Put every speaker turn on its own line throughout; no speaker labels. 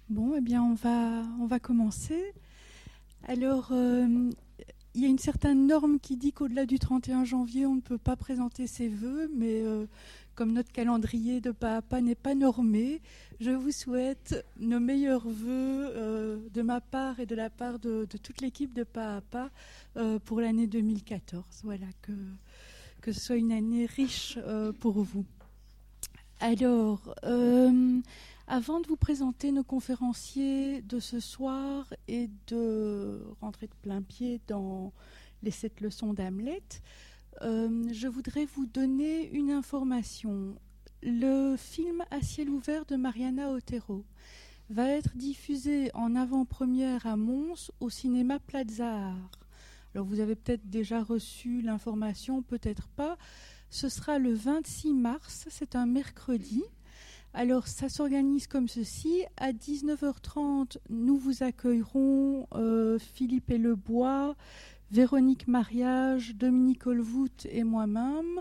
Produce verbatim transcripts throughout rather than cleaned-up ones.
Bon, eh bien, on va, on va commencer. Alors, euh, il y a une certaine norme qui dit qu'au-delà du trente et un janvier, on ne peut pas présenter ses vœux, mais euh, comme notre calendrier de pas à pas n'est pas normé, je vous souhaite nos meilleurs vœux euh, de ma part et de la part de, de toute l'équipe de Pas à Pas euh, pour l'année deux mille quatorze. Voilà, que, que ce soit une année riche euh, pour vous. Alors, euh, avant de vous présenter nos conférenciers de ce soir et de rentrer de plein pied dans les sept leçons d'Hamlet, euh, je voudrais vous donner une information. Le film À ciel ouvert de Mariana Otero va être diffusé en avant-première à Mons au cinéma Plaza Art. Alors vous avez peut-être déjà reçu l'information, peut-être pas. Ce sera le vingt-six mars, c'est un mercredi. Alors, ça s'organise comme ceci. À dix-neuf heures trente, nous vous accueillerons euh, Philippe Hellebois, Véronique Mariage, Dominique Olvout et moi-même.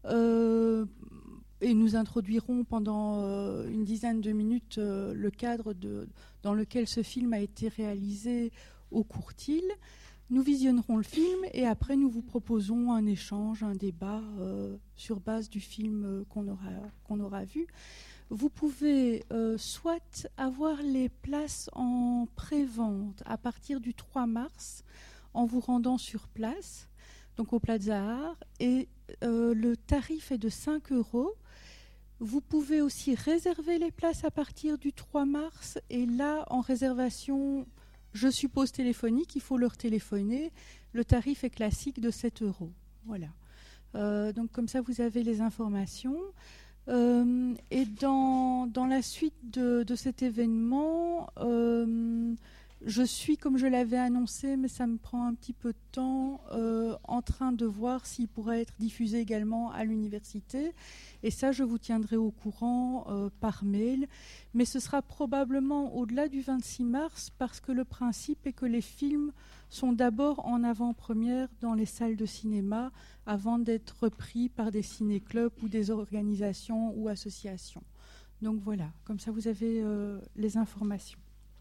Euh, et nous introduirons pendant euh, une dizaine de minutes euh, le cadre de, dans lequel ce film a été réalisé au Courtil. Nous visionnerons le film et après nous vous proposons un échange, un débat euh, sur base du film euh, qu'on aura, qu'on aura vu. Vous pouvez euh, soit avoir les places en pré-vente à partir du trois mars en vous rendant sur place, donc au Plaza Art, et euh, le tarif est de cinq euros. Vous pouvez aussi réserver les places à partir du trois mars et là, en réservation, je suppose téléphonique, il faut leur téléphoner. Le tarif est classique de sept euros. Voilà. Euh, donc comme ça, vous avez les informations. Euh, et dans, dans la suite de, de cet événement, euh, je suis, comme je l'avais annoncé, mais ça me prend un petit peu de temps, euh, en train de voir s'il pourrait être diffusé également à l'université. Et ça, je vous tiendrai au courant euh, par mail. Mais ce sera probablement au-delà du vingt-six mars, parce que le principe est que les films sont d'abord en avant-première dans les salles de cinéma, avant d'être repris par des ciné-clubs ou des organisations ou associations. Donc voilà, comme ça vous avez euh, les informations.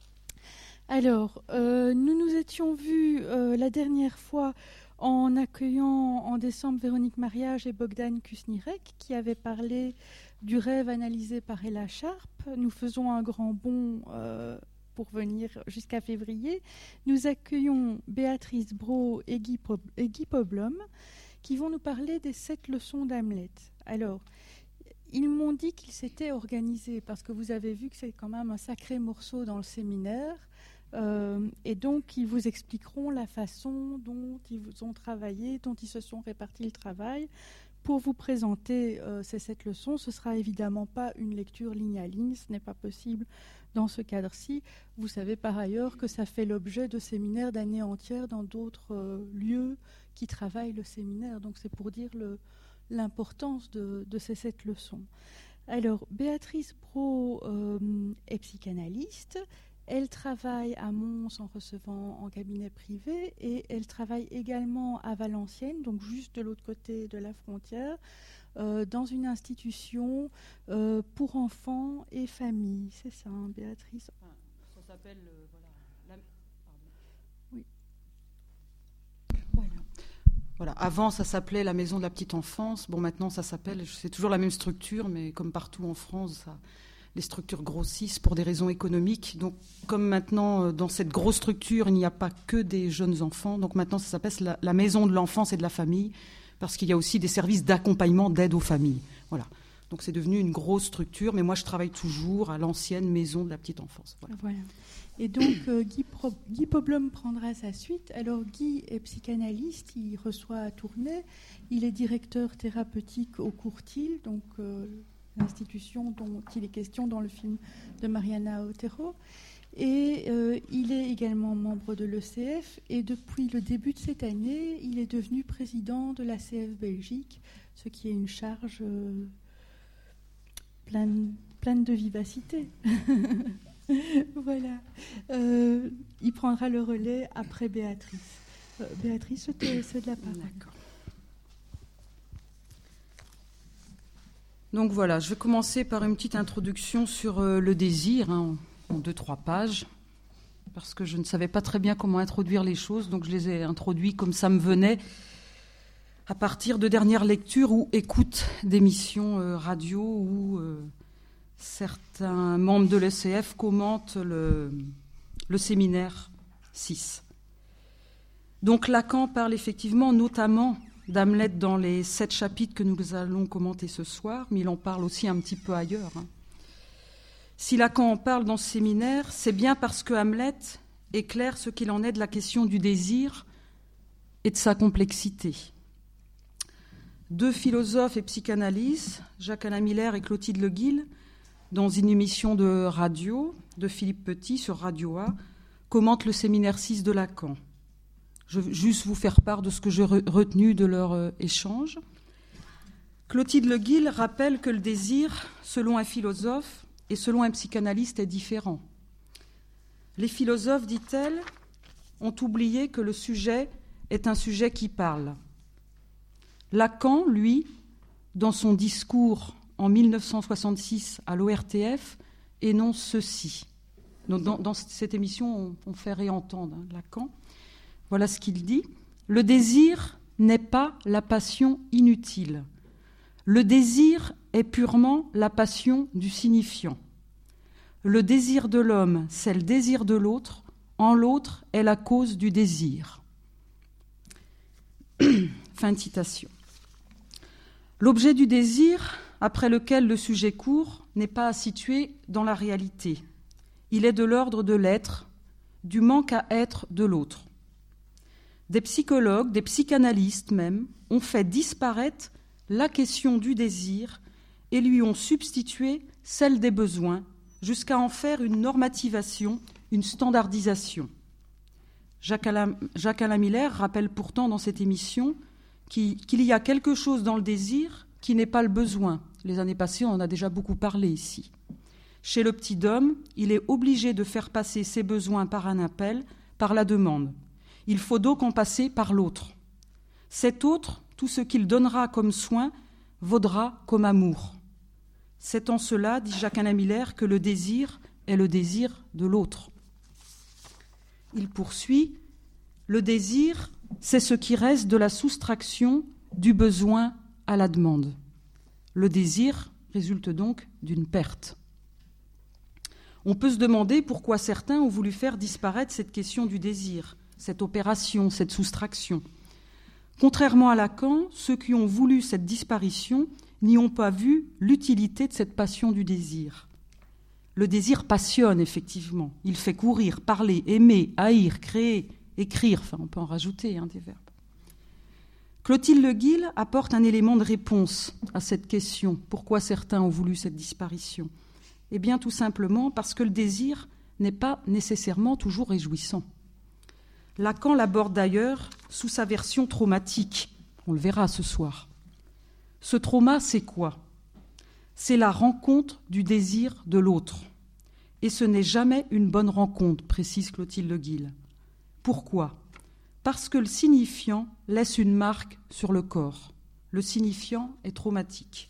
Alors, euh, nous nous étions vus euh, la dernière fois en accueillant en décembre Véronique Mariage et Bogdan Kusnirek qui avaient parlé du rêve analysé par Ella Sharp. Nous faisons un grand bond euh, pour venir jusqu'à février. Nous accueillons Béatrice Brault et Guy, po- et Guy Poblom qui vont nous parler des sept leçons d'Hamlet. Alors, ils m'ont dit qu'ils s'étaient organisés parce que vous avez vu que c'est quand même un sacré morceau dans le séminaire. Euh, et donc, ils vous expliqueront la façon dont ils ont travaillé, dont ils se sont répartis le travail. Pour vous présenter euh, ces sept leçons, ce ne sera évidemment pas une lecture ligne à ligne, ce n'est pas possible dans ce cadre-ci. Vous savez par ailleurs que ça fait l'objet de séminaires d'années entières dans d'autres euh, lieux qui travaillent le séminaire. Donc, c'est pour dire le, l'importance de, de ces sept leçons. Alors, Béatrice Brault euh, est psychanalyste. Elle travaille à Mons en recevant en cabinet privé et elle travaille également à Valenciennes, donc juste de l'autre côté de la frontière, euh, dans une institution euh, pour enfants et familles. C'est ça, hein, Béatrice ?
Ça s'appelle... Euh, voilà, la... Pardon.
Oui. Voilà.
Voilà. Avant, ça s'appelait la Maison de la Petite Enfance. Bon, maintenant, ça s'appelle... C'est toujours la même structure, mais comme partout en France, ça... les structures grossissent pour des raisons économiques. Donc, comme maintenant, dans cette grosse structure, il n'y a pas que des jeunes enfants, donc maintenant, ça s'appelle la, la maison de l'enfance et de la famille, parce qu'il y a aussi des services d'accompagnement, d'aide aux familles. Voilà. Donc, c'est devenu une grosse structure, mais moi, je travaille toujours à l'ancienne maison de la petite enfance. Voilà.
Voilà. Et donc, euh, Guy, Pro- Guy Poblom prendra sa suite. Alors, Guy est psychanalyste, il reçoit à Tournai, il est directeur thérapeutique au Courtil, donc... Euh, l'institution dont il est question dans le film de Mariana Otero. Et euh, il est également membre de l'E C F et depuis le début de cette année, il est devenu président de l'A C F Belgique, ce qui est une charge euh, pleine, pleine de vivacité. Voilà. Euh, il prendra le relais après Béatrice. Euh, Béatrice, c'est de la parole.
D'accord. Donc voilà, je vais commencer par une petite introduction sur euh, le désir. Hein. en deux, trois pages, parce que je ne savais pas très bien comment introduire les choses, donc je les ai introduits comme ça me venait, à partir de dernières lectures ou écoutes d'émissions euh, radio où euh, certains membres de l'E C F commentent le, le séminaire six. Donc Lacan parle effectivement notamment d'Hamlet dans les sept chapitres que nous allons commenter ce soir, mais il en parle aussi un petit peu ailleurs. Hein. Si Lacan en parle dans ce séminaire, c'est bien parce que Hamlet éclaire ce qu'il en est de la question du désir et de sa complexité. Deux philosophes et psychanalystes, Jacques-Alain Miller et Clotilde Le Guil, dans une émission de radio de Philippe Petit sur Radio A, commentent le séminaire six de Lacan. Je veux juste vous faire part de ce que j'ai retenu de leur euh, échange. Clotilde Le Guil rappelle que le désir, selon un philosophe et selon un psychanalyste, est différent. Les philosophes, dit-elle, ont oublié que le sujet est un sujet qui parle. Lacan, lui, dans son discours en mille neuf cent soixante-six à l'O R T F, énonce ceci. Donc, dans, dans cette émission, on, on fait réentendre hein, Lacan. Voilà ce qu'il dit. Le désir n'est pas la passion inutile. Le désir est purement la passion du signifiant. Le désir de l'homme, c'est le désir de l'autre. En l'autre est la cause du désir. Fin de citation. L'objet du désir, après lequel le sujet court, n'est pas à situer dans la réalité. Il est de l'ordre de l'être, du manque à être de l'autre. Des psychologues, des psychanalystes même, ont fait disparaître la question du désir et lui ont substitué celle des besoins, jusqu'à en faire une normativation, une standardisation. Jacques-Alain, Jacques-Alain Miller rappelle pourtant dans cette émission qu'il y a quelque chose dans le désir qui n'est pas le besoin. Les années passées, on en a déjà beaucoup parlé ici. Chez le petit homme, il est obligé de faire passer ses besoins par un appel, par la demande. Il faut donc en passer par l'autre. Cet autre, tout ce qu'il donnera comme soin, vaudra comme amour. C'est en cela, dit Jacques-Alain Miller, que le désir est le désir de l'autre. Il poursuit, le désir, c'est ce qui reste de la soustraction du besoin à la demande. Le désir résulte donc d'une perte. On peut se demander pourquoi certains ont voulu faire disparaître cette question du désir, cette opération, cette soustraction. Contrairement à Lacan, ceux qui ont voulu cette disparition n'y ont pas vu l'utilité de cette passion du désir. Le désir passionne, effectivement. Il fait courir, parler, aimer, haïr, créer, écrire. Enfin, on peut en rajouter hein, des verbes. Clotilde Le Guil apporte un élément de réponse à cette question. Pourquoi certains ont voulu cette disparition ? Eh bien, tout simplement parce que le désir n'est pas nécessairement toujours réjouissant. Lacan l'aborde d'ailleurs sous sa version traumatique. On le verra ce soir. Ce trauma, c'est quoi ? C'est la rencontre du désir de l'autre. Et ce n'est jamais une bonne rencontre, précise Clotilde Le Guil. Pourquoi ? Parce que le signifiant laisse une marque sur le corps. Le signifiant est traumatique.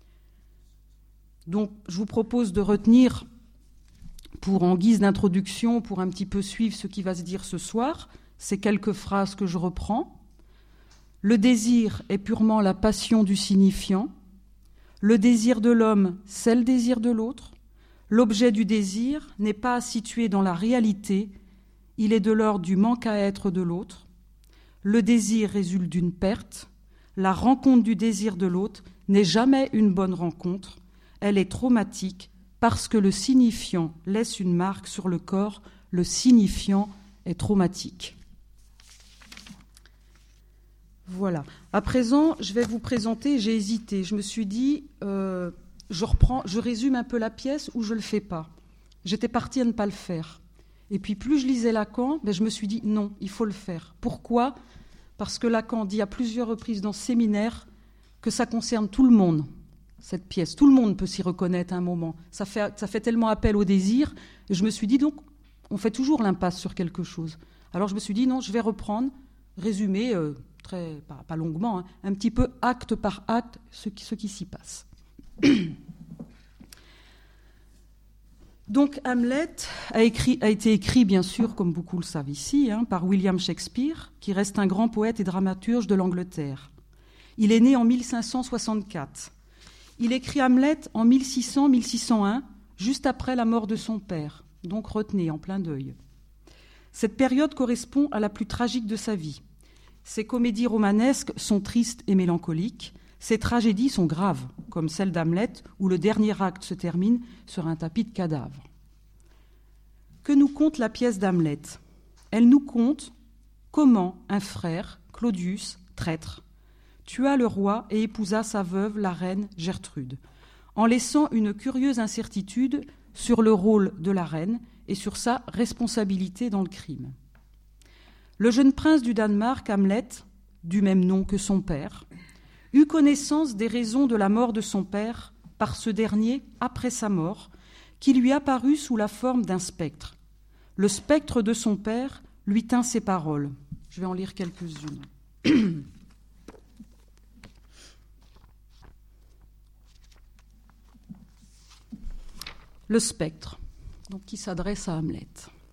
Donc, je vous propose de retenir, pour en guise d'introduction, pour un petit peu suivre ce qui va se dire ce soir, ces quelques phrases que je reprends. Le désir est purement la passion du signifiant. Le désir de l'homme, c'est le désir de l'autre. L'objet du désir n'est pas situé dans la réalité, il est de l'ordre du manque à être de l'autre. Le désir résulte d'une perte. La rencontre du désir de l'autre n'est jamais une bonne rencontre. Elle est traumatique parce que le signifiant laisse une marque sur le corps. Le signifiant est traumatique. Voilà. À présent, je vais vous présenter, j'ai hésité. Je me suis dit, euh, je reprends, je résume un peu la pièce ou je ne le fais pas. J'étais partie à ne pas le faire. Et puis plus je lisais Lacan, ben je me suis dit non, il faut le faire. Pourquoi ? Parce que Lacan dit à plusieurs reprises dans ce séminaire que ça concerne tout le monde, cette pièce. Tout le monde peut s'y reconnaître à un moment. Ça fait, ça fait tellement appel au désir. Et je me suis dit donc, on fait toujours l'impasse sur quelque chose. Alors je me suis dit non, je vais reprendre, résumer, euh, très, pas, pas longuement, hein, un petit peu acte par acte ce qui, ce qui s'y passe. Donc Hamlet a, écrit, a été écrit, bien sûr, comme beaucoup le savent ici, hein, par William Shakespeare, qui reste un grand poète et dramaturge de l'Angleterre. Il est né en mille cinq cent soixante-quatre. Il écrit Hamlet en mille six cents à mille six cent un, juste après la mort de son père, donc retenez en plein deuil. Cette période correspond à la plus tragique de sa vie. Ses comédies romanesques sont tristes et mélancoliques. Ses tragédies sont graves, comme celle d'Hamlet, où le dernier acte se termine sur un tapis de cadavres. Que nous conte la pièce d'Hamlet ? Elle nous conte comment un frère, Claudius, traître, tua le roi et épousa sa veuve, la reine Gertrude, en laissant une curieuse incertitude sur le rôle de la reine et sur sa responsabilité dans le crime. Le jeune prince du Danemark, Hamlet, du même nom que son père, eut connaissance des raisons de la mort de son père par ce dernier après sa mort, qui lui apparut sous la forme d'un spectre. Le spectre de son père lui tint ces paroles. Je vais en lire quelques-unes. Le spectre, donc qui s'adresse à Hamlet.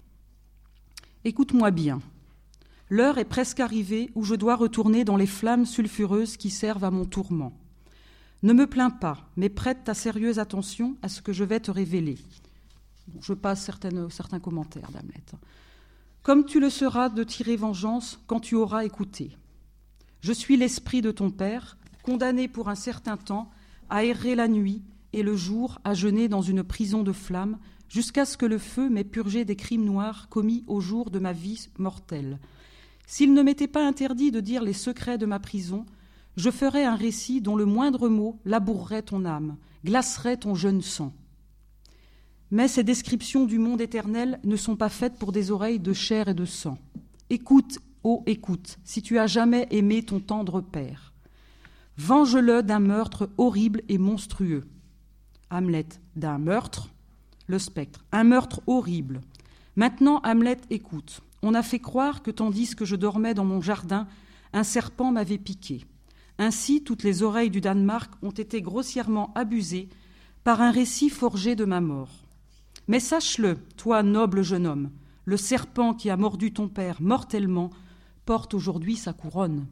Écoute-moi bien. L'heure est presque arrivée où je dois retourner dans les flammes sulfureuses qui servent à mon tourment. Ne me plains pas, mais prête ta sérieuse attention à ce que je vais te révéler. Bon, je passe certaines, certains commentaires d'Hamlet. Comme tu le seras de tirer vengeance quand tu auras écouté. Je suis l'esprit de ton père, condamné pour un certain temps à errer la nuit et le jour à jeûner dans une prison de flammes, jusqu'à ce que le feu m'ait purgé des crimes noirs commis au jour de ma vie mortelle. S'il ne m'était pas interdit de dire les secrets de ma prison, je ferais un récit dont le moindre mot labourerait ton âme, glacerait ton jeune sang. Mais ces descriptions du monde éternel ne sont pas faites pour des oreilles de chair et de sang. Écoute, ô écoute, si tu as jamais aimé ton tendre père. Venge-le d'un meurtre horrible et monstrueux. Hamlet, d'un meurtre, le spectre, un meurtre horrible. Maintenant, Hamlet, écoute. On a fait croire que tandis que je dormais dans mon jardin, un serpent m'avait piqué. Ainsi, toutes les oreilles du Danemark ont été grossièrement abusées par un récit forgé de ma mort. Mais sache-le, toi, noble jeune homme, le serpent qui a mordu ton père mortellement porte aujourd'hui sa couronne.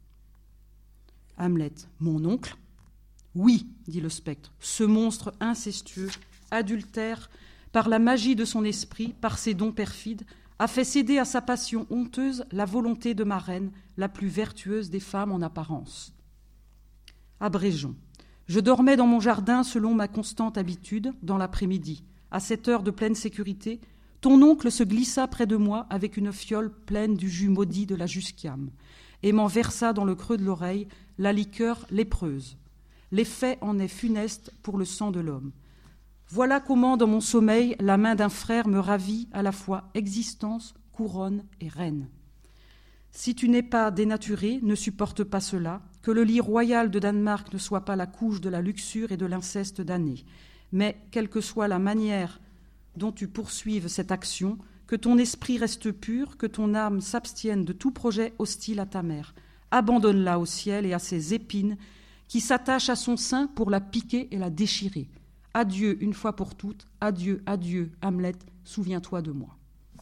Hamlet, mon oncle ? Oui, dit le spectre, ce monstre incestueux, adultère, par la magie de son esprit, par ses dons perfides, a fait céder à sa passion honteuse la volonté de ma reine, la plus vertueuse des femmes en apparence. Abrégeons. Je dormais dans mon jardin selon ma constante habitude, dans l'après-midi. À cette heure de pleine sécurité, ton oncle se glissa près de moi avec une fiole pleine du jus maudit de la jusquiame et m'en versa dans le creux de l'oreille la liqueur lépreuse. L'effet en est funeste pour le sang de l'homme. Voilà comment, dans mon sommeil, la main d'un frère me ravit à la fois existence, couronne et reine. Si tu n'es pas dénaturé, ne supporte pas cela, que le lit royal de Danemark ne soit pas la couche de la luxure et de l'inceste damné. Mais, quelle que soit la manière dont tu poursuives cette action, que ton esprit reste pur, que ton âme s'abstienne de tout projet hostile à ta mère. Abandonne-la au ciel et à ses épines qui s'attachent à son sein pour la piquer et la déchirer. Adieu une fois pour toutes, adieu, adieu, Hamlet, souviens-toi de moi.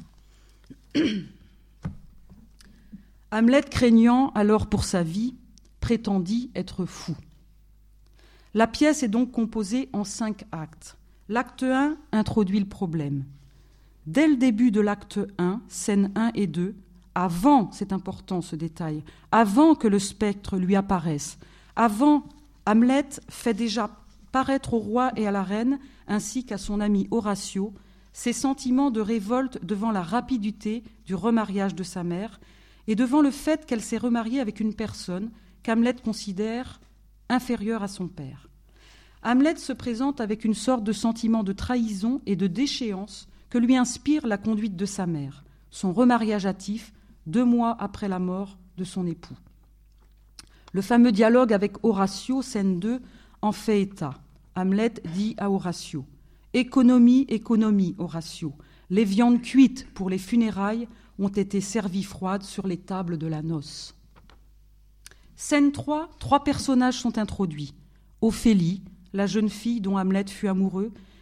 Hamlet, craignant alors pour sa vie, prétendit être fou. La pièce est donc composée en cinq actes. L'acte un introduit le problème. Dès le début de l'acte un, scènes un et deux, avant, c'est important ce détail, avant que le spectre lui apparaisse, avant, Hamlet fait déjà paraître au roi et à la reine, ainsi qu'à son ami Horatio, ses sentiments de révolte devant la rapidité du remariage de sa mère et devant le fait qu'elle s'est remariée avec une personne qu'Hamlet considère inférieure à son père. Hamlet se présente avec une sorte de sentiment de trahison et de déchéance que lui inspire la conduite de sa mère, son remariage hâtif, deux mois après la mort de son époux. Le fameux dialogue avec Horatio, scène deux, en fait état. Hamlet dit à Horatio « Économie, économie, Horatio. Les viandes cuites pour les funérailles ont été servies froides sur les tables de la noce. » Scène trois, trois personnages sont introduits. Ophélie, la jeune fille dont Hamlet fut amoureux,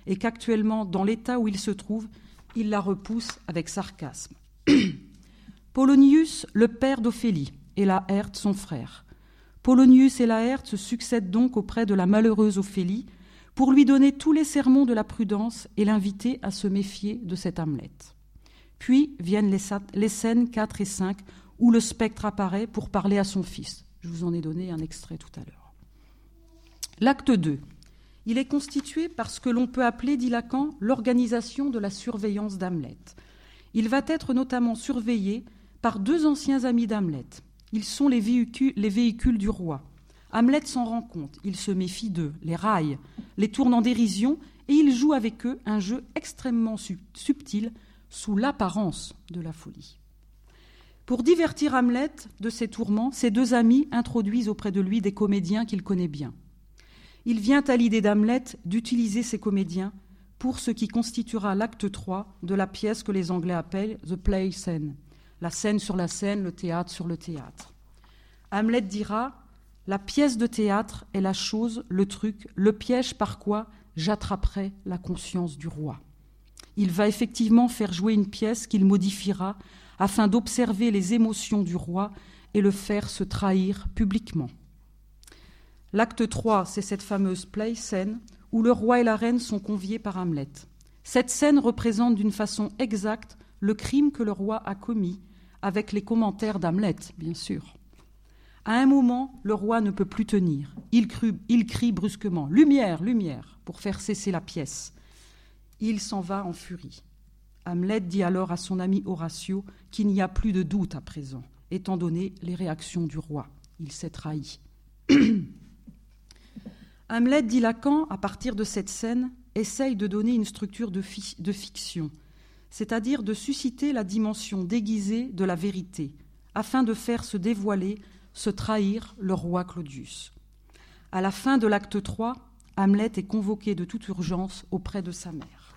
et qu'actuellement, dans l'état où il se trouve, il la repousse avec sarcasme. Polonius, le père d'Ophélie, et Laërte, son frère. Polonius et Laërte se succèdent donc auprès de la malheureuse Ophélie pour lui donner tous les sermons de la prudence et l'inviter à se méfier de cette Hamlet. Puis viennent les, les scènes quatre et cinq où le spectre apparaît pour parler à son fils. Je vous en ai donné un extrait tout à l'heure. L'acte deux. Il est constitué par ce que l'on peut appeler, dit Lacan, l'organisation de la surveillance d'Hamlet. Il va être notamment surveillé par deux anciens amis d'Hamlet. Ils sont les véhicules, les véhicules du roi. Hamlet s'en rend compte, il se méfie d'eux, les raille, les tourne en dérision et il joue avec eux un jeu extrêmement subtil sous l'apparence de la folie. Pour divertir Hamlet de ses tourments, ses deux amis introduisent auprès de lui des comédiens qu'il connaît bien. Il vient à l'idée d'Hamlet d'utiliser ces comédiens pour ce qui constituera l'acte trois de la pièce que les Anglais appellent « the play scene », la scène sur la scène, le théâtre sur le théâtre. Hamlet dira « La pièce de théâtre est la chose, le truc, le piège par quoi j'attraperai la conscience du roi. » Il va effectivement faire jouer une pièce qu'il modifiera afin d'observer les émotions du roi et le faire se trahir publiquement. L'acte trois, c'est cette fameuse play scène où le roi et la reine sont conviés par Hamlet. Cette scène représente d'une façon exacte le crime que le roi a commis, avec les commentaires d'Hamlet, bien sûr. À un moment, le roi ne peut plus tenir. Il, crie, il crie brusquement « Lumière, lumière !» pour faire cesser la pièce. Il s'en va en furie. Hamlet dit alors à son ami Horatio qu'il n'y a plus de doute à présent, étant donné les réactions du roi. Il s'est trahi. Hamlet, dit Lacan, à partir de cette scène, essaye de donner une structure de, fi- de fiction, c'est-à-dire de susciter la dimension déguisée de la vérité, afin de faire se dévoiler, se trahir le roi Claudius. À la fin de l'acte trois, Hamlet est convoqué de toute urgence auprès de sa mère.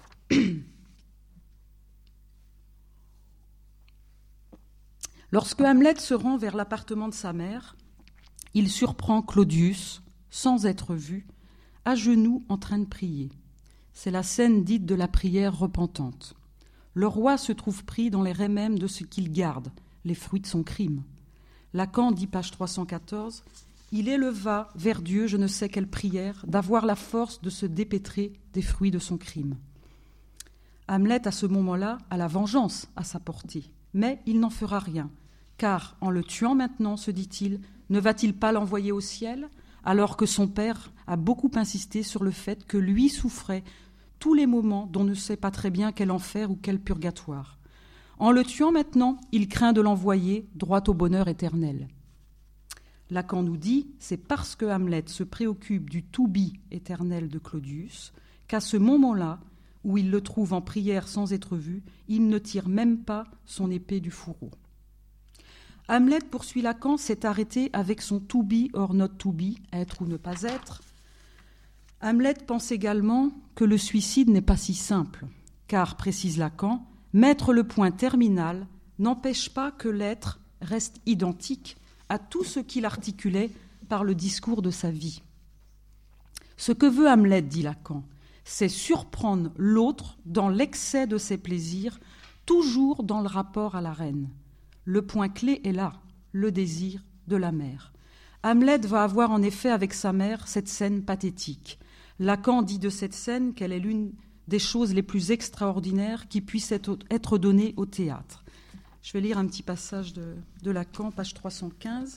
Lorsque Hamlet se rend vers l'appartement de sa mère, il surprend Claudius, sans être vu, à genoux en train de prier. C'est la scène dite de la prière repentante. Le roi se trouve pris dans les rets mêmes de ce qu'il garde, les fruits de son crime. Lacan dit, page trois cent quatorze, « Il éleva vers Dieu je ne sais quelle prière, d'avoir la force de se dépêtrer des fruits de son crime. » Hamlet, à ce moment-là, a la vengeance à sa portée, mais il n'en fera rien, car en le tuant maintenant, se dit-il, ne va-t-il pas l'envoyer au ciel, alors que son père a beaucoup insisté sur le fait que lui souffrait tous les moments dont ne sait pas très bien quel enfer ou quel purgatoire. En le tuant maintenant, il craint de l'envoyer droit au bonheur éternel. Lacan nous dit, c'est parce que Hamlet se préoccupe du to-be éternel de Claudius qu'à ce moment-là, où il le trouve en prière sans être vu, il ne tire même pas son épée du fourreau. Hamlet, poursuit Lacan, s'est arrêté avec son to be or not to be, être ou ne pas être. Hamlet pense également que le suicide n'est pas si simple, car, précise Lacan, mettre le point terminal n'empêche pas que l'être reste identique à tout ce qu'il articulait par le discours de sa vie. Ce que veut Hamlet, dit Lacan, c'est surprendre l'autre dans l'excès de ses plaisirs, toujours dans le rapport à la reine. Le point clé est là, le désir de la mère. Hamlet va avoir en effet avec sa mère cette scène pathétique. Lacan dit de cette scène qu'elle est l'une des choses les plus extraordinaires qui puissent être, être données au théâtre. Je vais lire un petit passage de, de Lacan, page trois cent quinze.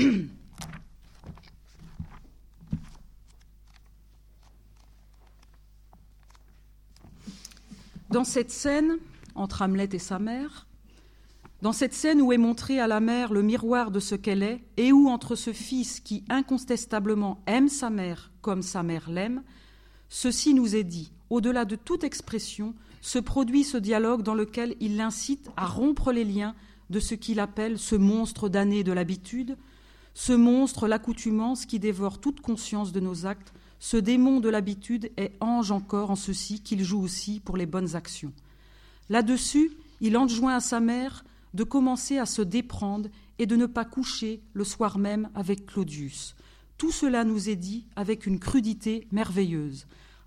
Dans cette scène, entre Hamlet et sa mère, dans cette scène où est montré à la mère le miroir de ce qu'elle est, et où, entre ce fils qui incontestablement aime sa mère comme sa mère l'aime, ceci nous est dit, au-delà de toute expression, se produit ce dialogue dans lequel il l'incite à rompre les liens de ce qu'il appelle ce monstre damné de l'habitude, ce monstre, l'accoutumance qui dévore toute conscience de nos actes, ce démon de l'habitude est ange encore en ceci qu'il joue aussi pour les bonnes actions. Là-dessus, il enjoint à sa mère de commencer à se déprendre et de ne pas coucher le soir même avec Claudius. Tout cela nous est dit avec une crudité merveilleuse.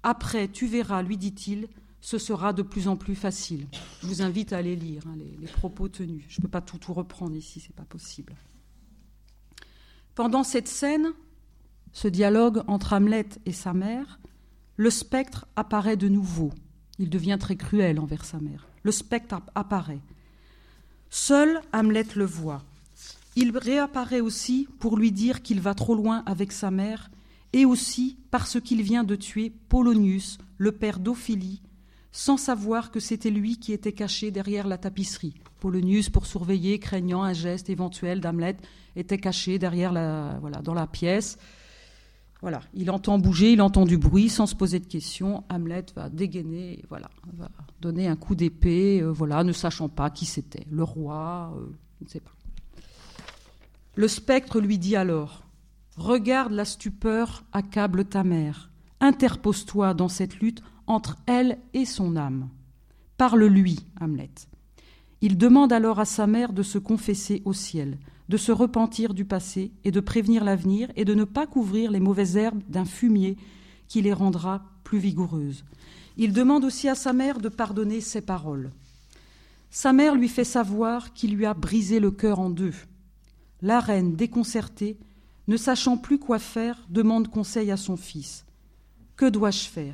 Après, tu verras, lui dit-il, ce sera de plus en plus facile. Je vous invite à aller lire hein, les, les propos tenus. Je ne peux pas tout, tout reprendre ici, ce n'est pas possible. Pendant cette scène, ce dialogue entre Hamlet et sa mère, le spectre apparaît de nouveau. Il devient très cruel envers sa mère. Le spectre apparaît. Seul Hamlet le voit. Il réapparaît aussi pour lui dire qu'il va trop loin avec sa mère et aussi parce qu'il vient de tuer Polonius, le père d'Ophélie, sans savoir que c'était lui qui était caché derrière la tapisserie. Polonius, pour surveiller, craignant un geste éventuel d'Hamlet, était caché derrière la, voilà, dans la pièce. Voilà, il entend bouger, il entend du bruit, sans se poser de questions. Hamlet va dégainer, voilà, va donner un coup d'épée, euh, voilà, ne sachant pas qui c'était, le roi, euh, je ne sais pas. Le spectre lui dit alors « Regarde la stupeur accable ta mère. Interpose-toi dans cette lutte entre elle et son âme. Parle-lui, Hamlet. » Il demande alors à sa mère de se confesser au ciel, de se repentir du passé et de prévenir l'avenir et de ne pas couvrir les mauvaises herbes d'un fumier qui les rendra plus vigoureuses. Il demande aussi à sa mère de pardonner ses paroles. Sa mère lui fait savoir qu'il lui a brisé le cœur en deux. La reine, déconcertée, ne sachant plus quoi faire, demande conseil à son fils. « Que dois-je faire ?»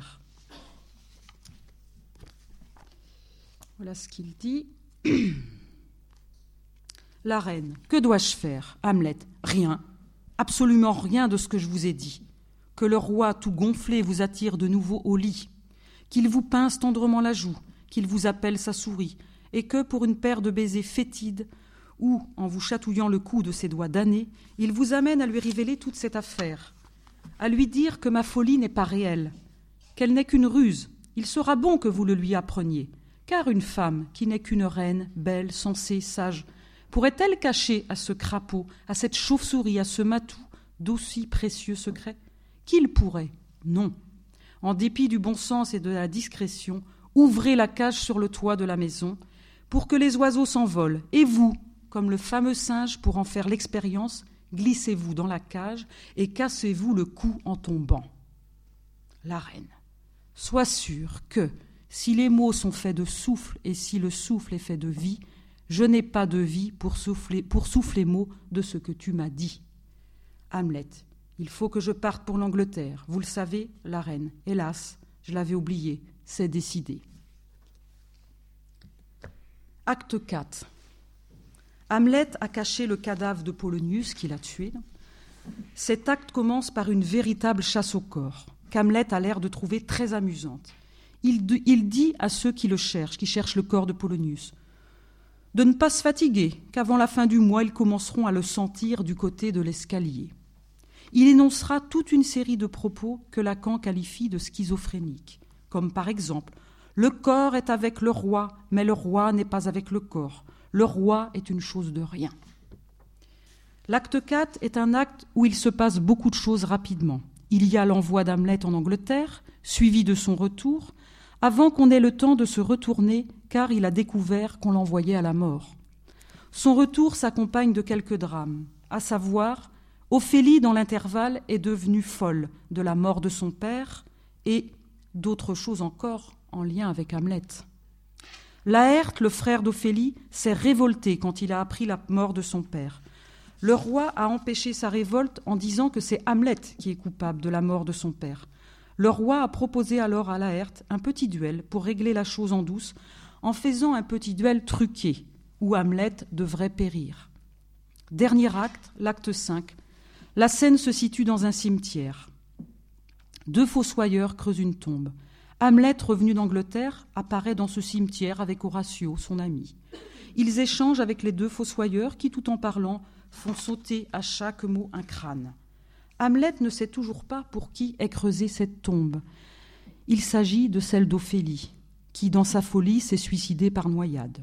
Voilà ce qu'il dit. La reine, « Que dois-je faire ?» Hamlet, « Rien, absolument rien de ce que je vous ai dit. Que le roi tout gonflé vous attire de nouveau au lit, qu'il vous pince tendrement la joue, qu'il vous appelle sa souris, et que pour une paire de baisers fétides, ou, en vous chatouillant le cou de ses doigts damnés, il vous amène à lui révéler toute cette affaire, à lui dire que ma folie n'est pas réelle, qu'elle n'est qu'une ruse. Il sera bon que vous le lui appreniez, car une femme qui n'est qu'une reine, belle, sensée, sage, pourrait-elle cacher à ce crapaud, à cette chauve-souris, à ce matou, d'aussi précieux secrets ? Qu'il pourrait ? Non. En dépit du bon sens et de la discrétion, ouvrez la cage sur le toit de la maison pour que les oiseaux s'envolent, et vous, comme le fameux singe pour en faire l'expérience, glissez-vous dans la cage et cassez-vous le cou en tombant. La reine. Sois sûr que, si les mots sont faits de souffle et si le souffle est fait de vie, je n'ai pas de vie pour souffler, pour souffler mot de ce que tu m'as dit. Hamlet. Il faut que je parte pour l'Angleterre. Vous le savez, la reine. Hélas, je l'avais oublié. C'est décidé. Acte quatre. Hamlet a caché le cadavre de Polonius qu'il a tué. Cet acte commence par une véritable chasse au corps, qu'Hamlet a l'air de trouver très amusante. Il, de, il dit à ceux qui le cherchent, qui cherchent le corps de Polonius, de ne pas se fatiguer, qu'avant la fin du mois, ils commenceront à le sentir du côté de l'escalier. Il énoncera toute une série de propos que Lacan qualifie de schizophréniques, comme par exemple « Le corps est avec le roi, mais le roi n'est pas avec le corps. Le roi est une chose de rien. » L'acte quatre est un acte où il se passe beaucoup de choses rapidement. Il y a l'envoi d'Hamlet en Angleterre, suivi de son retour, avant qu'on ait le temps de se retourner, car il a découvert qu'on l'envoyait à la mort. Son retour s'accompagne de quelques drames, à savoir Ophélie, dans l'intervalle, est devenue folle de la mort de son père et d'autres choses encore en lien avec Hamlet. Laërte, le frère d'Ophélie, s'est révolté quand il a appris la mort de son père. Le roi a empêché sa révolte en disant que c'est Hamlet qui est coupable de la mort de son père. Le roi a proposé alors à Laërte un petit duel pour régler la chose en douce, en faisant un petit duel truqué, où Hamlet devrait périr. Dernier acte, l'acte cinq. La scène se situe dans un cimetière. Deux fossoyeurs creusent une tombe. Hamlet, revenu d'Angleterre, apparaît dans ce cimetière avec Horatio, son ami. Ils échangent avec les deux fossoyeurs qui, tout en parlant, font sauter à chaque mot un crâne. Hamlet ne sait toujours pas pour qui est creusée cette tombe. Il s'agit de celle d'Ophélie, qui, dans sa folie, s'est suicidée par noyade.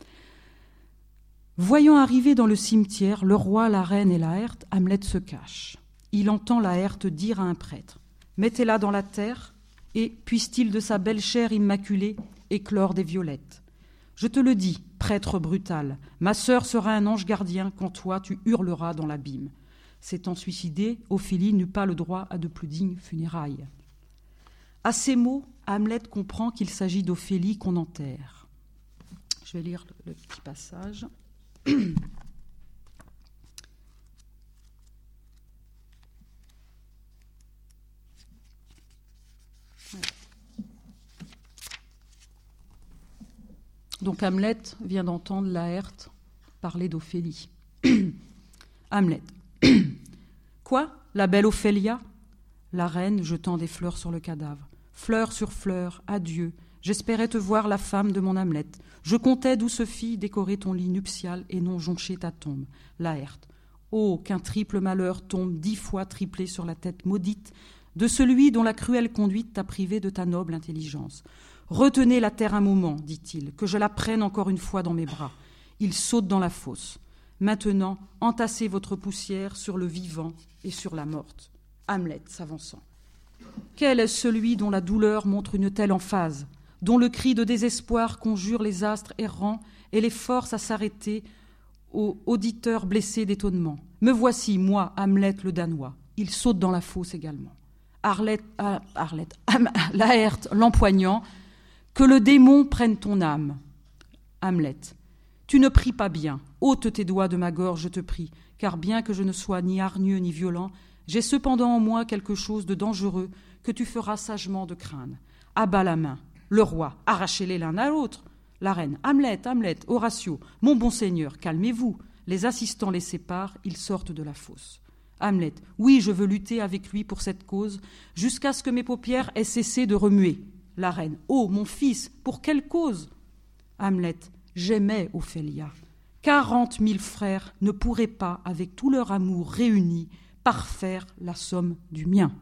Voyant arriver dans le cimetière le roi, la reine et Laërte, Hamlet se cache. Il entend Laërte dire à un prêtre « Mettez-la dans la terre et puisse-t-il de sa belle chair immaculée éclore des violettes. Je te le dis, prêtre brutal, ma sœur sera un ange gardien quand toi tu hurleras dans l'abîme. » S'étant suicidée, Ophélie n'eut pas le droit à de plus dignes funérailles. À ces mots, Hamlet comprend qu'il s'agit d'Ophélie qu'on enterre. Je vais lire le, le petit passage. Donc Hamlet vient d'entendre Laërte parler d'Ophélie. Hamlet. Quoi, la belle Ophélia? La reine jetant des fleurs sur le cadavre. Fleur sur fleur, adieu. J'espérais te voir la femme de mon Hamlet. Je comptais, douce fille, décorer ton lit nuptial et non joncher ta tombe. Laërte. Oh, qu'un triple malheur tombe dix fois triplé sur la tête maudite de celui dont la cruelle conduite t'a privé de ta noble intelligence. Retenez la terre un moment, dit-il, que je la prenne encore une fois dans mes bras. Il saute dans la fosse. Maintenant, entassez votre poussière sur le vivant et sur la morte. Hamlet s'avançant. Quel est celui dont la douleur montre une telle emphase, dont le cri de désespoir conjure les astres errants et les force à s'arrêter aux auditeurs blessés d'étonnement? Me voici, moi, Hamlet le Danois. Il saute dans la fosse également. Arlette, ah, Arlette, Laërte l'empoignant, que le démon prenne ton âme. Hamlet. Tu ne pries pas bien. Ôte tes doigts de ma gorge, je te prie, car bien que je ne sois ni hargneux ni violent, j'ai cependant en moi quelque chose de dangereux que tu feras sagement de craindre. Abat la main. Le roi, arrachez-les l'un à l'autre. La reine, Hamlet, Hamlet, Horatio, mon bon seigneur, calmez-vous. Les assistants les séparent, ils sortent de la fosse. Hamlet, oui, je veux lutter avec lui pour cette cause, jusqu'à ce que mes paupières aient cessé de remuer. La reine, oh, mon fils, pour quelle cause? Hamlet, j'aimais Ophélia. Quarante mille frères ne pourraient pas, avec tout leur amour réuni, parfaire la somme du mien.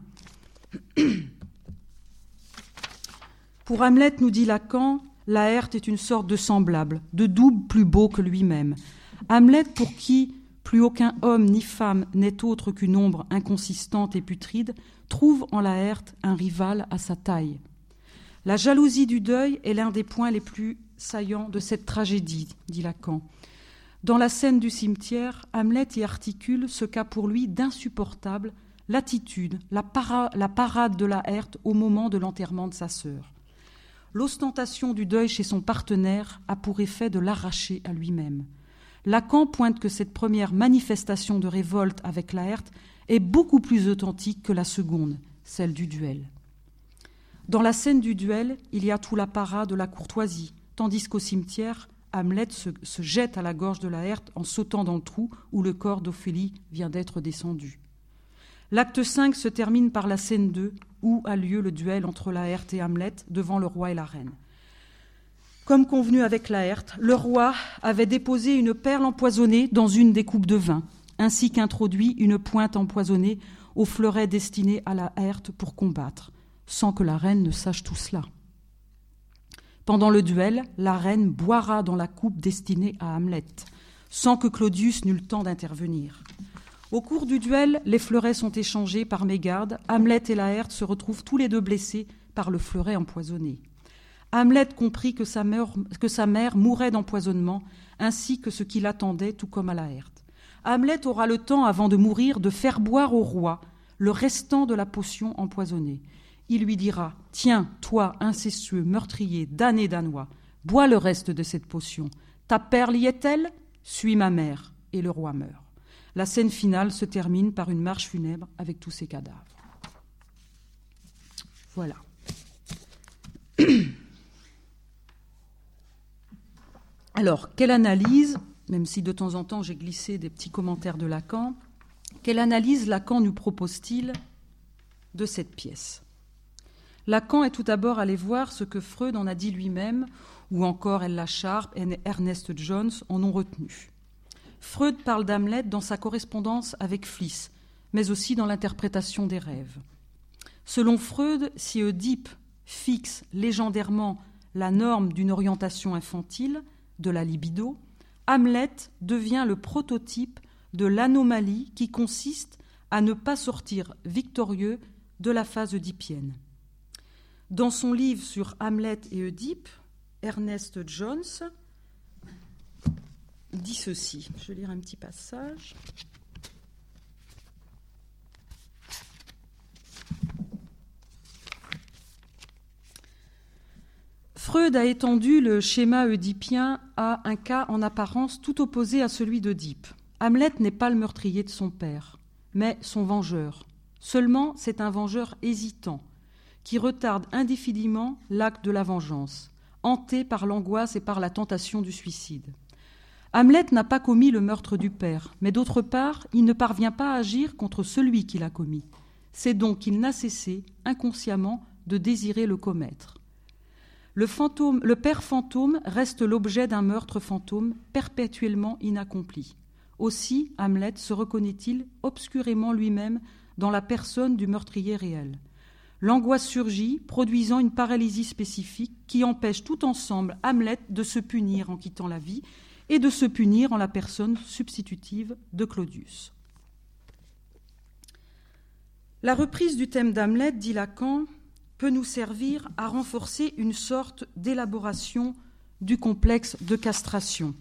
Pour Hamlet, nous dit Lacan, Laërte est une sorte de semblable, de double plus beau que lui-même. Hamlet, pour qui plus aucun homme ni femme n'est autre qu'une ombre inconsistante et putride, trouve en Laërte un rival à sa taille. La jalousie du deuil est l'un des points les plus saillants de cette tragédie, dit Lacan. Dans la scène du cimetière, Hamlet y articule ce qu'a pour lui d'insupportable l'attitude, la, para, la parade de Laërte au moment de l'enterrement de sa sœur. L'ostentation du deuil chez son partenaire a pour effet de l'arracher à lui-même. Lacan pointe que cette première manifestation de révolte avec Laërte est beaucoup plus authentique que la seconde, celle du duel. Dans la scène du duel, il y a tout l'apparat de la courtoisie, tandis qu'au cimetière, Hamlet se, se jette à la gorge de Laërte en sautant dans le trou où le corps d'Ophélie vient d'être descendu. L'acte cinq se termine par la scène deux, où a lieu le duel entre Laërte et Hamlet devant le roi et la reine. Comme convenu avec Laërte, le roi avait déposé une perle empoisonnée dans une des coupes de vin, ainsi qu'introduit une pointe empoisonnée au fleuret destiné à Laërte pour combattre, sans que la reine ne sache tout cela. Pendant le duel, la reine boira dans la coupe destinée à Hamlet, sans que Claudius n'eût le temps d'intervenir. Au cours du duel, les fleurets sont échangés par mégarde. Hamlet et Laërte se retrouvent tous les deux blessés par le fleuret empoisonné. Hamlet comprit que sa mère, que sa mère mourait d'empoisonnement, ainsi que ce qui l'attendait, tout comme à Laërte. Hamlet aura le temps, avant de mourir, de faire boire au roi le restant de la potion empoisonnée. Il lui dira « Tiens, toi, incestueux, meurtrier, damné danois, bois le reste de cette potion. Ta perle y est-elle? Suis ma mère. » Et le roi meurt. La scène finale se termine par une marche funèbre avec tous ces cadavres. Voilà. Alors, quelle analyse, même si de temps en temps j'ai glissé des petits commentaires de Lacan, quelle analyse Lacan nous propose-t-il de cette pièce? Lacan est tout d'abord allé voir ce que Freud en a dit lui-même, ou encore Ella Sharp et Ernest Jones en ont retenu. Freud parle d'Hamlet dans sa correspondance avec Fliss, mais aussi dans l'interprétation des rêves. Selon Freud, si Oedipe fixe légendairement la norme d'une orientation infantile, de la libido, Hamlet devient le prototype de l'anomalie qui consiste à ne pas sortir victorieux de la phase oedipienne. Dans son livre sur Hamlet et Oedipe, Ernest Jones dit ceci. Je vais lire un petit passage. Freud a étendu le schéma oedipien à un cas en apparence tout opposé à celui d'Oedipe. Hamlet n'est pas le meurtrier de son père, mais son vengeur. Seulement, c'est un vengeur hésitant, qui retarde indéfiniment l'acte de la vengeance, hanté par l'angoisse et par la tentation du suicide. Hamlet n'a pas commis le meurtre du père, mais d'autre part, il ne parvient pas à agir contre celui qui l'a commis. C'est donc qu'il n'a cessé, inconsciemment, de désirer le commettre. Le, fantôme, le père fantôme reste l'objet d'un meurtre fantôme perpétuellement inaccompli. Aussi, Hamlet se reconnaît-il obscurément lui-même dans la personne du meurtrier réel. L'angoisse surgit, produisant une paralysie spécifique qui empêche tout ensemble Hamlet de se punir en quittant la vie et de se punir en la personne substitutive de Claudius. La reprise du thème d'Hamlet, dit Lacan, peut nous servir à renforcer une sorte d'élaboration du complexe de castration.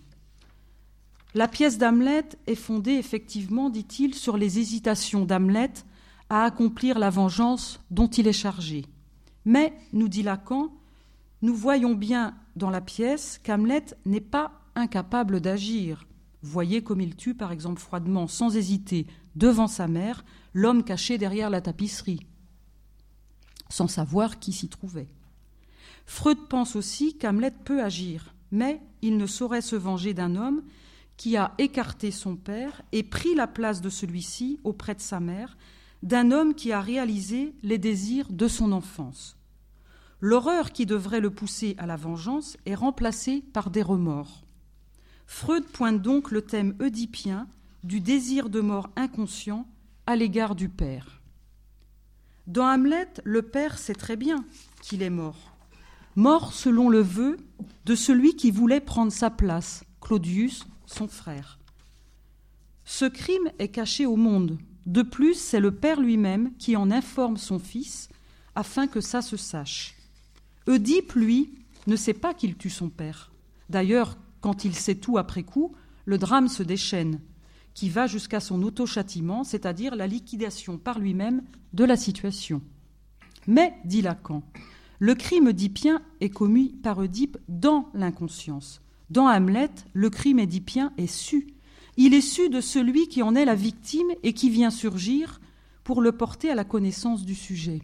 La pièce d'Hamlet est fondée effectivement, dit-il, sur les hésitations d'Hamlet à accomplir la vengeance dont il est chargé. Mais, nous dit Lacan, nous voyons bien dans la pièce qu'Hamlet n'est pas incapable d'agir. Voyez comme il tue, par exemple, froidement, sans hésiter, devant sa mère, l'homme caché derrière la tapisserie, sans savoir qui s'y trouvait. Freud pense aussi qu'Hamlet peut agir, mais il ne saurait se venger d'un homme qui a écarté son père et pris la place de celui-ci auprès de sa mère, d'un homme qui a réalisé les désirs de son enfance. L'horreur qui devrait le pousser à la vengeance est remplacée par des remords. Freud pointe donc le thème oedipien du désir de mort inconscient à l'égard du père. Dans Hamlet, le père sait très bien qu'il est mort. Mort selon le vœu de celui qui voulait prendre sa place, Claudius, son frère. Ce crime est caché au monde. De plus, c'est le père lui-même qui en informe son fils afin que ça se sache. Oedipe, lui, ne sait pas qu'il tue son père. D'ailleurs, quand il sait tout après coup, le drame se déchaîne, qui va jusqu'à son auto-châtiment, c'est-à-dire la liquidation par lui-même de la situation. Mais, dit Lacan, le crime oedipien est commis par Oedipe dans l'inconscience. Dans Hamlet, le crime oedipien est su. Il est su de celui qui en est la victime et qui vient surgir pour le porter à la connaissance du sujet.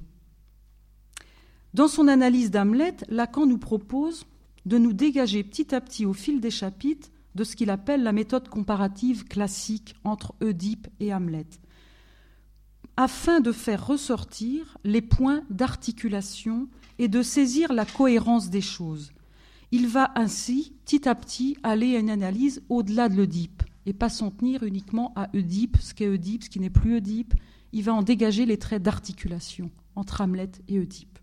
Dans son analyse d'Hamlet, Lacan nous propose de nous dégager petit à petit au fil des chapitres de ce qu'il appelle la méthode comparative classique entre Oedipe et Hamlet, afin de faire ressortir les points d'articulation et de saisir la cohérence des choses. Il va ainsi, petit à petit, aller à une analyse au-delà de l'Oedipe et pas s'en tenir uniquement à Oedipe, ce qu'est Oedipe, ce qui n'est plus Oedipe. Il va en dégager les traits d'articulation entre Hamlet et Oedipe.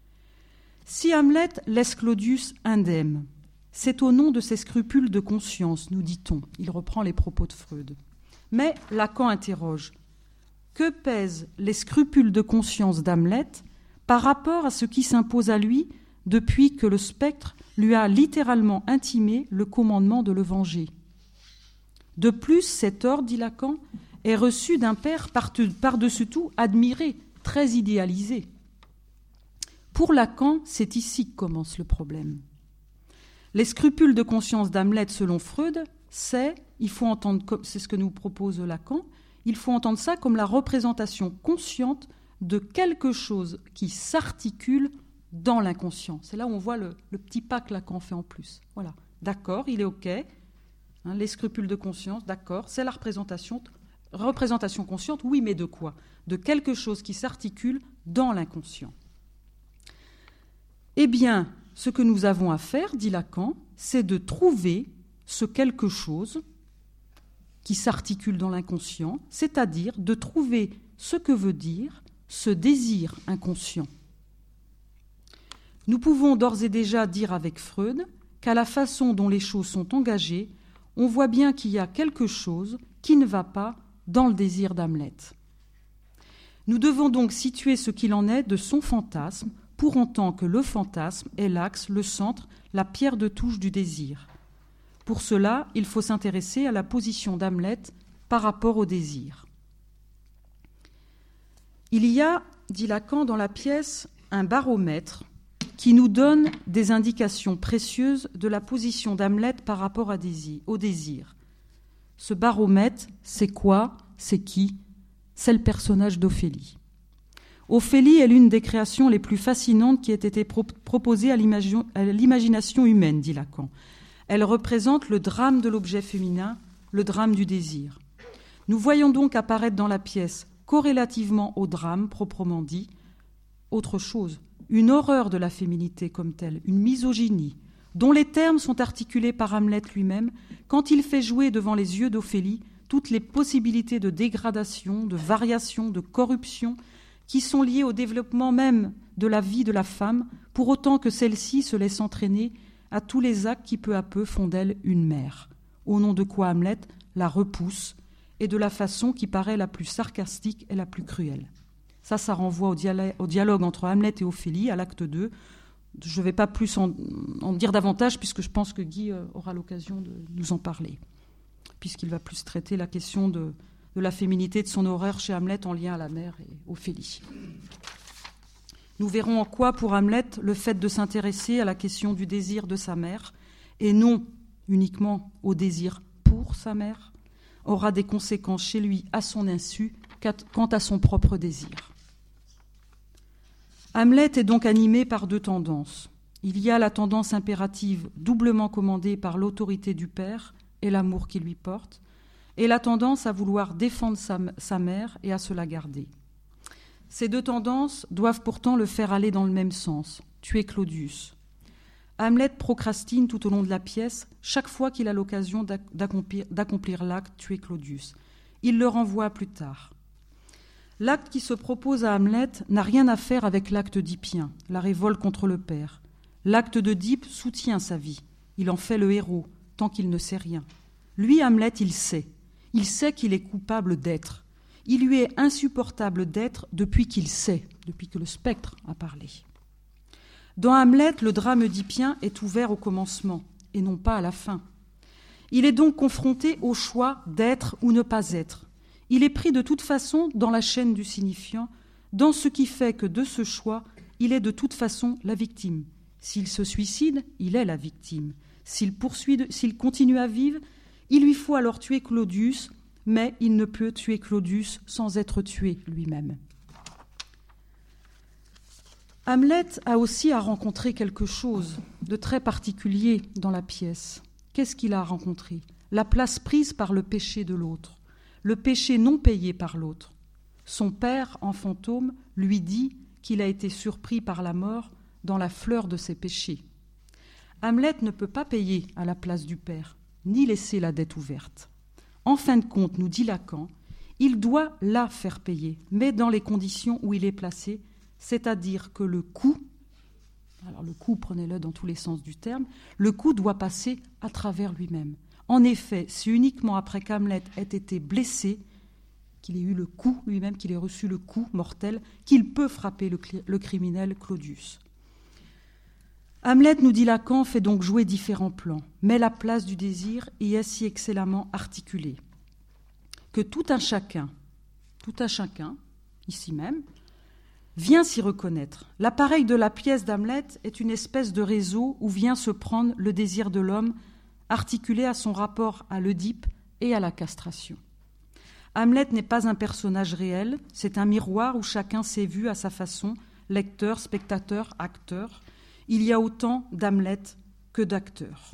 Si Hamlet laisse Claudius indemne, c'est au nom de ses scrupules de conscience, nous dit-on. Il reprend les propos de Freud. Mais Lacan interroge. Que pèsent les scrupules de conscience d'Hamlet par rapport à ce qui s'impose à lui depuis que le spectre lui a littéralement intimé le commandement de le venger? De plus, cet ordre, dit Lacan, est reçu d'un père par-dessus tout admiré, très idéalisé. Pour Lacan, c'est ici que commence le problème. Les scrupules de conscience d'Hamlet, selon Freud, c'est, il faut entendre, c'est ce que nous propose Lacan, il faut entendre ça comme la représentation consciente de quelque chose qui s'articule dans l'inconscient. C'est là où on voit le, le petit pas que Lacan fait en plus. Voilà, d'accord, il est OK. Hein, les scrupules de conscience, d'accord, c'est la représentation, représentation consciente, oui, mais de quoi? De quelque chose qui s'articule dans l'inconscient. Eh bien, ce que nous avons à faire, dit Lacan, c'est de trouver ce quelque chose qui s'articule dans l'inconscient, c'est-à-dire de trouver ce que veut dire ce désir inconscient. Nous pouvons d'ores et déjà dire avec Freud qu'à la façon dont les choses sont engagées, on voit bien qu'il y a quelque chose qui ne va pas dans le désir d'Hamlet. Nous devons donc situer ce qu'il en est de son fantasme, pour autant que le fantasme est l'axe, le centre, la pierre de touche du désir. Pour cela, il faut s'intéresser à la position d'Hamlet par rapport au désir. Il y a, dit Lacan dans la pièce, un baromètre qui nous donne des indications précieuses de la position d'Hamlet par rapport à désir, au désir. Ce baromètre, c'est quoi? C'est qui? C'est le personnage d'Ophélie. Ophélie est l'une des créations les plus fascinantes qui ait été pro- proposée à, l'imagi- à l'imagination humaine, dit Lacan. Elle représente le drame de l'objet féminin, le drame du désir. Nous voyons donc apparaître dans la pièce, corrélativement au drame proprement dit, autre chose, une horreur de la féminité comme telle, une misogynie, dont les termes sont articulés par Hamlet lui-même quand il fait jouer devant les yeux d'Ophélie toutes les possibilités de dégradation, de variation, de corruption qui sont liées au développement même de la vie de la femme, pour autant que celle-ci se laisse entraîner à tous les actes qui peu à peu font d'elle une mère, au nom de quoi Hamlet la repousse, et de la façon qui paraît la plus sarcastique et la plus cruelle. Ça, ça renvoie au, dialogue, au dialogue entre Hamlet et Ophélie, à l'acte deux. Je ne vais pas plus en, en dire davantage, puisque je pense que Guy aura l'occasion de nous en parler, puisqu'il va plus traiter la question de, de la féminité, de son horreur chez Hamlet en lien à la mère et Ophélie. Nous verrons en quoi, pour Hamlet, le fait de s'intéresser à la question du désir de sa mère, et non uniquement au désir pour sa mère, aura des conséquences chez lui à son insu quant à son propre désir. Hamlet est donc animé par deux tendances. Il y a la tendance impérative doublement commandée par l'autorité du père et l'amour qu'il lui porte, et la tendance à vouloir défendre sa, sa mère et à se la garder. Ces deux tendances doivent pourtant le faire aller dans le même sens, tuer Claudius. Hamlet procrastine tout au long de la pièce, chaque fois qu'il a l'occasion d'accomplir, d'accomplir l'acte tuer Claudius. Il le renvoie plus tard. L'acte qui se propose à Hamlet n'a rien à faire avec l'acte d'Hippien, la révolte contre le père. L'acte d'Oedipe soutient sa vie. Il en fait le héros, tant qu'il ne sait rien. Lui, Hamlet, il sait. Il sait qu'il est coupable d'être. Il lui est insupportable d'être depuis qu'il sait, depuis que le spectre a parlé. Dans Hamlet, le drame oedipien est ouvert au commencement, et non pas à la fin. Il est donc confronté au choix d'être ou ne pas être. Il est pris de toute façon dans la chaîne du signifiant, dans ce qui fait que de ce choix, il est de toute façon la victime. S'il se suicide, il est la victime. S'il poursuit, s'il continue à vivre, il lui faut alors tuer Claudius, mais il ne peut tuer Claudius sans être tué lui-même. Hamlet a aussi à rencontrer quelque chose de très particulier dans la pièce. Qu'est-ce qu'il a rencontré? La place prise par le péché de l'autre. Le péché non payé par l'autre. Son père, en fantôme, lui dit qu'il a été surpris par la mort dans la fleur de ses péchés. Hamlet ne peut pas payer à la place du père, ni laisser la dette ouverte. En fin de compte, nous dit Lacan, il doit la faire payer, mais dans les conditions où il est placé, c'est-à-dire que le coup, alors le coup, prenez-le dans tous les sens du terme, le coup doit passer à travers lui-même. En effet, c'est uniquement après qu'Hamlet ait été blessé, qu'il ait eu le coup lui-même, qu'il ait reçu le coup mortel, qu'il peut frapper le, le criminel Claudius. Hamlet, nous dit Lacan, fait donc jouer différents plans, mais la place du désir y est si excellemment articulée que tout un chacun, tout un chacun, ici même, vient s'y reconnaître. L'appareil de la pièce d'Hamlet est une espèce de réseau où vient se prendre le désir de l'homme articulé à son rapport à l'Oedipe et à la castration. Hamlet n'est pas un personnage réel, c'est un miroir où chacun s'est vu à sa façon, lecteur, spectateur, acteur. Il y a autant d'Hamlet que d'acteurs.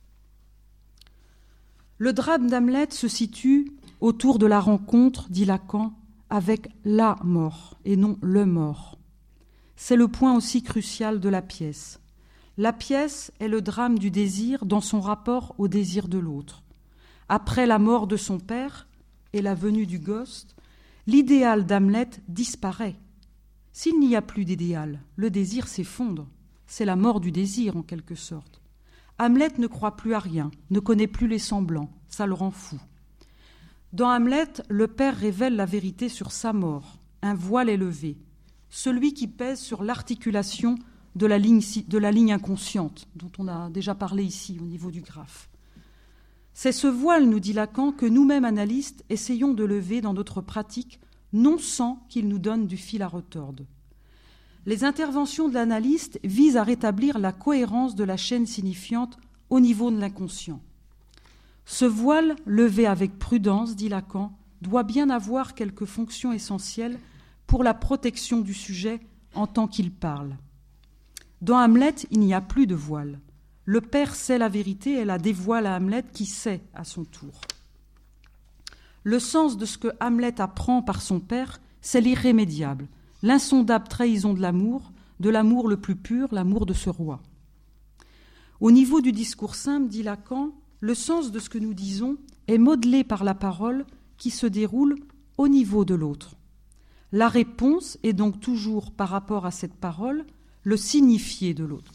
Le drame d'Hamlet se situe autour de la rencontre, dit Lacan, avec la mort et non le mort. C'est le point aussi crucial de la pièce. La pièce est le drame du désir dans son rapport au désir de l'autre. Après la mort de son père et la venue du ghost, l'idéal d'Hamlet disparaît. S'il n'y a plus d'idéal, le désir s'effondre. C'est la mort du désir, en quelque sorte. Hamlet ne croit plus à rien, ne connaît plus les semblants, ça le rend fou. Dans Hamlet, le père révèle la vérité sur sa mort. Un voile est levé, celui qui pèse sur l'articulation de la ligne, de la ligne inconsciente, dont on a déjà parlé ici au niveau du graphe. C'est ce voile, nous dit Lacan, que nous-mêmes analystes essayons de lever dans notre pratique, non sans qu'il nous donne du fil à retordre. Les interventions de l'analyste visent à rétablir la cohérence de la chaîne signifiante au niveau de l'inconscient. Ce voile levé avec prudence, dit Lacan, doit bien avoir quelques fonctions essentielles pour la protection du sujet en tant qu'il parle. Dans Hamlet, il n'y a plus de voile. Le père sait la vérité et la dévoile à Hamlet qui sait à son tour. Le sens de ce que Hamlet apprend par son père, c'est l'irrémédiable, l'insondable trahison de l'amour, de l'amour le plus pur, l'amour de ce roi. Au niveau du discours simple, dit Lacan, le sens de ce que nous disons est modelé par la parole qui se déroule au niveau de l'autre. La réponse est donc toujours, par rapport à cette parole, le signifié de l'autre.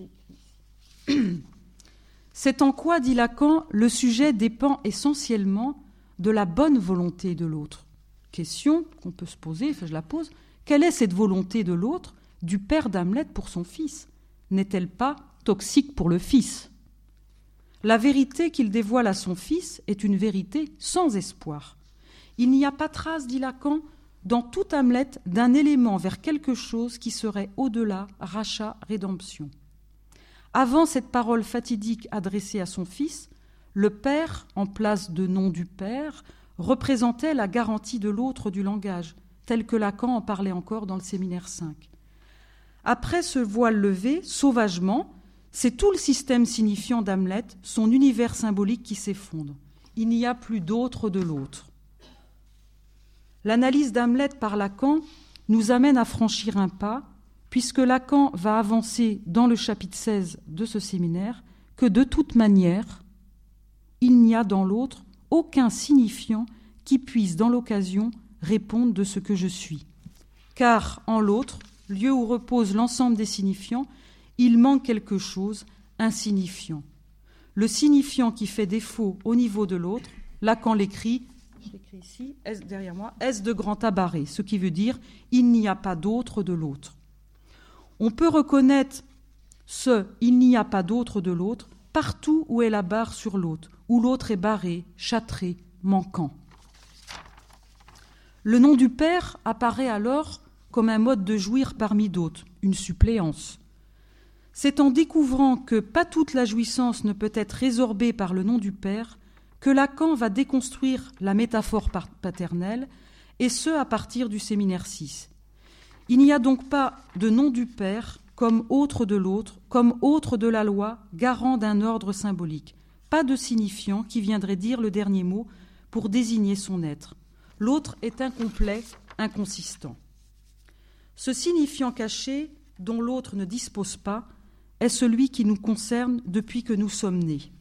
C'est en quoi, dit Lacan, le sujet dépend essentiellement de la bonne volonté de l'autre. Question qu'on peut se poser, enfin je la pose, quelle est cette volonté de l'autre, du père d'Hamlet pour son fils? N'est-elle pas toxique pour le fils? La vérité qu'il dévoile à son fils est une vérité sans espoir. Il n'y a pas trace, dit Lacan, dans tout Hamlet d'un élément vers quelque chose qui serait au-delà, rachat, rédemption. Avant cette parole fatidique adressée à son fils, le père, en place de nom du père, représentait la garantie de l'autre du langage, tel que Lacan en parlait encore dans le séminaire cinq. Après ce voile levé, sauvagement, c'est tout le système signifiant d'Hamlet, son univers symbolique qui s'effondre. Il n'y a plus d'autre de l'autre. L'analyse d'Hamlet par Lacan nous amène à franchir un pas, puisque Lacan va avancer dans le chapitre seize de ce séminaire que de toute manière, il n'y a dans l'autre aucun signifiant qui puisse, dans l'occasion, répondre de ce que je suis. Car en l'autre, lieu où repose l'ensemble des signifiants, il manque quelque chose, un signifiant. Le signifiant qui fait défaut au niveau de l'autre, Lacan l'écrit, je l'écris ici, S derrière moi, S de grand tabaret, ce qui veut dire il n'y a pas d'autre de l'autre. On peut reconnaître ce « il n'y a pas d'autre de l'autre » partout où est la barre sur l'autre, où l'autre est barré, châtré, manquant. Le nom du père apparaît alors comme un mode de jouir parmi d'autres, une suppléance. C'est en découvrant que pas toute la jouissance ne peut être résorbée par le nom du père que Lacan va déconstruire la métaphore paternelle, et ce à partir du séminaire six. Il n'y a donc pas de nom du père comme autre de l'autre, comme autre de la loi, garant d'un ordre symbolique. Pas de signifiant qui viendrait dire le dernier mot pour désigner son être. L'autre est incomplet, inconsistant. Ce signifiant caché, dont l'autre ne dispose pas, est celui qui nous concerne depuis que nous sommes nés.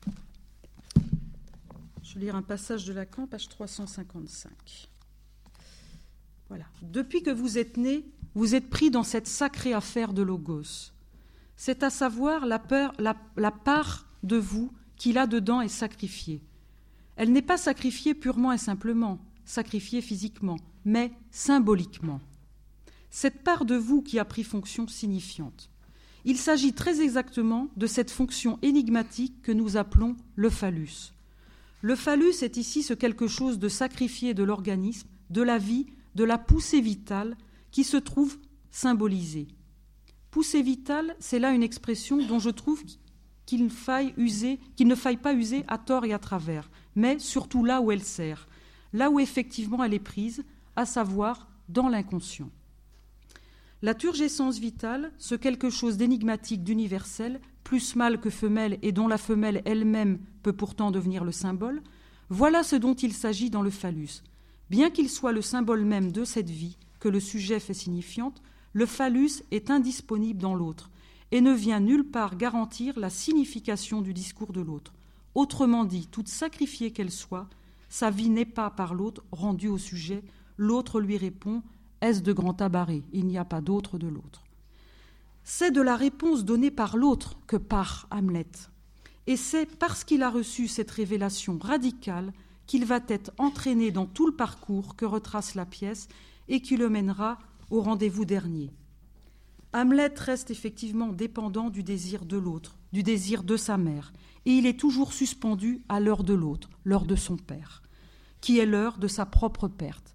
Je vais lire un passage de Lacan, page trois cent cinquante-cinq. Voilà. Depuis que vous êtes nés, vous êtes pris dans cette sacrée affaire de Logos. C'est à savoir la, peur, la, la part de vous qui là-dedans est sacrifiée. Elle n'est pas sacrifiée purement et simplement, sacrifiée physiquement, mais symboliquement. Cette part de vous qui a pris fonction signifiante. Il s'agit très exactement de cette fonction énigmatique que nous appelons le phallus. Le phallus est ici ce quelque chose de sacrifié de l'organisme, de la vie, de la poussée vitale qui se trouve symbolisée. Poussée vitale, c'est là une expression dont je trouve qu'il faille user, qu'il ne faille pas user à tort et à travers, mais surtout là où elle sert, là où effectivement elle est prise, à savoir dans l'inconscient. La turgescence vitale, ce quelque chose d'énigmatique, d'universel, plus mâle que femelle et dont la femelle elle-même peut pourtant devenir le symbole, voilà ce dont il s'agit dans le phallus. Bien qu'il soit le symbole même de cette vie que le sujet fait signifiante, le phallus est indisponible dans l'autre et ne vient nulle part garantir la signification du discours de l'autre. Autrement dit, toute sacrifiée qu'elle soit, sa vie n'est pas par l'autre rendue au sujet, l'autre lui répond « Est-ce de grand tabaret ? Il n'y a pas d'autre de l'autre ». C'est de la réponse donnée par l'autre que part Hamlet. Et c'est parce qu'il a reçu cette révélation radicale qu'il va être entraîné dans tout le parcours que retrace la pièce et qui le mènera au rendez-vous dernier. Hamlet reste effectivement dépendant du désir de l'autre, du désir de sa mère, et il est toujours suspendu à l'heure de l'autre, l'heure de son père, qui est l'heure de sa propre perte.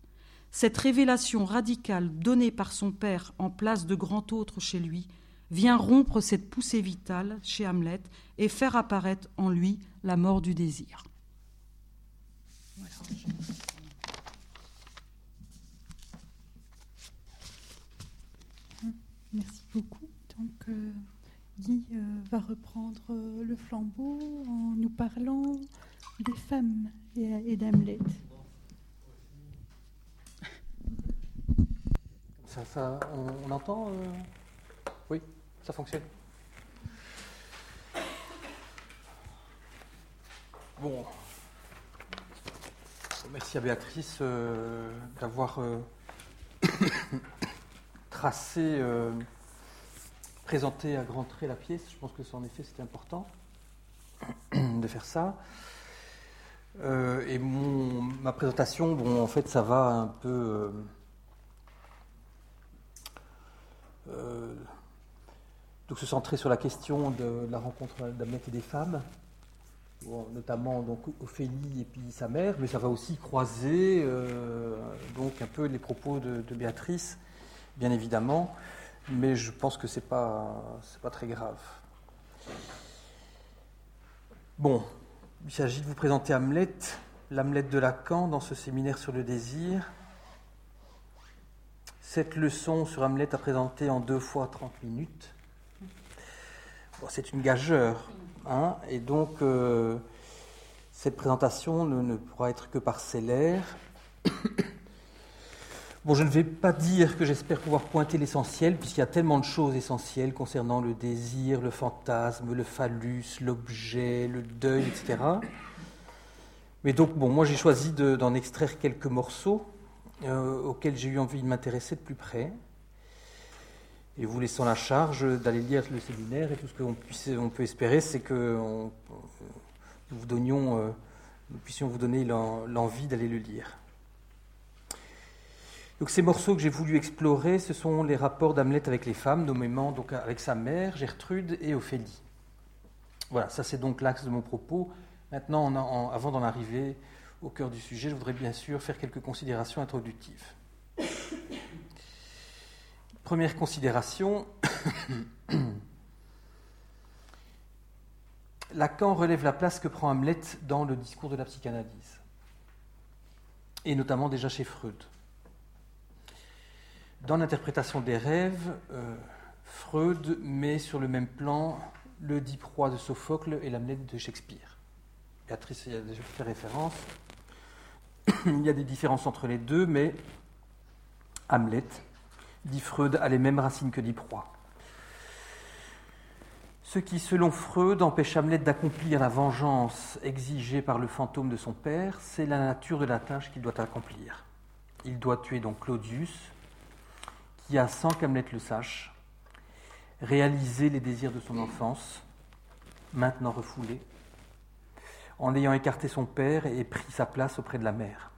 Cette révélation radicale donnée par son père en place de grand autre chez lui vient rompre cette poussée vitale chez Hamlet et faire apparaître en lui la mort du désir. Voilà.
Merci beaucoup. Donc, euh, Guy euh, va reprendre euh, le flambeau en nous parlant des femmes et, et d'Hamlet.
Ça, ça, on, on entend euh... Oui, ça fonctionne. Bon, merci à Béatrice euh, d'avoir euh, tracé, euh, présenté à grands traits la pièce. Je pense que ça, en effet, c'était important de faire ça. Euh, et mon, ma présentation, bon, en fait, ça va un peu... Euh, euh, donc se centrer sur la question de la rencontre d'Hamlet et des femmes, bon, notamment donc Ophélie et puis sa mère, mais ça va aussi croiser euh, donc un peu les propos de, de Béatrice, bien évidemment, mais je pense que c'est pas c'est pas très grave. Bon, il s'agit de vous présenter Hamlet, l'Hamlet de Lacan dans ce séminaire sur le désir. Cette leçon sur Hamlet à présenter en deux fois trente minutes. Bon, c'est une gageure, hein, et donc euh, cette présentation ne, ne pourra être que parcellaire. Bon, je ne vais pas dire que j'espère pouvoir pointer l'essentiel, puisqu'il y a tellement de choses essentielles concernant le désir, le fantasme, le phallus, l'objet, le deuil, et cetera. Mais donc, bon, moi j'ai choisi de, d'en extraire quelques morceaux euh, auxquels j'ai eu envie de m'intéresser de plus près. Et vous laissant la charge d'aller lire le séminaire, et tout ce qu'on puisse, on peut espérer, c'est que on, nous, vous donnions, euh, nous puissions vous donner l'en, l'envie d'aller le lire. Donc ces morceaux que j'ai voulu explorer, ce sont les rapports d'Hamlet avec les femmes, nommément donc avec sa mère, Gertrude, et Ophélie. Voilà, ça c'est donc l'axe de mon propos. Maintenant, en, en, avant d'en arriver au cœur du sujet, je voudrais bien sûr faire quelques considérations introductives. Première considération, Lacan relève la place que prend Hamlet dans le discours de la psychanalyse, et notamment déjà chez Freud. Dans l'interprétation des rêves, euh, Freud met sur le même plan l'Oedipe roi de Sophocle et l'Hamlet de Shakespeare. Béatrice y a déjà fait référence. Il y a des différences entre les deux, mais Hamlet, dit Freud, a les mêmes racines que l'Oedipe roi. Ce qui, selon Freud, empêche Hamlet d'accomplir la vengeance exigée par le fantôme de son père, c'est la nature de la tâche qu'il doit accomplir. Il doit tuer donc Claudius, qui a, sans qu'Hamlet le sache, réalisé les désirs de son enfance, maintenant refoulés, en ayant écarté son père et pris sa place auprès de la mère.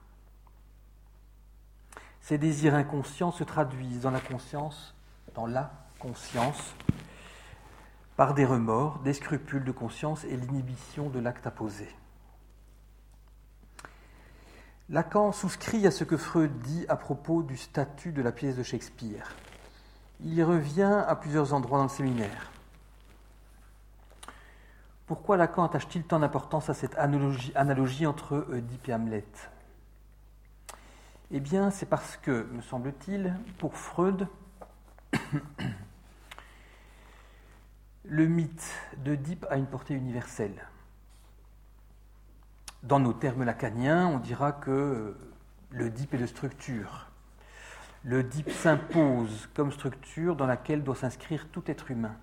Ces désirs inconscients se traduisent dans la conscience, dans la conscience, par des remords, des scrupules de conscience et l'inhibition de l'acte à poser. Lacan souscrit à ce que Freud dit à propos du statut de la pièce de Shakespeare. Il y revient à plusieurs endroits dans le séminaire. Pourquoi Lacan attache-t-il tant d'importance à cette analogie, analogie entre Oedipe et Hamlet ? Eh bien, c'est parce que, me semble-t-il, pour Freud, le mythe d'Oedipe a une portée universelle. Dans nos termes lacaniens, on dira que l'Oedipe est de structure. L'Oedipe s'impose comme structure dans laquelle doit s'inscrire tout être humain.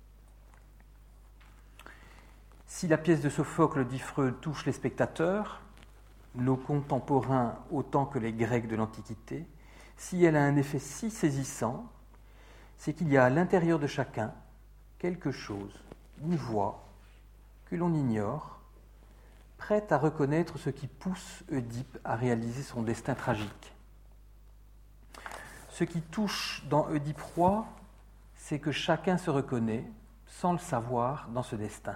Si la pièce de Sophocle, dit Freud, touche les spectateurs, nos contemporains autant que les Grecs de l'Antiquité, si elle a un effet si saisissant, c'est qu'il y a à l'intérieur de chacun quelque chose, une voix, que l'on ignore, prête à reconnaître ce qui pousse Oedipe à réaliser son destin tragique. Ce qui touche dans Oedipe roi, c'est que chacun se reconnaît, sans le savoir, dans ce destin.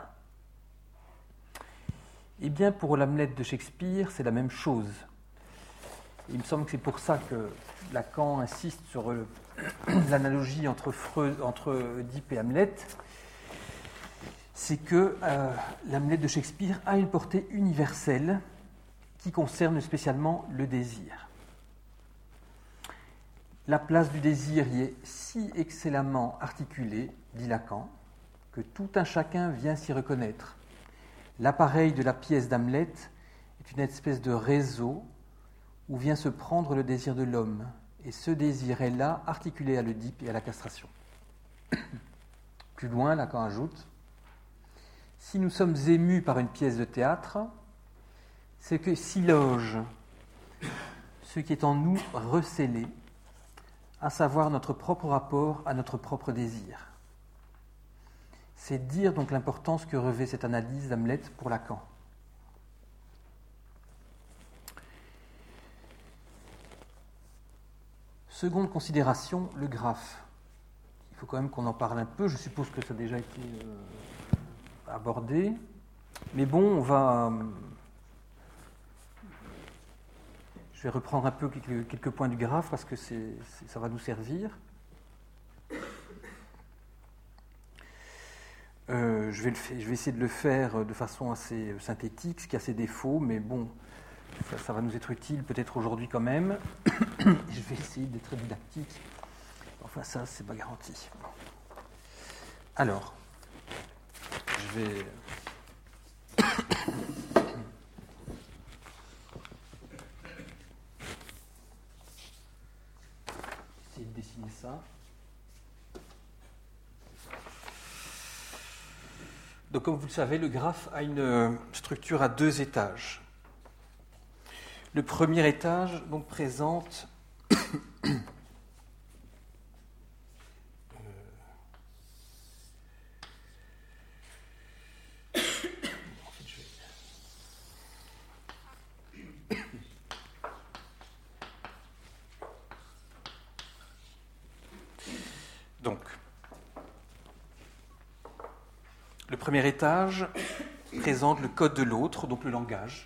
Eh bien, pour l'Hamlet de Shakespeare, c'est la même chose. Il me semble que c'est pour ça que Lacan insiste sur euh, l'analogie entre, Freud, entre Oedipe et Hamlet. C'est que euh, l'Hamlet de Shakespeare a une portée universelle qui concerne spécialement le désir. La place du désir y est si excellemment articulée, dit Lacan, que tout un chacun vient s'y reconnaître. L'appareil de la pièce d'Hamlet est une espèce de réseau où vient se prendre le désir de l'homme, et ce désir est là, articulé à l'Oedipe et à la castration. Plus loin, Lacan ajoute: si nous sommes émus par une pièce de théâtre, c'est que s'y loge ce qui est en nous recélé, à savoir notre propre rapport à notre propre désir. C'est dire donc l'importance que revêt cette analyse d'Hamlet pour Lacan. Seconde considération, le graphe. Il faut quand même qu'on en parle un peu, je suppose que ça a déjà été euh, abordé. Mais bon, on va... Euh, je vais reprendre un peu quelques, quelques points du graphe parce que c'est, c'est, ça va nous servir. Euh, je, vais le faire, je vais essayer de le faire de façon assez synthétique, ce qui a ses défauts, mais bon, ça, ça va nous être utile peut-être aujourd'hui quand même. Je vais essayer d'être didactique. Enfin, ça, c'est pas garanti. Alors, je vais... essayer de dessiner ça. Donc, comme vous le savez, le graphe a une structure à deux étages. Le premier étage donc, présente euh, donc le premier étage présente le code de l'autre, donc le langage.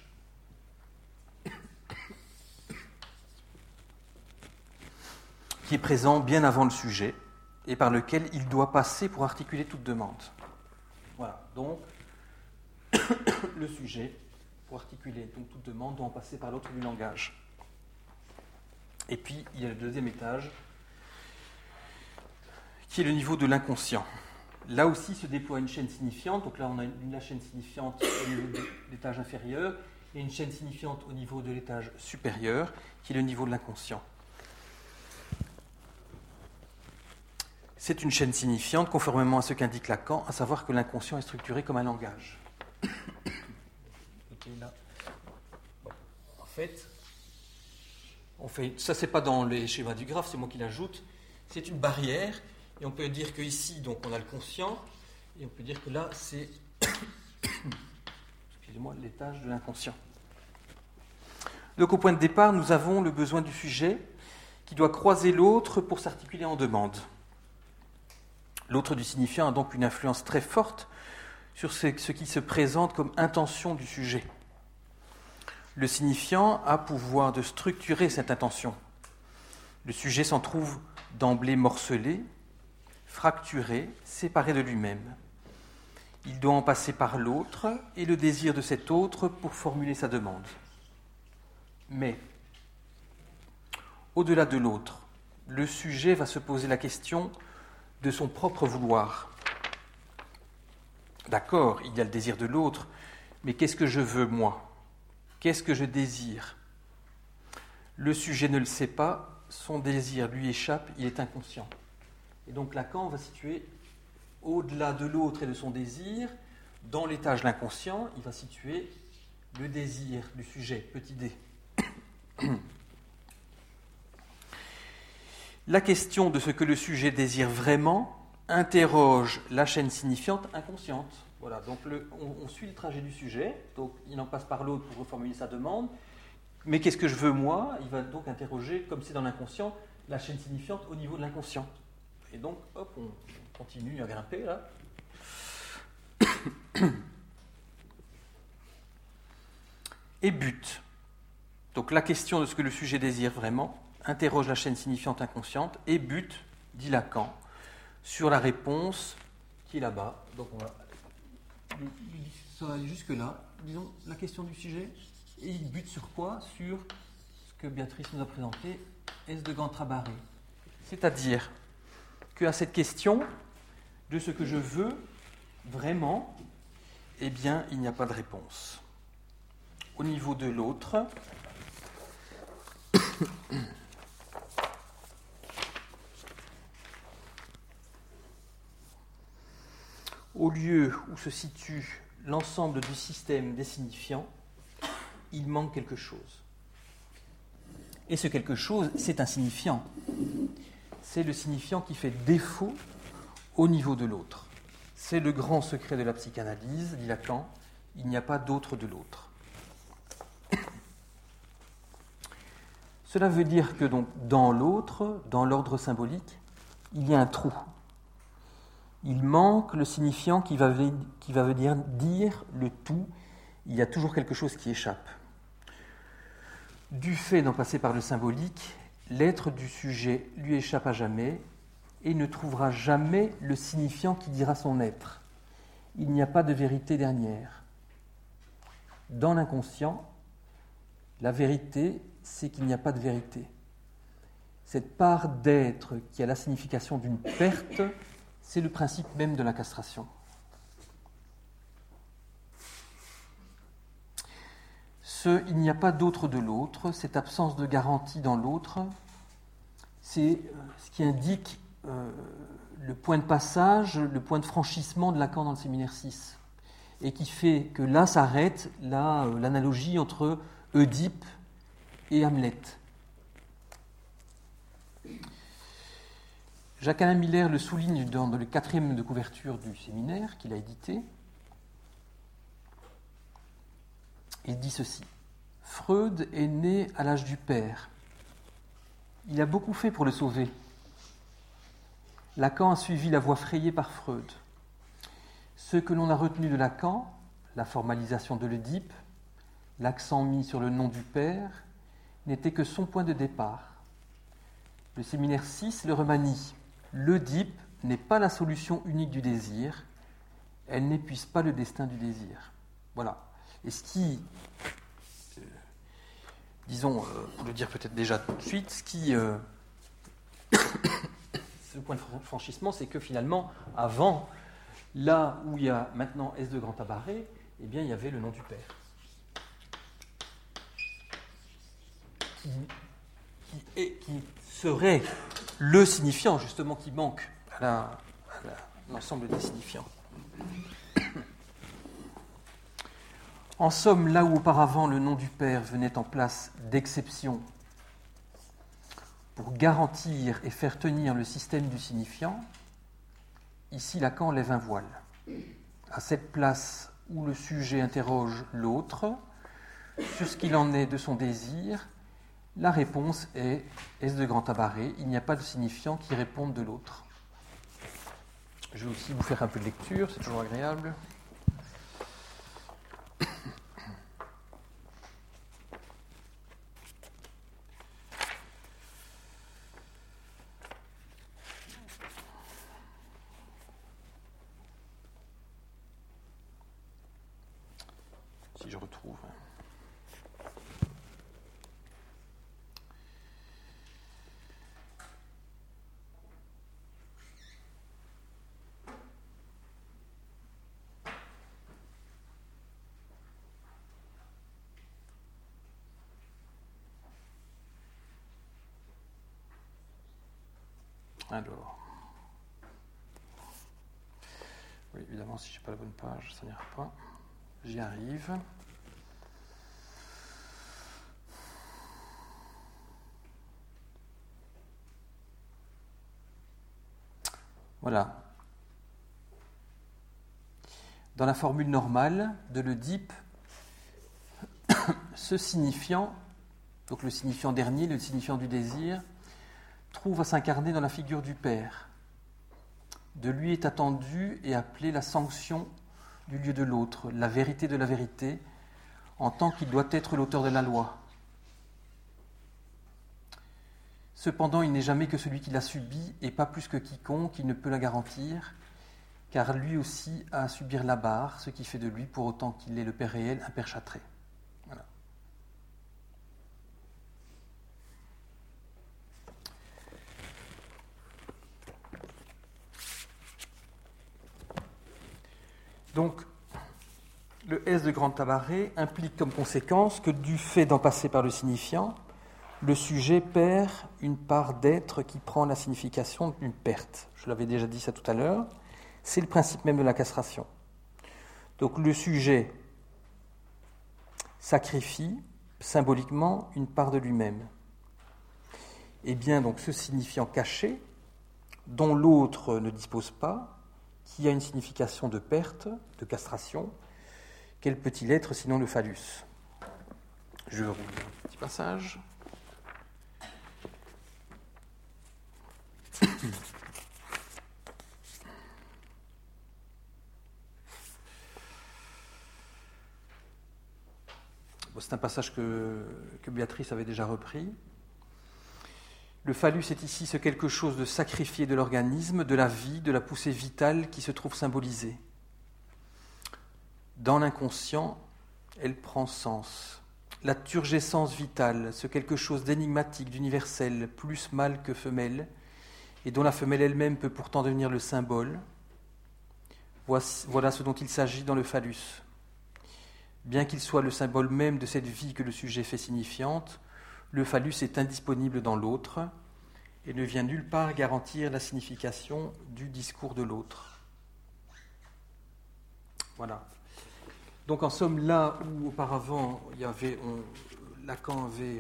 Qui est présent bien avant le sujet et par lequel il doit passer pour articuler toute demande. Voilà, donc le sujet, pour articuler donc, toute demande, doit en passer par l'autre du langage. Et puis, il y a le deuxième étage, qui est le niveau de l'inconscient. Là aussi se déploie une chaîne signifiante, donc là on a une, la chaîne signifiante au niveau de l'étage inférieur, et une chaîne signifiante au niveau de l'étage supérieur, qui est le niveau de l'inconscient. C'est une chaîne signifiante, conformément à ce qu'indique Lacan, à savoir que l'inconscient est structuré comme un langage. Okay, là. Bon. En fait, on fait, ça c'est pas dans les schémas du graphe, c'est moi qui l'ajoute. C'est une barrière, et on peut dire qu'ici, donc, on a le conscient, et on peut dire que là, c'est, excusez-moi, l'étage de l'inconscient. Donc, au point de départ, nous avons le besoin du sujet qui doit croiser l'autre pour s'articuler en demande. L'autre du signifiant a donc une influence très forte sur ce qui se présente comme intention du sujet. Le signifiant a pouvoir de structurer cette intention. Le sujet s'en trouve d'emblée morcelé, fracturé, séparé de lui-même. Il doit en passer par l'autre et le désir de cet autre pour formuler sa demande. Mais, au-delà de l'autre, le sujet va se poser la question de son propre vouloir. D'accord, il y a le désir de l'autre, mais qu'est-ce que je veux, moi ? Qu'est-ce que je désire ? Le sujet ne le sait pas, son désir lui échappe, il est inconscient. Et donc Lacan va situer, au-delà de l'autre et de son désir, dans l'étage de l'inconscient, il va situer le désir du sujet, petit d. La question de ce que le sujet désire vraiment interroge la chaîne signifiante inconsciente. Voilà, donc le, on, on suit le trajet du sujet, donc il en passe par l'autre pour reformuler sa demande. Mais qu'est-ce que je veux moi ? Il va donc interroger, comme c'est dans l'inconscient, la chaîne signifiante au niveau de l'inconscient. Et donc, hop, on continue à grimper là. Et but. Donc la question de ce que le sujet désire vraiment interroge la chaîne signifiante inconsciente et bute, dit Lacan, sur la réponse qui est là-bas. Donc on va, ça va aller jusque-là. Disons la question du sujet, et il bute sur quoi? Sur ce que Béatrice nous a présenté, S de Gantrabarré. C'est-à-dire qu'à cette question de ce que je veux vraiment, eh bien, il n'y a pas de réponse. Au niveau de l'autre, au lieu où se situe l'ensemble du système des signifiants, il manque quelque chose. Et ce quelque chose, c'est un signifiant. C'est le signifiant qui fait défaut au niveau de l'autre. C'est le grand secret de la psychanalyse, dit Lacan, il n'y a pas d'autre de l'autre. Cela veut dire que donc, dans l'autre, dans l'ordre symbolique, il y a un trou. Il manque le signifiant qui va, qui va venir dire le tout. Il y a toujours quelque chose qui échappe. Du fait d'en passer par le symbolique, l'être du sujet lui échappe à jamais et ne trouvera jamais le signifiant qui dira son être. Il n'y a pas de vérité dernière. Dans l'inconscient, la vérité, c'est qu'il n'y a pas de vérité. Cette part d'être qui a la signification d'une perte, c'est le principe même de la castration. Ce « il n'y a pas d'autre de l'autre », cette absence de garantie dans l'autre, c'est ce qui indique euh, le point de passage, le point de franchissement de Lacan dans le séminaire six, et qui fait que là s'arrête là, euh, l'analogie entre Oedipe et Hamlet. Jacques-Alain Miller le souligne dans le quatrième de couverture du séminaire qu'il a édité. Il dit ceci: Freud est né à l'âge du père. Il a beaucoup fait pour le sauver. Lacan a suivi la voie frayée par Freud. Ce que l'on a retenu de Lacan, la formalisation de l'Oedipe, l'accent mis sur le nom du père, n'était que son point de départ. Le séminaire six le remanie. L'Oedipe n'est pas la solution unique du désir, elle n'épuise pas le destin du désir. Voilà. Et ce qui, euh, disons, euh, pour le dire peut-être déjà tout de suite, ce qui, euh, ce point de franchissement, c'est que finalement, avant, là où il y a maintenant S de Gantrabarré, eh bien, il y avait le nom du père. Qui, qui, est, qui serait le signifiant, justement, qui manque à, la, à la, l'ensemble des signifiants. En somme, là où auparavant le nom du père venait en place d'exception pour garantir et faire tenir le système du signifiant, ici Lacan lève un voile. À cette place où le sujet interroge l'autre sur ce qu'il en est de son désir, la réponse est S de Gantrabarré, il n'y a pas de signifiant qui réponde de l'autre. Je vais aussi vous faire un peu de lecture, c'est toujours agréable. Si je retrouve. Alors, oui, évidemment, si je n'ai pas la bonne page, ça n'ira pas. J'y arrive. Voilà. Dans la formule normale de l'Oedipe, ce signifiant, donc le signifiant dernier, le signifiant du désir, trouve à s'incarner dans la figure du père. De lui est attendue et appelée la sanction du lieu de l'autre, la vérité de la vérité, en tant qu'il doit être l'auteur de la loi. Cependant, il n'est jamais que celui qui l'a subie, et pas plus que quiconque, il ne peut la garantir, car lui aussi a à subir la barre, ce qui fait de lui, pour autant qu'il est le Père réel, un Père châtré. Voilà. Donc, le S de grand tabaret implique comme conséquence que du fait d'en passer par le signifiant, le sujet perd une part d'être qui prend la signification d'une perte. Je l'avais déjà dit ça tout à l'heure. C'est le principe même de la castration. Donc le sujet sacrifie symboliquement une part de lui-même. Et bien donc ce signifiant caché, dont l'autre ne dispose pas, qui a une signification de perte, de castration, quel peut-il être sinon le phallus ? Je roule un petit passage. Bon, c'est un passage que, que Béatrice avait déjà repris. Le phallus est ici ce quelque chose de sacrifié de l'organisme, de la vie, de la poussée vitale qui se trouve symbolisée. Dans l'inconscient, elle prend sens. La turgescence vitale, ce quelque chose d'énigmatique, d'universel, plus mâle que femelle, et dont la femelle elle-même peut pourtant devenir le symbole. Voici, voilà ce dont il s'agit dans le phallus. Bien qu'il soit le symbole même de cette vie que le sujet fait signifiante, le phallus est indisponible dans l'autre et ne vient nulle part garantir la signification du discours de l'autre. Voilà. Donc en somme, là où auparavant il y avait, on, Lacan avait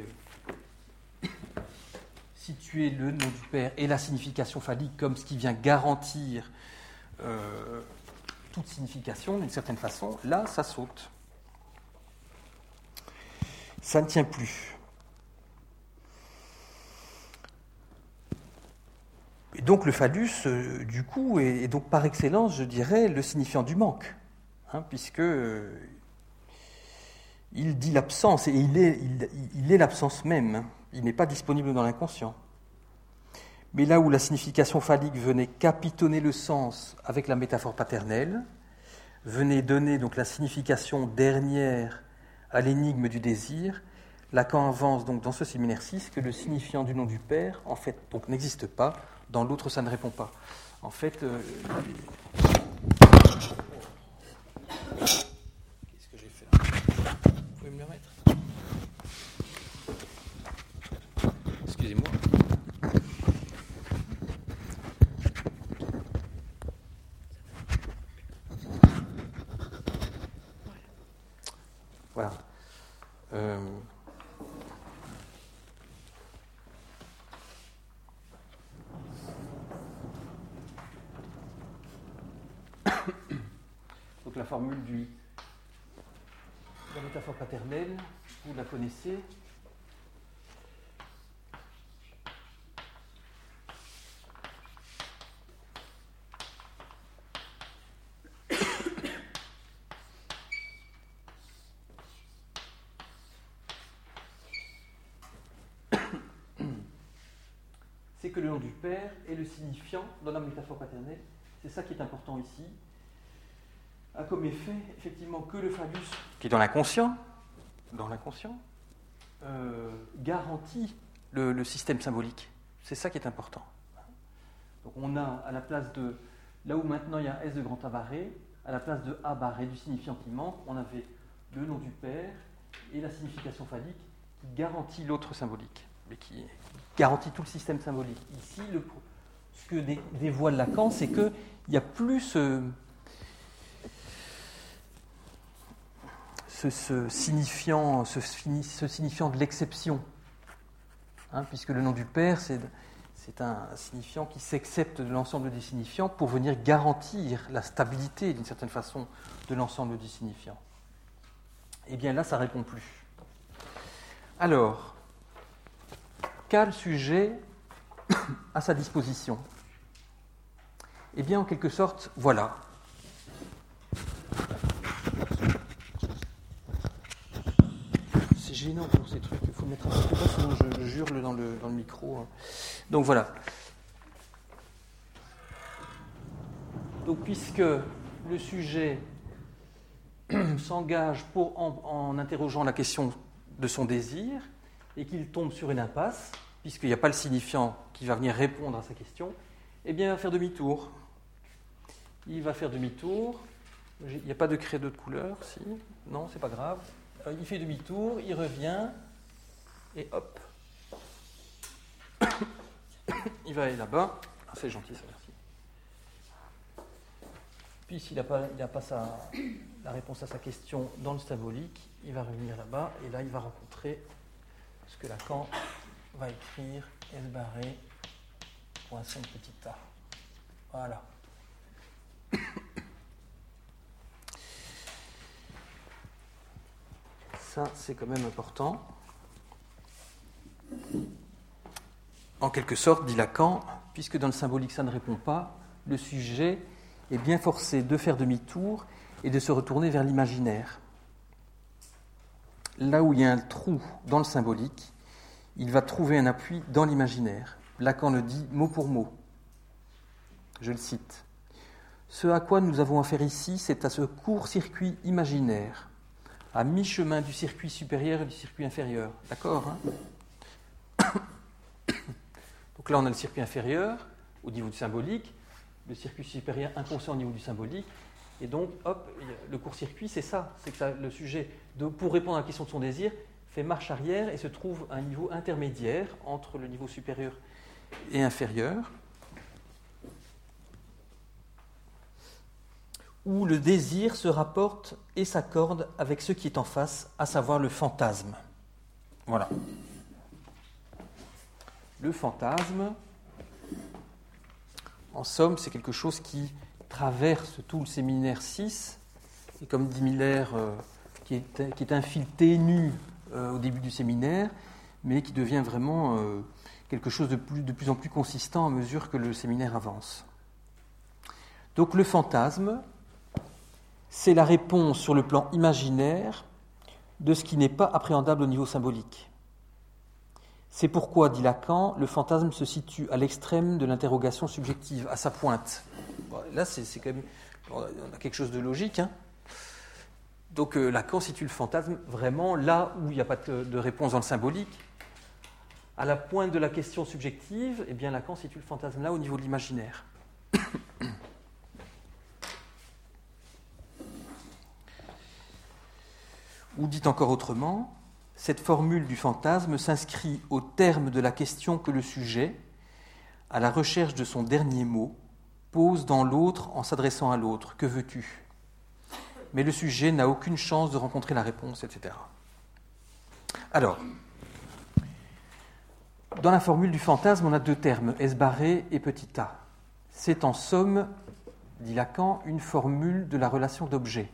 situé le nom du Père et la signification phallique comme ce qui vient garantir euh, toute signification d'une certaine façon, là ça saute. Ça ne tient plus. Et donc le phallus, euh, du coup, est, est donc par excellence, je dirais, le signifiant du manque, hein, puisque euh, il dit l'absence, et il est, il, il est l'absence même, hein, il n'est pas disponible dans l'inconscient. Mais là où la signification phallique venait capitonner le sens avec la métaphore paternelle, venait donner donc la signification dernière à l'énigme du désir, Lacan avance donc dans ce séminaire six que le signifiant du nom du Père, en fait, donc n'existe pas, dans l'autre ça ne répond pas. En fait, euh, qu'est-ce que j'ai fait là ? Vous pouvez me le remettre ? Excusez-moi. Voilà. Euh... Donc la formule du, de la métaphore paternelle, vous la connaissez. C'est que le nom du Père est le signifiant dans la métaphore paternelle. C'est ça qui est important ici. A comme effet, effectivement, que le phallus, qui est dans l'inconscient, dans l'inconscient, euh, garantit le, le système symbolique. C'est ça qui est important. Donc on a, à la place de, là où maintenant il y a S de grand A barré, à la place de A barré du signifiant qui manque, on avait le nom du Père et la signification phallique qui garantit l'autre symbolique, mais qui garantit tout le système symbolique. Ici, le, ce que dé, dévoile Lacan, c'est qu'il n'y a plus ce... Ce, ce, signifiant, ce, ce signifiant de l'exception, hein, puisque le nom du Père, c'est, c'est un signifiant qui s'accepte de l'ensemble des signifiants pour venir garantir la stabilité, d'une certaine façon, de l'ensemble des signifiants. Eh bien là, ça ne répond plus. Alors, qu'a le sujet à sa disposition ? Eh bien, en quelque sorte, voilà. gênant pour ces trucs, il faut mettre un petit peu bas, sinon je, je hurle dans le, dans le micro. Donc voilà. Donc puisque le sujet s'engage pour, en, en interrogeant la question de son désir, et qu'il tombe sur une impasse, puisqu'il n'y a pas le signifiant qui va venir répondre à sa question, eh bien il va faire demi-tour. Il va faire demi-tour. Il n'y a pas de credo de couleur, si. Non, c'est pas grave. Il fait demi-tour, il revient, et hop. Il va aller là-bas. Ah, c'est gentil, ça, merci. Puis s'il n'a pas, il n'a pas sa, la réponse à sa question dans le symbolique, il va revenir là-bas, et là, il va rencontrer ce que Lacan va écrire, S barré, point cinq petit a. Voilà. Ça, c'est quand même important. En quelque sorte, dit Lacan, puisque dans le symbolique ça ne répond pas, le sujet est bien forcé de faire demi-tour et de se retourner vers l'imaginaire. Là où il y a un trou dans le symbolique, il va trouver un appui dans l'imaginaire. Lacan le dit mot pour mot. Je le cite. « Ce à quoi nous avons affaire ici, c'est à ce court-circuit imaginaire, à mi-chemin du circuit supérieur et du circuit inférieur. » D'accord, hein? Donc là, on a le circuit inférieur au niveau du symbolique, le circuit supérieur inconscient au niveau du symbolique, et donc, hop, le court-circuit, c'est ça, c'est que ça, le sujet, de, pour répondre à la question de son désir, fait marche arrière et se trouve à un niveau intermédiaire entre le niveau supérieur et inférieur, où le désir se rapporte et s'accorde avec ce qui est en face, à savoir le fantasme. Voilà. Le fantasme, en somme, c'est quelque chose qui traverse tout le séminaire six, et comme dit Miller, euh, qui, est, qui est un fil ténu euh, au début du séminaire, mais qui devient vraiment euh, quelque chose de plus, de plus en plus consistant à mesure que le séminaire avance. Donc le fantasme, c'est la réponse sur le plan imaginaire de ce qui n'est pas appréhendable au niveau symbolique. C'est pourquoi, dit Lacan, le fantasme se situe à l'extrême de l'interrogation subjective, à sa pointe. Bon, là, c'est, c'est quand même... On a quelque chose de logique. Hein. Donc euh, Lacan situe le fantasme vraiment là où il n'y a pas de, de réponse dans le symbolique. À la pointe de la question subjective, eh bien, Lacan situe le fantasme là au niveau de l'imaginaire. Ou dit encore autrement, cette formule du fantasme s'inscrit au terme de la question que le sujet, à la recherche de son dernier mot, pose dans l'autre en s'adressant à l'autre. Que veux-tu ? Mais le sujet n'a aucune chance de rencontrer la réponse, et cetera. Alors, dans la formule du fantasme, on a deux termes, S barré et petit a. C'est en somme, dit Lacan, une formule de la relation d'objet.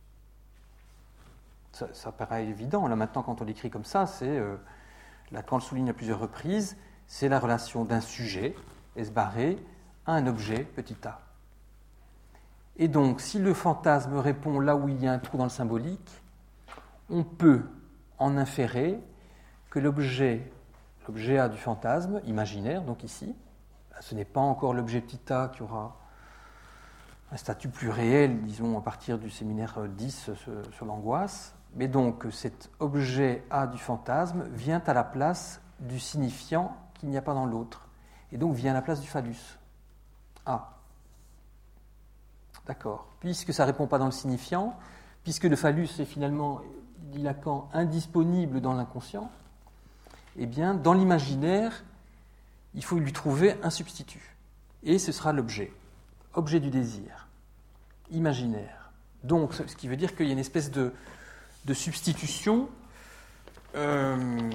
Ça, ça paraît évident, là maintenant quand on l'écrit comme ça, c'est, euh, Lacan le souligne à plusieurs reprises, c'est la relation d'un sujet, S barré, à un objet, petit a. Et donc, si le fantasme répond là où il y a un trou dans le symbolique, on peut en inférer que l'objet, l'objet A du fantasme, imaginaire, donc ici, ce n'est pas encore l'objet petit a qui aura un statut plus réel, disons, à partir du séminaire dix sur l'angoisse, mais donc cet objet A du fantasme vient à la place du signifiant qu'il n'y a pas dans l'autre, et donc vient à la place du phallus. A. D'accord. Puisque ça ne répond pas dans le signifiant, puisque le phallus est finalement, dit Lacan, indisponible dans l'inconscient, eh bien, dans l'imaginaire, il faut lui trouver un substitut. Et ce sera l'objet. Objet du désir. Imaginaire. Donc, ce qui veut dire qu'il y a une espèce de, de substitution euh,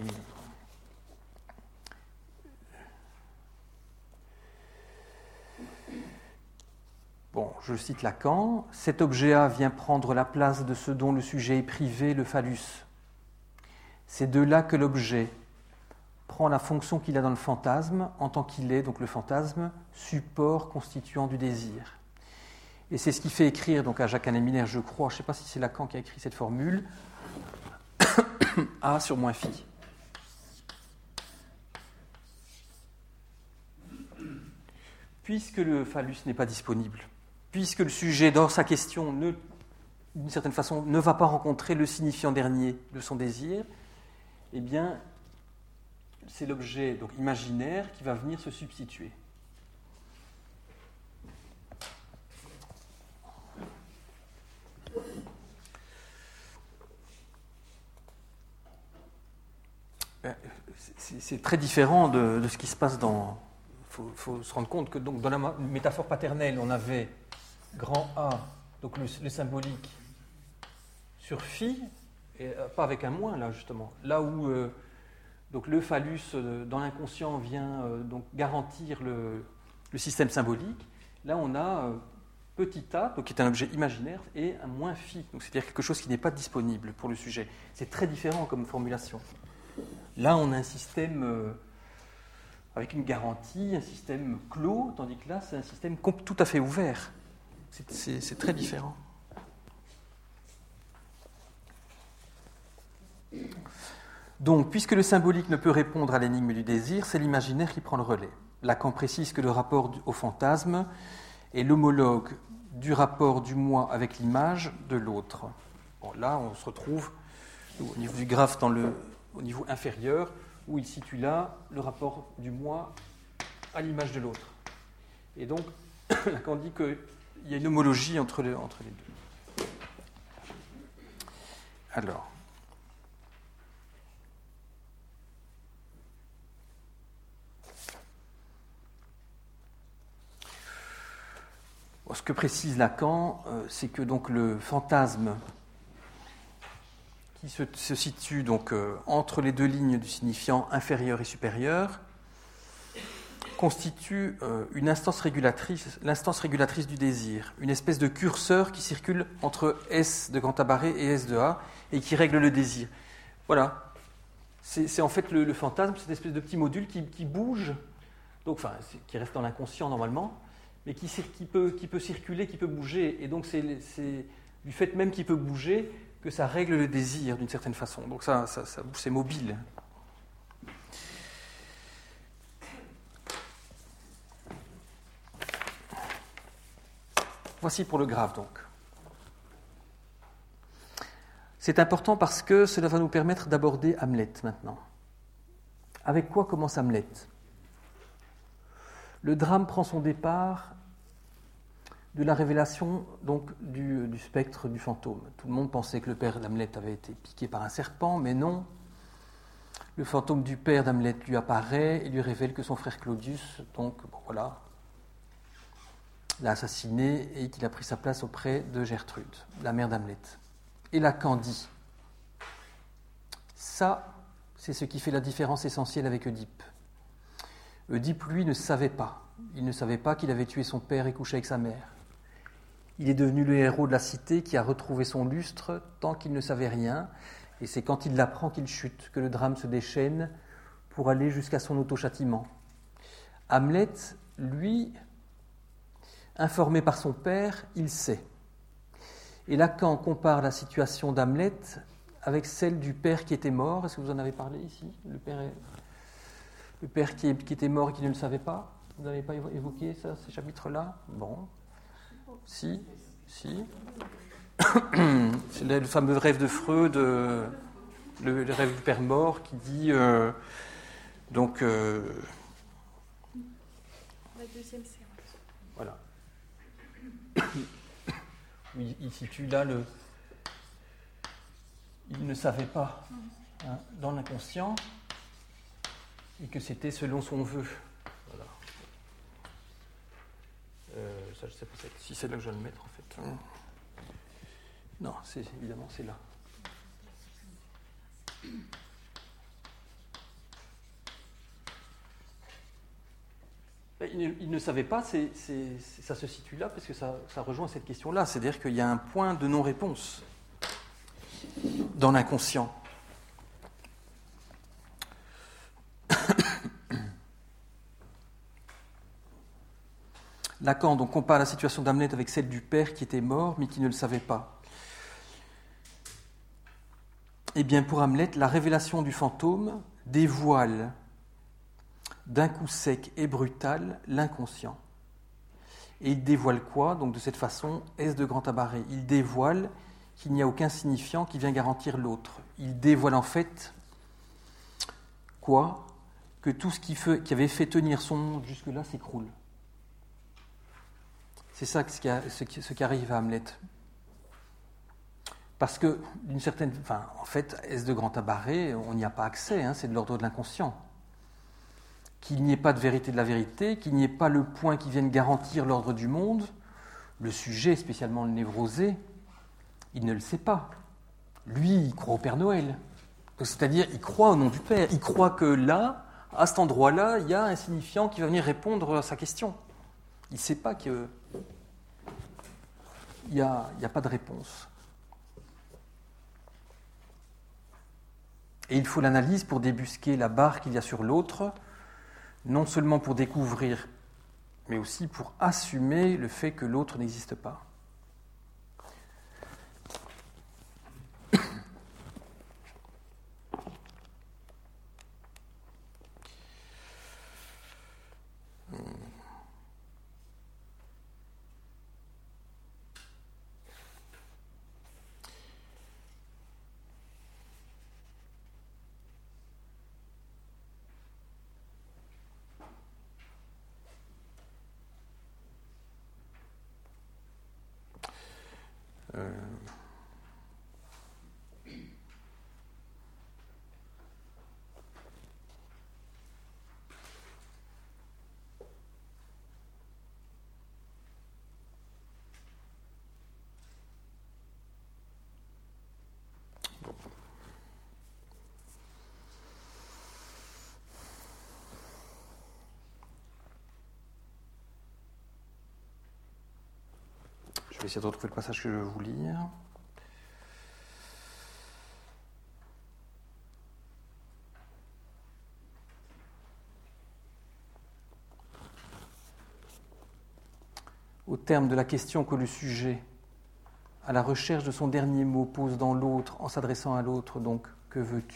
Bon, je cite Lacan, « Cet objet A vient prendre la place de ce dont le sujet est privé, le phallus. C'est de là que l'objet prend la fonction qu'il a dans le fantasme, en tant qu'il est, donc le fantasme, support constituant du désir. » Et c'est ce qui fait écrire donc à Jacques Annemiller, je crois, je ne sais pas si c'est Lacan qui a écrit cette formule, A sur moins phi. Puisque le phallus n'est pas disponible, puisque le sujet dans sa question, ne, d'une certaine façon, ne va pas rencontrer le signifiant dernier de son désir, eh bien, c'est l'objet donc imaginaire qui va venir se substituer. C'est, c'est très différent de, de ce qui se passe dans... Il faut, faut se rendre compte que donc, dans la métaphore paternelle, on avait grand A, donc le, le symbolique, sur phi, et euh, pas avec un moins, là, justement. Là où euh, donc, le phallus, euh, dans l'inconscient, vient euh, donc, garantir le, le système symbolique, là, on a euh, petit a, donc, qui est un objet imaginaire, et un moins phi, donc c'est-à-dire quelque chose qui n'est pas disponible pour le sujet. C'est très différent comme formulation. Là, on a un système... Euh, avec une garantie, un système clos, tandis que là, c'est un système tout à fait ouvert. C'est, c'est, c'est très différent. Donc, puisque le symbolique ne peut répondre à l'énigme du désir, c'est l'imaginaire qui prend le relais. Lacan précise que le rapport au fantasme est l'homologue du rapport du moi avec l'image de l'autre. Bon, là, on se retrouve au niveau du graphe dans le, au niveau inférieur, où il situe là le rapport du moi à l'image de l'autre. Et donc, Lacan dit qu'il y a une homologie entre les, entre les deux. Alors, ce que précise Lacan, euh, c'est que donc le fantasme qui se, se situe donc euh, entre les deux lignes du signifiant inférieur et supérieur, constitue euh, une instance régulatrice, l'instance régulatrice du désir, une espèce de curseur qui circule entre S de grand tabaret et S de A et qui règle le désir. Voilà, c'est, c'est en fait le, le fantasme, cette espèce de petit module qui, qui bouge, donc, enfin, qui reste dans l'inconscient normalement, mais qui, qui, peut, qui peut circuler, qui peut bouger, et donc c'est, c'est du fait même qu'il peut bouger que ça règle le désir d'une certaine façon. Donc ça, ça, ça c'est mobile. Voici pour le graphe donc. C'est important parce que cela va nous permettre d'aborder Hamlet maintenant. Avec quoi commence Hamlet ? Le drame prend son départ de la révélation donc, du, du spectre du fantôme. Tout le monde pensait que le père d'Hamlet avait été piqué par un serpent, mais non. Le fantôme du père d'Hamlet lui apparaît et lui révèle que son frère Claudius, donc bon, voilà, l'a assassiné et qu'il a pris sa place auprès de Gertrude, la mère d'Hamlet. Et Lacan dit, ça, c'est ce qui fait la différence essentielle avec Oedipe. Oedipe, lui, ne savait pas. Il ne savait pas qu'il avait tué son père et couché avec sa mère. Il est devenu le héros de la cité qui a retrouvé son lustre tant qu'il ne savait rien. Et c'est quand il l'apprend qu'il chute, que le drame se déchaîne pour aller jusqu'à son auto-châtiment. Hamlet, lui, informé par son père, il sait. Et Lacan compare la situation d'Hamlet avec celle du père qui était mort. Est-ce que vous en avez parlé ici ? Le père, est... le père qui, est... qui était mort et qui ne le savait pas ? Vous n'avez pas évoqué ça, ces chapitres-là ? Bon. Si, si. C'est le fameux rêve de Freud, le, le rêve du père mort, qui dit euh, donc. Euh,
La deuxième séance.
Voilà. Il, il situe là le. Il ne savait pas hein, dans l'inconscient et que c'était selon son vœu. Voilà. Euh, ça, je sais pas si c'est là que je vais le mettre en fait. Non, c'est, évidemment, c'est là. Il ne, il ne savait pas, c'est, c'est, c'est, ça se situe là parce que ça, ça rejoint cette question-là. C'est-à-dire qu'il y a un point de non-réponse dans l'inconscient. Lacan donc compare la situation d'Hamlet avec celle du père qui était mort mais qui ne le savait pas. eh bien, pour Hamlet, la révélation du fantôme dévoile d'un coup sec et brutal l'inconscient. Et il dévoile quoi? Donc de cette façon, S de grand tabaret. Il dévoile qu'il n'y a aucun signifiant qui vient garantir l'autre. Il dévoile en fait quoi? Que tout ce qui, fait, qui avait fait tenir son monde jusque-là s'écroule. C'est ça ce qui, a, ce, qui, ce qui arrive à Hamlet. Parce que, d'une certaine... Enfin, en fait, S de grand tabaret, on n'y a pas accès, hein, c'est de l'ordre de l'inconscient. Qu'il n'y ait pas de vérité de la vérité, qu'il n'y ait pas le point qui vienne garantir l'ordre du monde, le sujet, spécialement le névrosé, il ne le sait pas. Lui, il croit au Père Noël. C'est-à-dire, il croit au nom du Père. Il croit que là, à cet endroit-là, il y a un signifiant qui va venir répondre à sa question. Il ne sait pas qu'il n'y a, a pas de réponse. Et il faut l'analyse pour débusquer la barre qu'il y a sur l'autre, non seulement pour découvrir, mais aussi pour assumer le fait que l'autre n'existe pas. Euh... Je vais essayer de retrouver le passage que je veux vous lire. Au terme de la question que le sujet, à la recherche de son dernier mot, pose dans l'autre, en s'adressant à l'autre, donc « que veux-tu ?»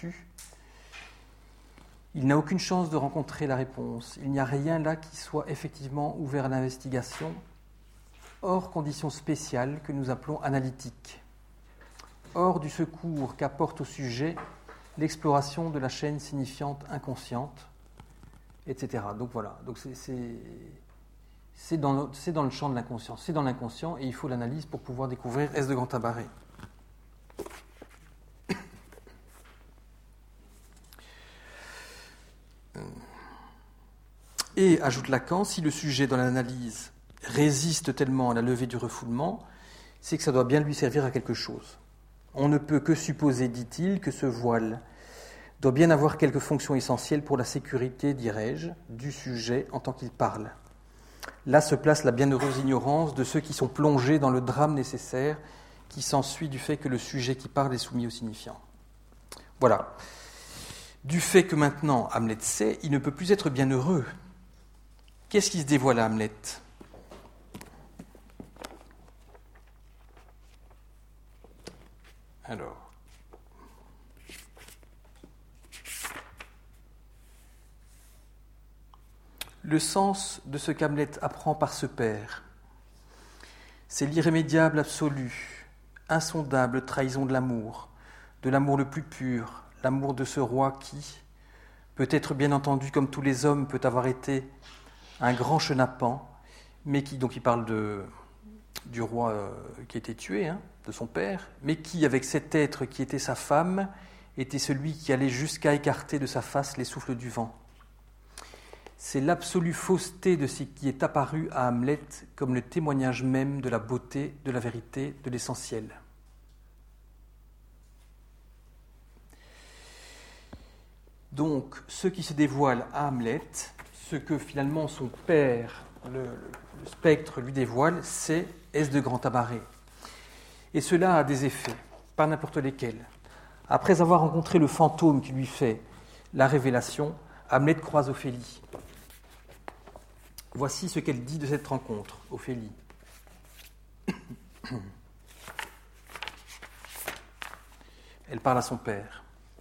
il n'a aucune chance de rencontrer la réponse. Il n'y a rien là qui soit effectivement ouvert à l'investigation, hors conditions spéciales que nous appelons analytiques, hors du secours qu'apporte au sujet l'exploration de la chaîne signifiante inconsciente, et cetera. Donc voilà, donc c'est, c'est, c'est, dans le, c'est dans le champ de l'inconscient, c'est dans l'inconscient et il faut l'analyse pour pouvoir découvrir S de grand tabaret. Et, ajoute Lacan, si le sujet dans l'analyse résiste tellement à la levée du refoulement, c'est que ça doit bien lui servir à quelque chose. On ne peut que supposer, dit-il, que ce voile doit bien avoir quelque fonction essentielle pour la sécurité, dirais-je, du sujet en tant qu'il parle. Là se place la bienheureuse ignorance de ceux qui sont plongés dans le drame nécessaire qui s'ensuit du fait que le sujet qui parle est soumis au signifiant. Voilà. Du fait que maintenant Hamlet sait, il ne peut plus être bienheureux. Qu'est-ce qui se dévoile à Hamlet ? Alors, le sens de ce qu'Hamlet apprend par ce père, c'est l'irrémédiable absolu, insondable trahison de l'amour, de l'amour le plus pur, l'amour de ce roi qui, peut-être bien entendu comme tous les hommes, peut avoir été un grand chenapan, mais qui, donc il parle de, du roi euh, qui a été tué, hein, de son père, mais qui, avec cet être qui était sa femme, était celui qui allait jusqu'à écarter de sa face les souffles du vent. C'est l'absolue fausseté de ce qui est apparu à Hamlet comme le témoignage même de la beauté, de la vérité, de l'essentiel. Donc, ce qui se dévoile à Hamlet, ce que finalement son père, le, le spectre, lui dévoile, c'est S de grand tabaret. Et cela a des effets, pas n'importe lesquels. Après avoir rencontré le fantôme qui lui fait la révélation, Hamlet croise Ophélie. Voici ce qu'elle dit de cette rencontre, Ophélie. Elle parle à son père.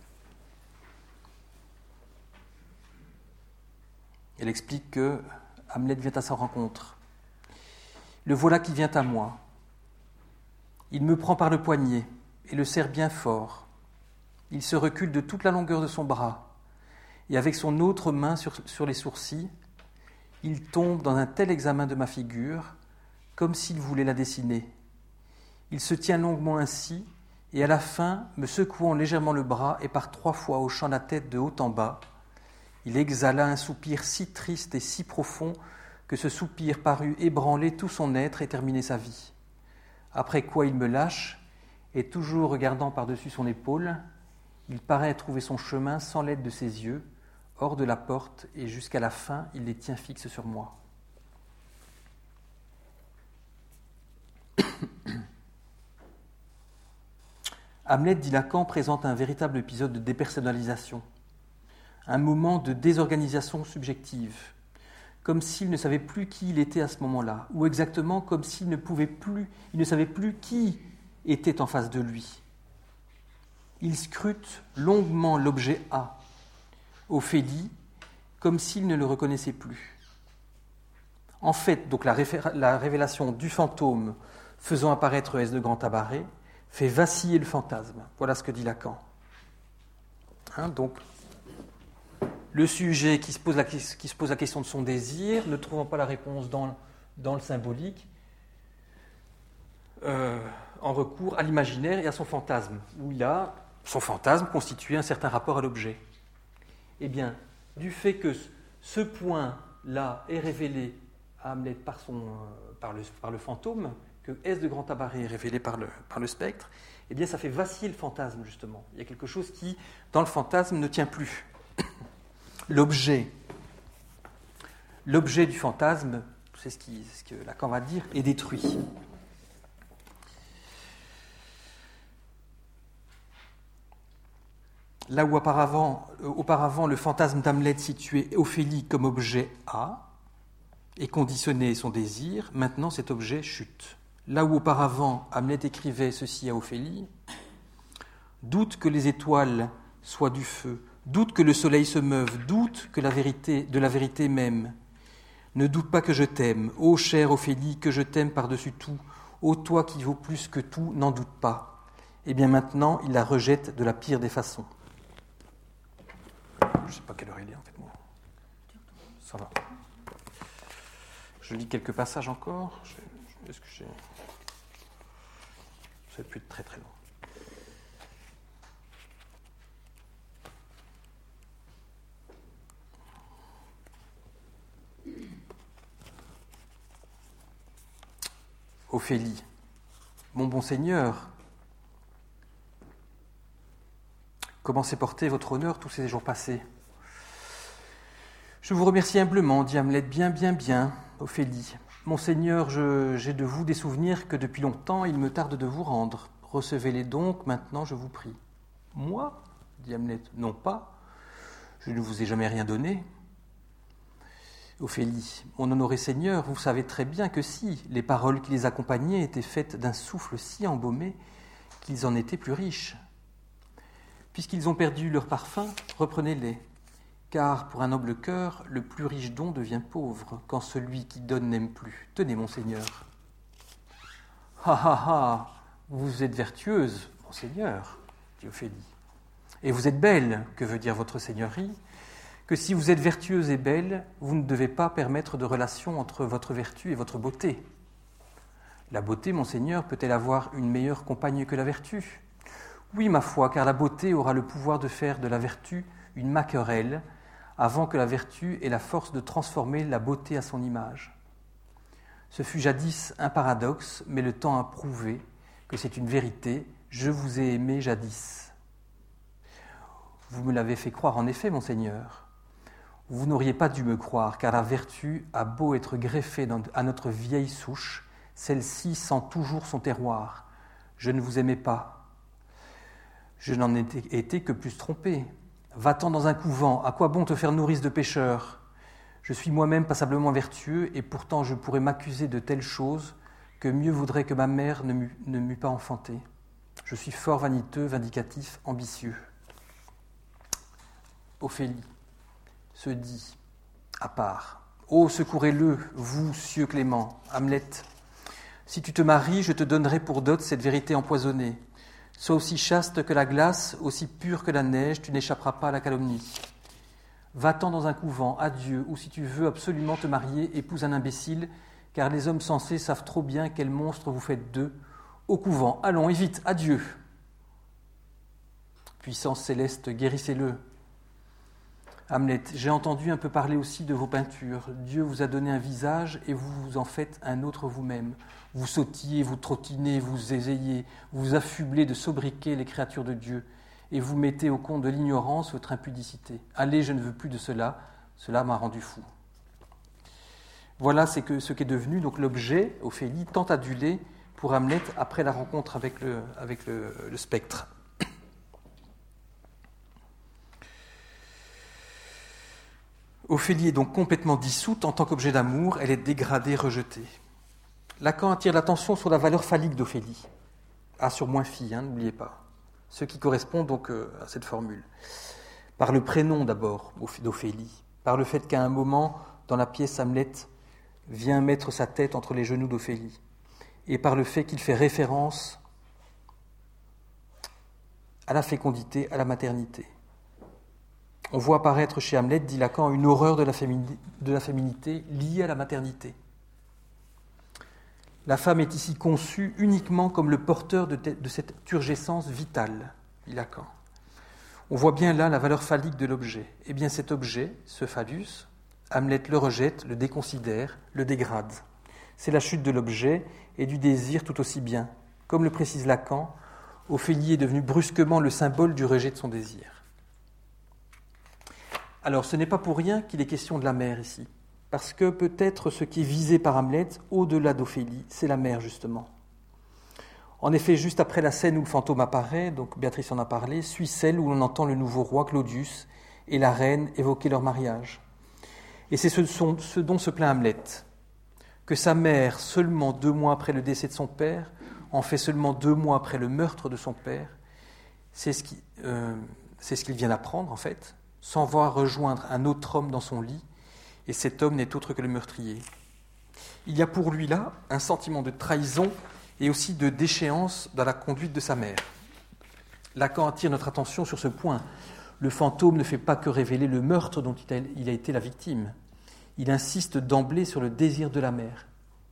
Elle explique que Hamlet vient à sa rencontre. Le voilà qui vient à moi. Il me prend par le poignet et le serre bien fort. Il se recule de toute la longueur de son bras et avec son autre main sur, sur les sourcils, il tombe dans un tel examen de ma figure comme s'il voulait la dessiner. Il se tient longuement ainsi et à la fin, me secouant légèrement le bras et par trois fois hochant la tête de haut en bas, il exhala un soupir si triste et si profond que ce soupir parut ébranler tout son être et terminer sa vie. Après quoi il me lâche, et toujours regardant par-dessus son épaule, il paraît trouver son chemin sans l'aide de ses yeux, hors de la porte, et jusqu'à la fin, il les tient fixes sur moi. Hamlet, dit Lacan, présente un véritable épisode de dépersonnalisation, un moment de désorganisation subjective, comme s'il ne savait plus qui il était à ce moment-là, ou exactement comme s'il ne pouvait plus, il ne savait plus qui était en face de lui. Il scrute longuement l'objet A, Ophélie, comme s'il ne le reconnaissait plus. En fait, donc la, réfé- la révélation du fantôme faisant apparaître S de Grand Tabaret fait vaciller le fantasme. Voilà ce que dit Lacan. Hein, donc, le sujet qui se, pose la, qui se pose la question de son désir, ne trouvant pas la réponse dans, dans le symbolique, euh, en recours à l'imaginaire et à son fantasme, où il a, son fantasme constitué un certain rapport à l'objet. Eh bien, du fait que ce point-là est révélé à Hamlet par, son, euh, par, le, par le fantôme, que S de Grand Tabaret est révélé par le, par le spectre, eh bien, ça fait vaciller le fantasme, justement. Il y a quelque chose qui, dans le fantasme, ne tient plus. L'objet, l'objet du fantasme, c'est ce, qui, ce que Lacan va dire, est détruit. Là où auparavant, euh, auparavant le fantasme d'Hamlet situait Ophélie comme objet A et conditionnait son désir, maintenant cet objet chute. Là où auparavant Hamlet écrivait ceci à Ophélie, « Doute que les étoiles soient du feu, doute que le soleil se meuve, doute que la vérité, de la vérité même. Ne doute pas que je t'aime, ô chère Ophélie, que je t'aime par-dessus tout, ô toi qui vaux plus que tout, n'en doute pas. » Eh bien maintenant, il la rejette de la pire des façons. Je ne sais pas quelle heure il est en fait, moi. Ça va. Je lis quelques passages encore. Je, est-ce que j'ai... Ça va plus être très très long. Ophélie, mon bon Seigneur, comment s'est porté votre honneur tous ces jours passés ? Je vous remercie humblement, dit Hamlet, bien, bien, bien, Ophélie. Monseigneur, je, j'ai de vous des souvenirs que depuis longtemps il me tarde de vous rendre. Recevez-les donc, maintenant je vous prie. Moi, dit Hamlet, non pas, je ne vous ai jamais rien donné. Ophélie, mon honoré Seigneur, vous savez très bien que si les paroles qui les accompagnaient étaient faites d'un souffle si embaumé qu'ils en étaient plus riches. Puisqu'ils ont perdu leur parfum, reprenez-les. Car pour un noble cœur, le plus riche don devient pauvre, quand celui qui donne n'aime plus. Tenez, monseigneur. Ha ha ha, vous êtes vertueuse, monseigneur, dit Ophélie. Et vous êtes belle, que veut dire votre seigneurie ? Que si vous êtes vertueuse et belle, vous ne devez pas permettre de relation entre votre vertu et votre beauté. La beauté, monseigneur, peut-elle avoir une meilleure compagne que la vertu ? Oui, ma foi, car la beauté aura le pouvoir de faire de la vertu une maquerelle, avant que la vertu ait la force de transformer la beauté à son image. Ce fut jadis un paradoxe, mais le temps a prouvé que c'est une vérité. Je vous ai aimé jadis. Vous me l'avez fait croire en effet, monseigneur. Vous n'auriez pas dû me croire, car la vertu a beau être greffée dans, à notre vieille souche, celle-ci sent toujours son terroir. Je ne vous aimais pas. Je n'en ai été que plus trompé. Va-t'en dans un couvent, à quoi bon te faire nourrice de pécheurs ? Je suis moi-même passablement vertueux, et pourtant je pourrais m'accuser de telles choses que mieux vaudrait que ma mère ne m'eût, ne m'eût pas enfanté. Je suis fort vaniteux, vindicatif, ambitieux. Ophélie se dit, à part, « Oh, secourez-le, vous, cieux clément, Hamlet. Si tu te maries, je te donnerai pour dot cette vérité empoisonnée. Sois aussi chaste que la glace, aussi pure que la neige, tu n'échapperas pas à la calomnie. Va-t'en dans un couvent, adieu, ou si tu veux absolument te marier, épouse un imbécile, car les hommes sensés savent trop bien quel monstre vous faites d'eux. Au couvent, allons, et vite, adieu. Puissance céleste, guérissez-le. Hamlet, j'ai entendu un peu parler aussi de vos peintures. Dieu vous a donné un visage et vous vous en faites un autre vous-même. Vous sautillez, vous trottinez, vous ésayez, vous affublez de sobriquets les créatures de Dieu et vous mettez au compte de l'ignorance votre impudicité. Allez, je ne veux plus de cela, cela m'a rendu fou. Voilà c'est que, ce qu'est devenu donc l'objet, Ophélie, tant adulé pour Hamlet après la rencontre avec le, avec le, le spectre. Ophélie est donc complètement dissoute en tant qu'objet d'amour, elle est dégradée, rejetée. Lacan attire l'attention sur la valeur phallique d'Ophélie. A sur moins phi, hein, n'oubliez pas. Ce qui correspond donc euh, à cette formule. Par le prénom d'abord d'Ophélie, par le fait qu'à un moment, dans la pièce, Hamlet vient mettre sa tête entre les genoux d'Ophélie, et par le fait qu'il fait référence à la fécondité, à la maternité. On voit apparaître chez Hamlet, dit Lacan, une horreur de la, fémini- de la féminité liée à la maternité. La femme est ici conçue uniquement comme le porteur de, te- de cette turgescence vitale, dit Lacan. On voit bien là la valeur phallique de l'objet. Eh bien cet objet, ce phallus, Hamlet le rejette, le déconsidère, le dégrade. C'est la chute de l'objet et du désir tout aussi bien. Comme le précise Lacan, Ophélie est devenue brusquement le symbole du rejet de son désir. Alors, ce n'est pas pour rien qu'il est question de la mère ici, parce que peut-être ce qui est visé par Hamlet, au-delà d'Ophélie, c'est la mère, justement. En effet, juste après la scène où le fantôme apparaît, donc Béatrice en a parlé, suit celle où l'on entend le nouveau roi Claudius et la reine évoquer leur mariage. Et c'est ce, ce dont se plaint Hamlet, que sa mère, seulement deux mois après le décès de son père, en fait seulement deux mois après le meurtre de son père, c'est ce, qui, euh, c'est ce qu'il vient d'apprendre, en fait, sans voir rejoindre un autre homme dans son lit, et cet homme n'est autre que le meurtrier. Il y a pour lui là un sentiment de trahison et aussi de déchéance dans la conduite de sa mère. Lacan attire notre attention sur ce point. Le fantôme ne fait pas que révéler le meurtre dont il a été la victime. Il insiste d'emblée sur le désir de la mère.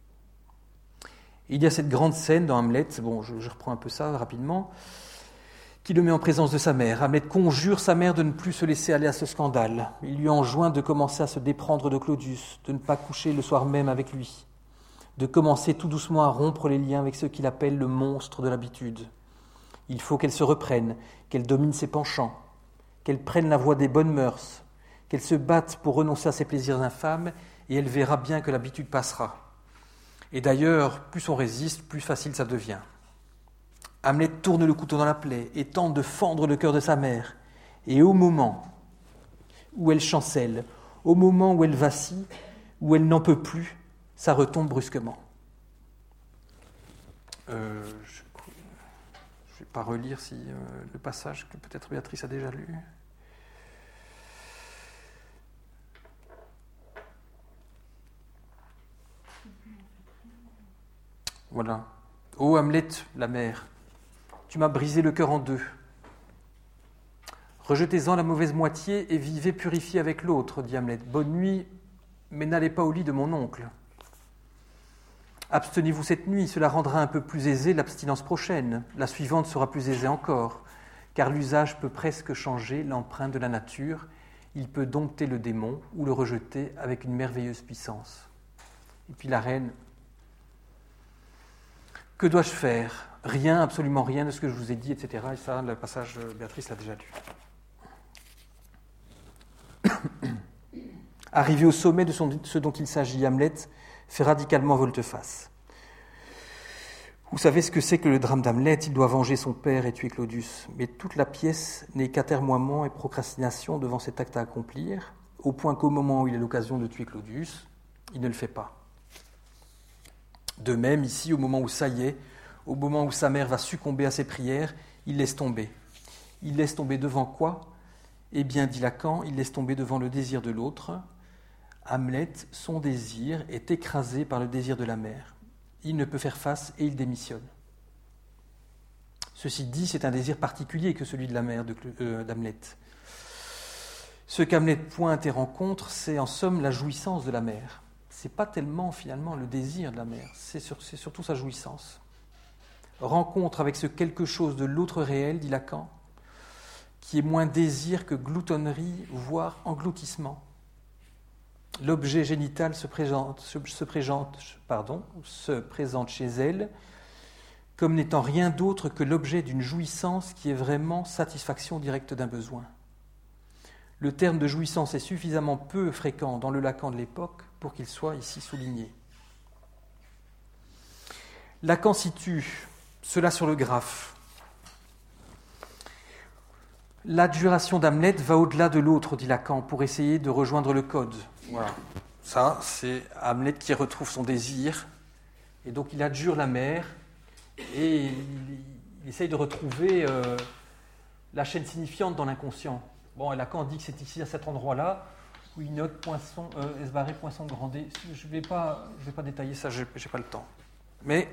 Et il y a cette grande scène dans Hamlet, bon, je, je reprends un peu ça rapidement, qui le met en présence de sa mère. Hamlet conjure sa mère de ne plus se laisser aller à ce scandale. Il lui enjoint de commencer à se déprendre de Claudius, de ne pas coucher le soir même avec lui, de commencer tout doucement à rompre les liens avec ce qu'il appelle le monstre de l'habitude. Il faut qu'elle se reprenne, qu'elle domine ses penchants, qu'elle prenne la voie des bonnes mœurs, qu'elle se batte pour renoncer à ses plaisirs infâmes, et elle verra bien que l'habitude passera. Et d'ailleurs, plus on résiste, plus facile ça devient. Hamlet tourne le couteau dans la plaie et tente de fendre le cœur de sa mère. Et au moment où elle chancelle, au moment où elle vacille, où elle n'en peut plus, ça retombe brusquement. Euh, je ne vais pas relire si, euh, le passage que peut-être Béatrice a déjà lu. Voilà. Ô Hamlet, la mère, tu m'as brisé le cœur en deux. Rejetez-en la mauvaise moitié et vivez purifié avec l'autre, dit Hamlet. Bonne nuit, mais n'allez pas au lit de mon oncle. Abstenez-vous cette nuit, cela rendra un peu plus aisée l'abstinence prochaine. La suivante sera plus aisée encore, car l'usage peut presque changer l'empreinte de la nature. Il peut dompter le démon ou le rejeter avec une merveilleuse puissance. Et puis la reine, que dois-je faire ? Rien, absolument rien de ce que je vous ai dit, et cetera. Et ça, le passage, Béatrice l'a déjà lu. Arrivé au sommet de son, ce dont il s'agit, Hamlet fait radicalement volte-face. Vous savez ce que c'est que le drame d'Hamlet ? Il doit venger son père et tuer Claudius. Mais toute la pièce n'est qu'atermoiement et procrastination devant cet acte à accomplir, au point qu'au moment où il a l'occasion de tuer Claudius, il ne le fait pas. De même, ici, au moment où ça y est, Au moment où sa mère va succomber à ses prières, il laisse tomber. Il laisse tomber devant quoi ? Eh bien, dit Lacan, il laisse tomber devant le désir de l'autre. Hamlet, son désir, est écrasé par le désir de la mère. Il ne peut faire face et il démissionne. Ceci dit, c'est un désir particulier que celui de la mère de, euh, d'Hamlet. Ce qu'Hamlet pointe et rencontre, c'est en somme la jouissance de la mère. Ce n'est pas tellement finalement le désir de la mère, c'est, sur, c'est surtout sa jouissance. Rencontre avec ce quelque chose de l'autre réel, dit Lacan, qui est moins désir que gloutonnerie, voire engloutissement. L'objet génital se présente, se, se, présente, pardon, se présente chez elle comme n'étant rien d'autre que l'objet d'une jouissance qui est vraiment satisfaction directe d'un besoin. Le terme de jouissance est suffisamment peu fréquent dans le Lacan de l'époque pour qu'il soit ici souligné. Lacan situe cela sur le graphe. L'adjuration d'Hamlet va au-delà de l'autre, dit Lacan, pour essayer de rejoindre le code. Voilà. Ça, c'est Hamlet qui retrouve son désir, et donc il adjure la mère, et il, il essaye de retrouver euh, la chaîne signifiante dans l'inconscient. Bon, et Lacan dit que c'est ici, à cet endroit-là, où il note poinçon, euh, Esbarré, poinçon Grandet. Je ne vais pas, je vais pas détailler ça, je n'ai pas le temps. Mais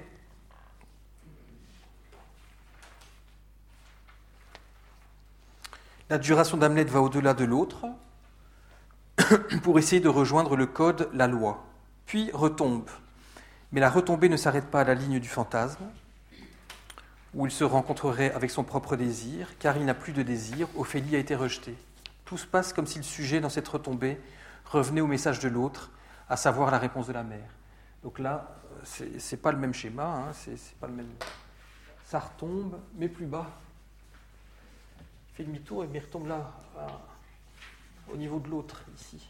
l'adjuration d'Hamlet va au-delà de l'autre pour essayer de rejoindre le code, la loi, puis retombe. Mais la retombée ne s'arrête pas à la ligne du fantasme, où il se rencontrerait avec son propre désir, car il n'a plus de désir, Ophélie a été rejetée. Tout se passe comme si le sujet, dans cette retombée, revenait au message de l'autre, à savoir la réponse de la mère. Donc là, c'est, c'est pas le même schéma, hein, c'est, c'est pas le même... Ça retombe, mais plus bas. Il fait demi-tour et il retombe là, à... au niveau de l'autre, ici.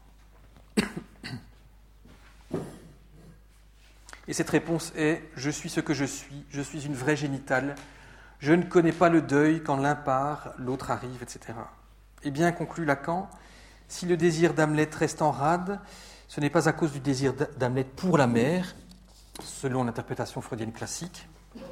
Et cette réponse est « Je suis ce que je suis, je suis une vraie génitale, je ne connais pas le deuil quand l'un part, l'autre arrive, et cetera » Eh bien, conclut Lacan, si le désir d'Hamlet reste en rade, ce n'est pas à cause du désir d'Hamlet pour la mère, selon l'interprétation freudienne classique,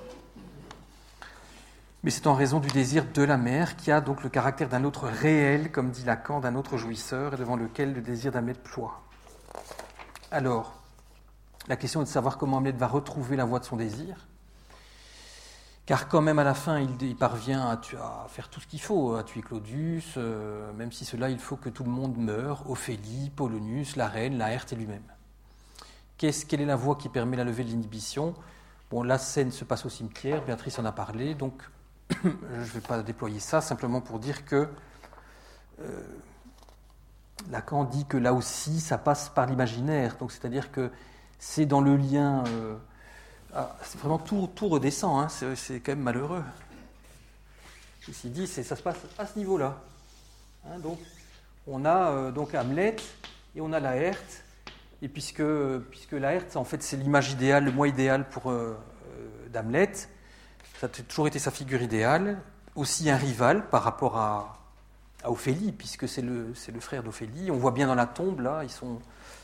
mais c'est en raison du désir de la mère qui a donc le caractère d'un autre réel, comme dit Lacan, d'un autre jouisseur, et devant lequel le désir d'Hamlet ploie. Alors, la question est de savoir comment Hamlet va retrouver la voie de son désir, car quand même à la fin, il, il parvient à, tu, à faire tout ce qu'il faut, à tuer Claudius, euh, même si cela, il faut que tout le monde meure, Ophélie, Polonius, la reine, Laërte et lui-même. Qu'est-ce, quelle est la voie qui permet la levée de l'inhibition ? Bon, la scène se passe au cimetière, Béatrice en a parlé, donc je ne vais pas déployer ça, simplement pour dire que euh, Lacan dit que là aussi, ça passe par l'imaginaire, donc c'est-à-dire que c'est dans le lien... Euh, ah, c'est vraiment tout, tout redescend, hein, c'est, c'est quand même malheureux. Ceci dit, c'est, ça se passe à ce niveau-là. Hein, donc, on a euh, donc Hamlet et on a Laërte, et puisque, puisque Laërte, en fait, c'est l'image idéale, le moi idéal pour, euh, d'Hamlet, ça a toujours été sa figure idéale, aussi un rival par rapport à, à Ophélie, puisque c'est le, c'est le frère d'Ophélie. On voit bien dans la tombe, là, ils sont...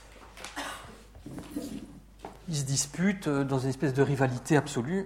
Ils se disputent dans une espèce de rivalité absolue.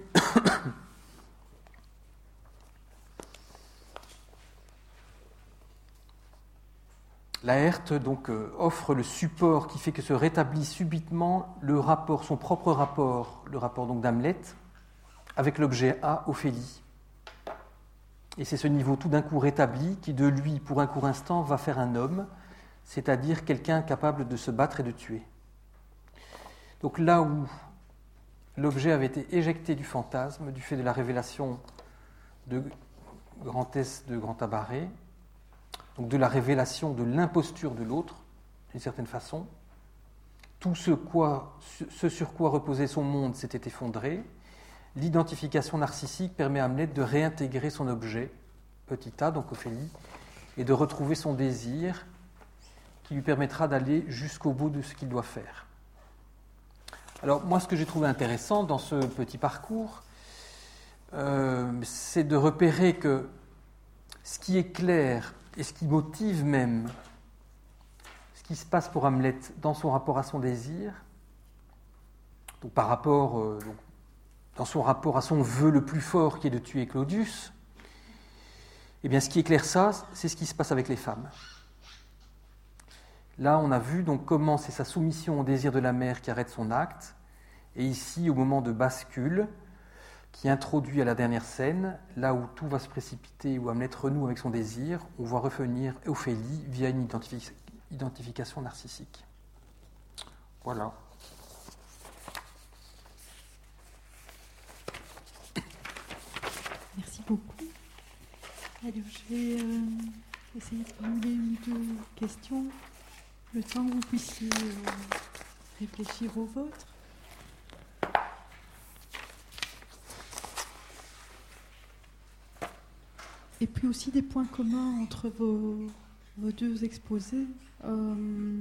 Laërte donc offre le support qui fait que se rétablit subitement le rapport, son propre rapport, le rapport donc d'Hamlet, avec l'objet A, Ophélie. Et c'est ce niveau tout d'un coup rétabli qui, de lui, pour un court instant, va faire un homme, c'est-à-dire quelqu'un capable de se battre et de tuer. Donc là où l'objet avait été éjecté du fantasme, du fait de la révélation de Grand S de Grand Tabaret, donc de la révélation de l'imposture de l'autre, d'une certaine façon, tout ce, quoi, ce sur quoi reposait son monde s'était effondré, l'identification narcissique permet à Hamlet de réintégrer son objet, petit a, donc Ophélie, et de retrouver son désir qui lui permettra d'aller jusqu'au bout de ce qu'il doit faire. Alors, moi, ce que j'ai trouvé intéressant dans ce petit parcours, euh, c'est de repérer que ce qui est clair et ce qui motive même ce qui se passe pour Hamlet dans son rapport à son désir, donc par rapport euh, donc, dans son rapport à son vœu le plus fort qui est de tuer Claudius, eh bien, ce qui éclaire ça, c'est ce qui se passe avec les femmes. Là, on a vu donc comment c'est sa soumission au désir de la mère qui arrête son acte, et ici, au moment de bascule, qui introduit à la dernière scène, là où tout va se précipiter, où Hamlet renoue avec son désir, on voit revenir Ophélie via une identifi- identification narcissique. Voilà.
Merci beaucoup. Alors, je vais euh, essayer de formuler une ou deux questions, le temps que vous puissiez euh, réfléchir au vôtre. Et puis aussi des points communs entre vos, vos deux exposés. Euh,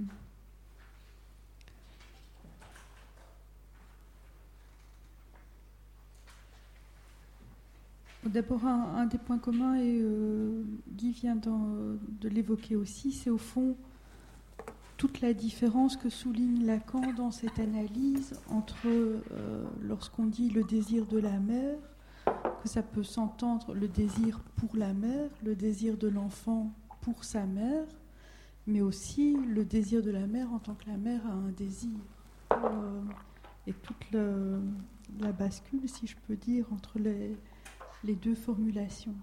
D'abord, un, un des points communs, et euh, Guy vient de l'évoquer aussi, c'est au fond toute la différence que souligne Lacan dans cette analyse entre, euh, lorsqu'on dit le désir de la mère, que ça peut s'entendre le désir pour la mère, le désir de l'enfant pour sa mère, mais aussi le désir de la mère en tant que la mère a un désir. Euh, et toute le, la bascule, si je peux dire, entre les, les deux formulations.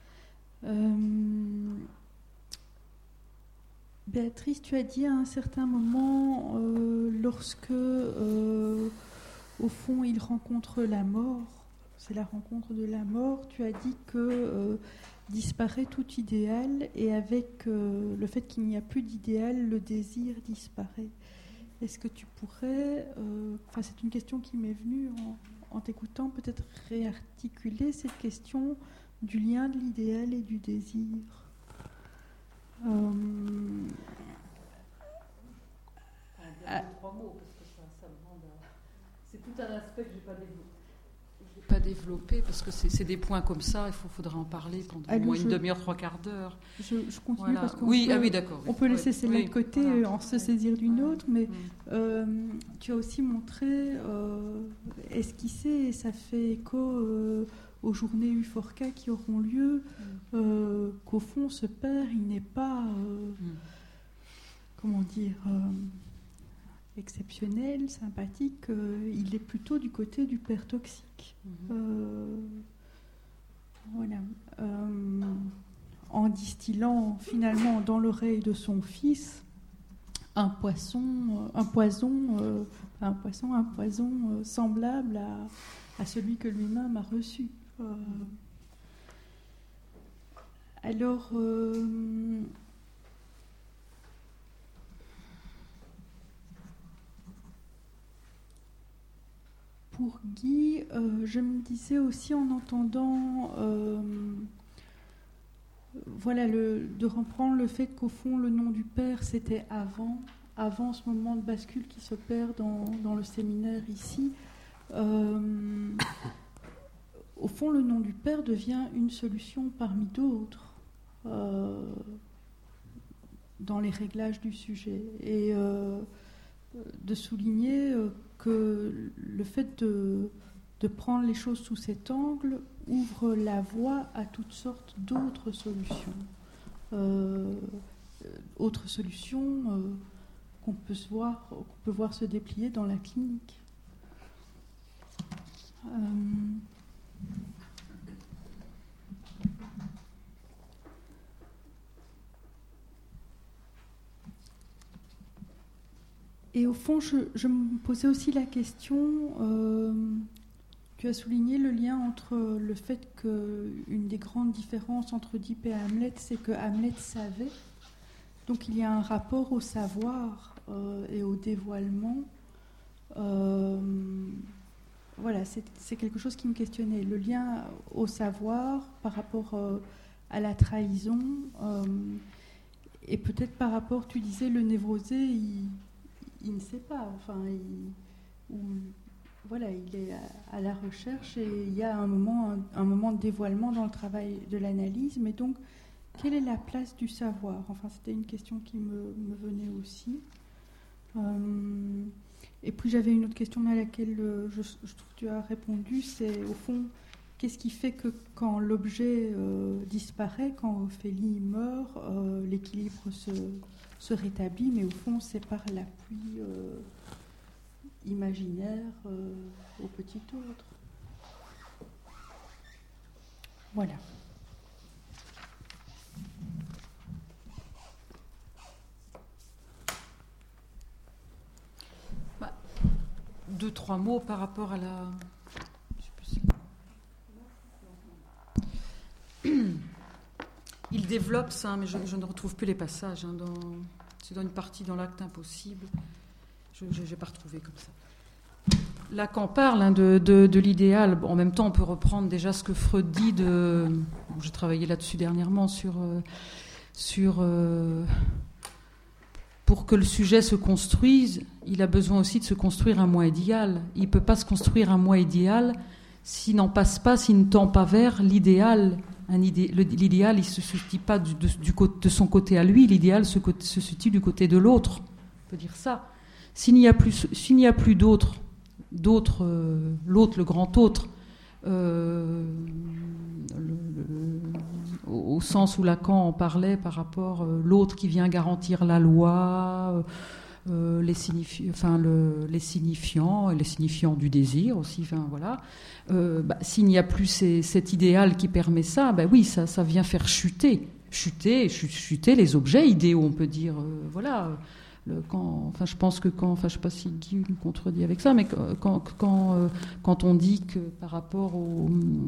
Euh, Béatrice, tu as dit à un certain moment, euh, lorsque, euh, au fond, il rencontre la mort, c'est la rencontre de la mort, tu as dit que euh, disparaît tout idéal, et avec euh, le fait qu'il n'y a plus d'idéal, le désir disparaît. Est-ce que tu pourrais, euh, enfin c'est une question qui m'est venue en, en t'écoutant, peut-être réarticuler cette question du lien de l'idéal et du désir. Euh,
un dernier trois mots, parce que ça, ça demande à... C'est tout un aspect que je n'ai pas développé. Pas développé parce que c'est, c'est des points comme ça, il faut, faudra en parler pendant
Alors,
au moins
je,
une demi-heure, trois quarts d'heure.
Je, je continue
voilà.
parce qu'on
oui,
peut,
ah oui, d'accord, oui.
on peut laisser
oui,
celle-là
oui,
de côté
voilà.
en se saisir d'une
voilà.
autre, mais
mmh.
euh, tu as aussi montré, euh, esquissé, et ça fait écho euh, aux journées U F O R C A qui auront lieu, mmh. euh, qu'au fond ce père, il n'est pas, euh, mmh. comment dire, euh, exceptionnel, sympathique, euh, il est plutôt du côté du père toxique. Mmh. Euh, voilà. Euh, en distillant finalement dans l'oreille de son fils un poisson, euh, un poison, euh, un poisson, un poison euh, semblable à, à celui que lui-même a reçu. Euh, alors. Euh, Pour Guy, euh, je me disais aussi en entendant, euh, voilà, le, de reprendre le fait qu'au fond, le nom du père, c'était avant, avant ce moment de bascule qui s'opère dans, dans le séminaire ici. Euh, au fond, le nom du père devient une solution parmi d'autres euh, dans les réglages du sujet. Et euh, de souligner euh, que le fait de, de prendre les choses sous cet angle ouvre la voie à toutes sortes d'autres solutions. Euh, autres solutions euh, qu'on peut se voir, qu'on peut voir se déplier dans la clinique. Euh, Et au fond, je, je me posais aussi la question, euh, tu as souligné le lien entre le fait qu'une des grandes différences entre Oedipe et Hamlet, c'est que Hamlet savait. Donc il y a un rapport au savoir euh, et au dévoilement. Euh, voilà, c'est, c'est quelque chose qui me questionnait. Le lien au savoir par rapport euh, à la trahison. Euh, et peut-être par rapport, tu disais, le névrosé, il... il ne sait pas, enfin, il, ou, voilà, il est à, à la recherche et il y a un moment, un, un moment de dévoilement dans le travail de l'analyse, mais donc, quelle est la place du savoir ? Enfin, c'était une question qui me, me venait aussi. Euh, Et puis j'avais une autre question, mais à laquelle euh, je, je trouve que tu as répondu, c'est au fond, qu'est-ce qui fait que quand l'objet euh, disparaît, quand Ophélie meurt, euh, l'équilibre se, se rétablit, mais au fond c'est par l'appui euh, imaginaire euh, au petit autre. Voilà.
Deux, trois mots par rapport à la... Il développe ça, mais je, je ne retrouve plus les passages. Hein, dans... C'est dans une partie dans l'acte impossible. Je n'ai pas retrouvé comme ça. Lacan parle hein, de, de, de l'idéal. Bon, en même temps, on peut reprendre déjà ce que Freud dit de... Bon, j'ai travaillé là-dessus dernièrement sur... Euh, sur euh... Pour que le sujet se construise, il a besoin aussi de se construire un moi idéal. Il ne peut pas se construire un moi idéal s'il n'en passe pas, s'il ne tend pas vers l'idéal. Un idé, le, l'idéal, il ne se situe pas du, de, du, de son côté à lui, l'idéal se, se situe du côté de l'autre. On peut dire ça. S'il n'y a plus, s'il n'y a plus d'autre, d'autre euh, l'autre, le grand autre, euh, le, le, au, au sens où Lacan en parlait par rapport à euh, l'autre qui vient garantir la loi, euh, les, signifi- enfin, le, les signifiants, et les signifiants du désir aussi, enfin, voilà. Euh, bah, s'il n'y a plus ces, cet idéal qui permet ça, bah oui, ça, ça vient faire chuter, chuter, chuter les objets idéaux, on peut dire, euh, voilà. Le, quand, enfin, je pense que quand, enfin, je ne sais pas si Guy me contredit avec ça, mais quand, quand, euh, quand on dit que par rapport au,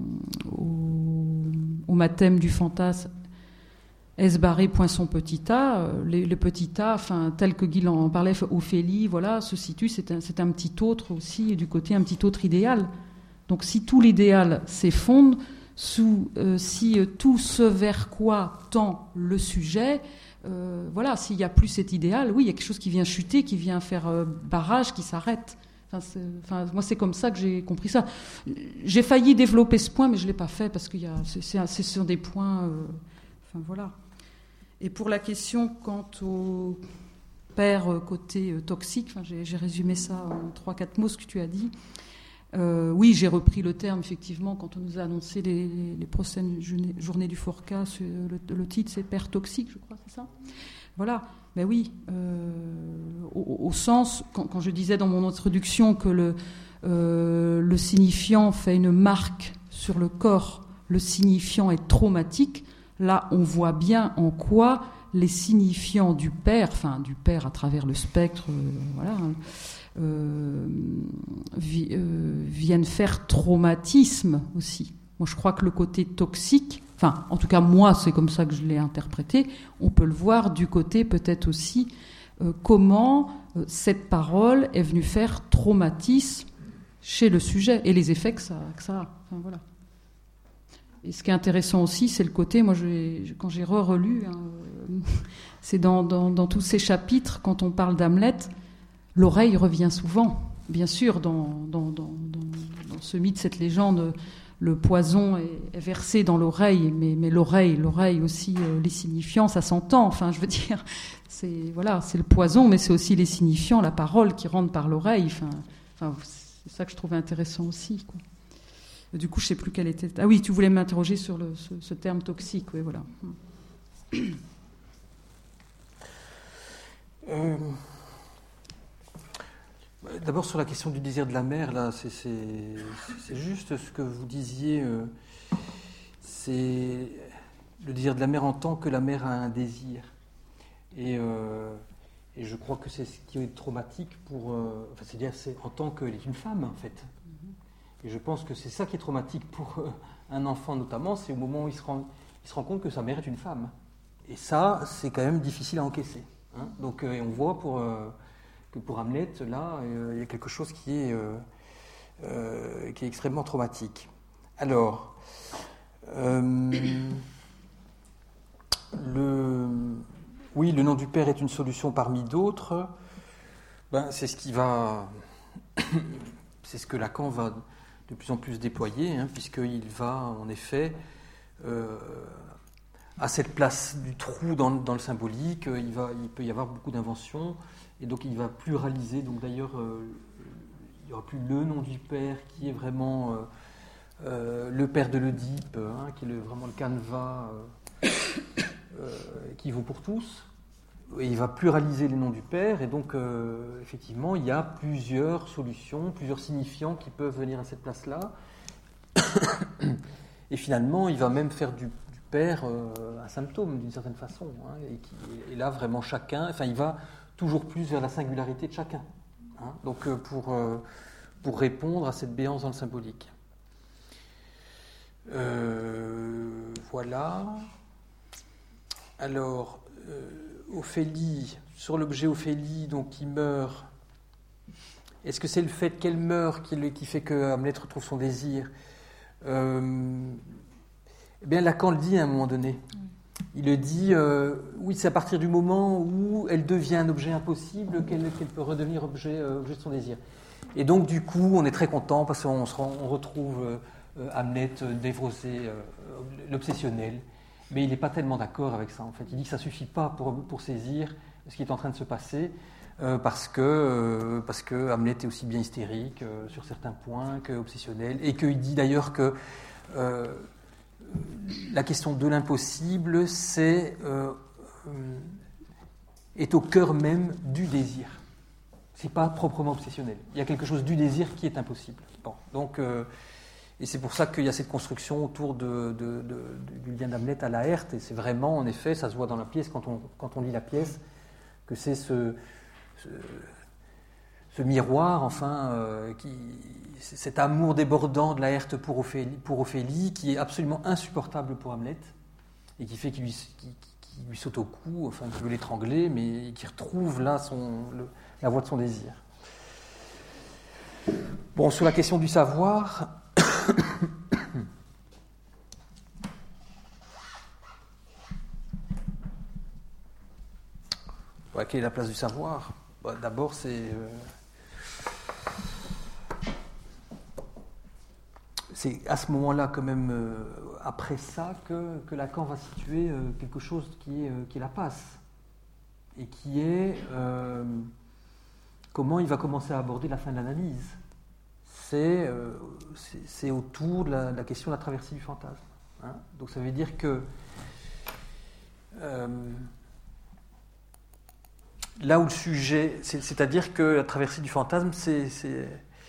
au, au mathème du fantasme, S barré point son petit a, les, le petit a, enfin, tel que Guy en parlait, Ophélie, voilà, se situe, c'est un, c'est un petit autre aussi, du côté un petit autre idéal. Donc si tout l'idéal s'effondre, sous, euh, si euh, tout ce vers quoi tend le sujet, euh, voilà, s'il n'y a plus cet idéal, oui, il y a quelque chose qui vient chuter, qui vient faire euh, barrage, qui s'arrête. Enfin, c'est, enfin, moi, c'est comme ça que j'ai compris ça. J'ai failli développer ce point, mais je ne l'ai pas fait parce que y a, c'est, c'est, ce sont des points... Euh, enfin, voilà. Et pour la question quant au père euh, côté euh, toxique, enfin, j'ai, j'ai résumé ça en trois quatre mots, ce que tu as dit. Euh, oui, j'ai repris le terme, effectivement, quand on nous a annoncé les, les, les prochaines journées du Forca, le, le titre, c'est « Père toxique », je crois, c'est ça ? Voilà, ben oui, euh, au, au sens, quand, quand je disais dans mon introduction que le, euh, le signifiant fait une marque sur le corps, le signifiant est traumatique, là, on voit bien en quoi les signifiants du père, enfin, du père à travers le spectre, euh, voilà... Hein, Euh, vi, euh, viennent faire traumatisme aussi. Moi, je crois que le côté toxique, enfin, en tout cas, moi, c'est comme ça que je l'ai interprété, on peut le voir du côté peut-être aussi euh, comment euh, cette parole est venue faire traumatisme chez le sujet et les effets que ça, que ça a. Enfin, voilà. Et ce qui est intéressant aussi, c'est le côté, moi, je, quand j'ai re-relu, hein, c'est dans, dans, dans tous ces chapitres, quand on parle d'Hamlet, l'oreille revient souvent, bien sûr, dans, dans, dans, dans, dans ce mythe, cette légende, le poison est, est versé dans l'oreille, mais, mais l'oreille, l'oreille aussi, euh, les signifiants, ça s'entend, enfin, je veux dire, c'est, voilà, c'est le poison, mais c'est aussi les signifiants, la parole qui rentre par l'oreille, enfin, enfin c'est ça que je trouvais intéressant aussi, quoi. Du coup, je ne sais plus quelle était... Ah oui, tu voulais m'interroger sur le, ce, ce terme toxique, oui, voilà.
Euh... D'abord sur la question du désir de la mère, là, c'est, c'est, c'est juste ce que vous disiez, euh, c'est le désir de la mère en tant que la mère a un désir. Et, euh, et je crois que c'est ce qui est traumatique pour... Euh, enfin, c'est-à-dire c'est en tant qu'elle est une femme, en fait. Et je pense que c'est ça qui est traumatique pour euh, un enfant notamment, c'est au moment où il se, rend, il se rend compte que sa mère est une femme. Et ça, c'est quand même difficile à encaisser. Hein. Donc, euh, et on voit pour... Euh, que pour Hamlet, là, euh, il y a quelque chose qui est, euh, euh, qui est extrêmement traumatique. Alors, euh, le, oui, le nom du père est une solution parmi d'autres. Ben, c'est ce qui va, c'est ce que Lacan va de plus en plus déployer, hein, puisqu'il va, en effet, euh, à cette place du trou dans, dans le symbolique, il, va, il peut y avoir beaucoup d'inventions. Et donc il va pluraliser, donc d'ailleurs euh, il n'y aura plus le nom du père qui est vraiment euh, euh, le père de l'Oedipe, hein, qui est le, vraiment le canevas euh, euh, qui vaut pour tous. Et il va pluraliser les noms du père, et donc euh, effectivement, il y a plusieurs solutions, plusieurs signifiants qui peuvent venir à cette place-là. Et finalement, il va même faire du, du père euh, un symptôme d'une certaine façon. Hein, et, qui, et là, vraiment, chacun, enfin, il va toujours plus vers la singularité de chacun. Hein, donc, euh, pour, euh, pour répondre à cette béance dans le symbolique. Euh, voilà. Alors, euh, Ophélie, sur l'objet Ophélie, donc qui meurt, est-ce que c'est le fait qu'elle meurt qui, qui fait que Hamlet retrouve son désir? euh, Eh bien, Lacan le dit à un moment donné. Il le dit, euh, oui, c'est à partir du moment où elle devient un objet impossible qu'elle, qu'elle peut redevenir objet, euh, objet de son désir. Et donc, du coup, on est très content parce qu'on se rend, on retrouve euh, Hamlet névrosé, euh, l'obsessionnel. Mais il n'est pas tellement d'accord avec ça, en fait. Il dit que ça ne suffit pas pour, pour saisir ce qui est en train de se passer, euh, parce, que, euh, parce que Hamlet est aussi bien hystérique euh, sur certains points qu'obsessionnel, et qu'il dit d'ailleurs que euh, la question de l'impossible c'est, euh, euh, est au cœur même du désir. Ce n'est pas proprement obsessionnel. Il y a quelque chose du désir qui est impossible. Bon, donc... Euh, Et c'est pour ça qu'il y a cette construction autour de, de, de, du lien d'Hamlet à Laërte. Et c'est vraiment, en effet, ça se voit dans la pièce, quand on, quand on lit la pièce, que c'est ce, ce, ce miroir, enfin, euh, qui, cet amour débordant de Laërte pour Ophélie, pour Ophélie, qui est absolument insupportable pour Hamlet, et qui fait qu'il lui, qui, qui lui saute au cou, enfin, qui veut l'étrangler, mais qui retrouve là son, le, la voie de son désir. Bon, sur la question du savoir... Ouais, quelle est la place du savoir? Bah, d'abord, c'est, euh, c'est à ce moment-là, quand même, euh, après ça, que, que Lacan va situer euh, quelque chose qui est, euh, qui est la passe, et qui est euh, comment il va commencer à aborder la fin de l'analyse. C'est, euh, c'est, c'est autour de la, de la question de la traversée du fantasme. Hein. Donc ça veut dire que euh, là où le sujet, c'est, c'est-à-dire que la traversée du fantasme, c'est, c'est,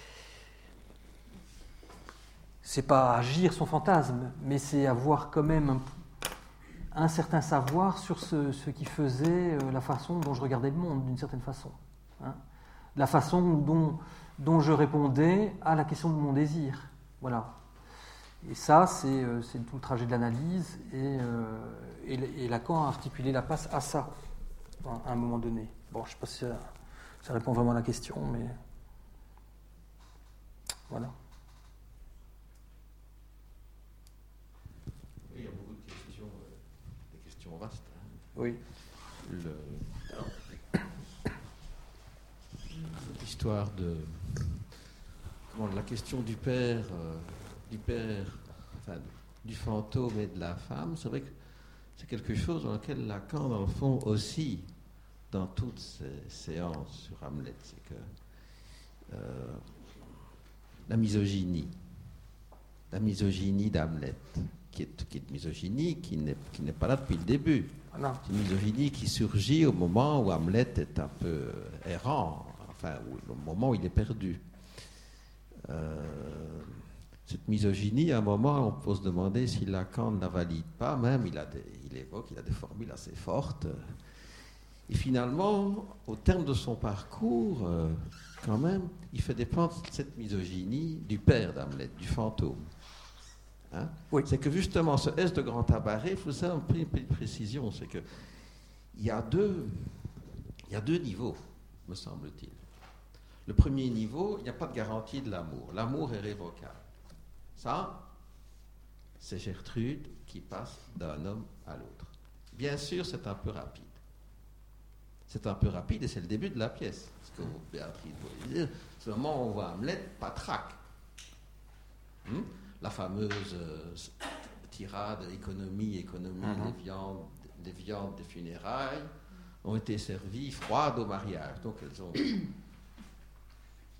c'est pas agir son fantasme, mais c'est avoir quand même un, un certain savoir sur ce, ce qui faisait la façon dont je regardais le monde, d'une certaine façon. Hein. La façon dont dont je répondais à la question de mon désir. Voilà. Et ça, c'est, c'est tout le trajet de l'analyse, et, euh, et, et Lacan a articulé la passe à ça, à un moment donné. Bon, je ne sais pas si ça, ça répond vraiment à la question, mais voilà.
Il y a beaucoup de questions, euh, des questions vastes. Hein.
Oui.
Le, alors, l'histoire de comment, la question du père, euh, du père, enfin, du fantôme et de la femme, c'est vrai que c'est quelque chose dans lequel Lacan, dans le fond, aussi, dans toutes ces séances sur Hamlet, c'est que euh, la misogynie, la misogynie d'Hamlet, qui est, qui est une misogynie qui n'est, qui n'est pas là depuis le début.
Non.
C'est une misogynie qui surgit au moment où Hamlet est un peu errant, enfin, au moment où il est perdu. Euh, cette misogynie, à un moment, on peut se demander si Lacan ne la valide pas, même, il, a des, il évoque, il a des formules assez fortes. Et finalement, au terme de son parcours, euh, quand même, il fait dépendre cette misogynie du père d'Hamlet, du fantôme. Hein? Oui. C'est que justement, ce S de grand tabaret, il faut ça un peu une petite précision, c'est que il y a deux, il y a deux niveaux, me semble-t-il. Le premier niveau, il n'y a pas de garantie de l'amour. L'amour est révocable. Ça, c'est Gertrude qui passe d'un homme à l'autre. Bien sûr, c'est un peu rapide. C'est un peu rapide et c'est le début de la pièce. Ce que Béatrice voulait dire, c'est le moment où on voit Hamlet, patraque. Hum? La fameuse euh, tirade économie, économie, mm-hmm. les, viandes, les viandes des funérailles ont été servies froides au mariage. Donc elles ont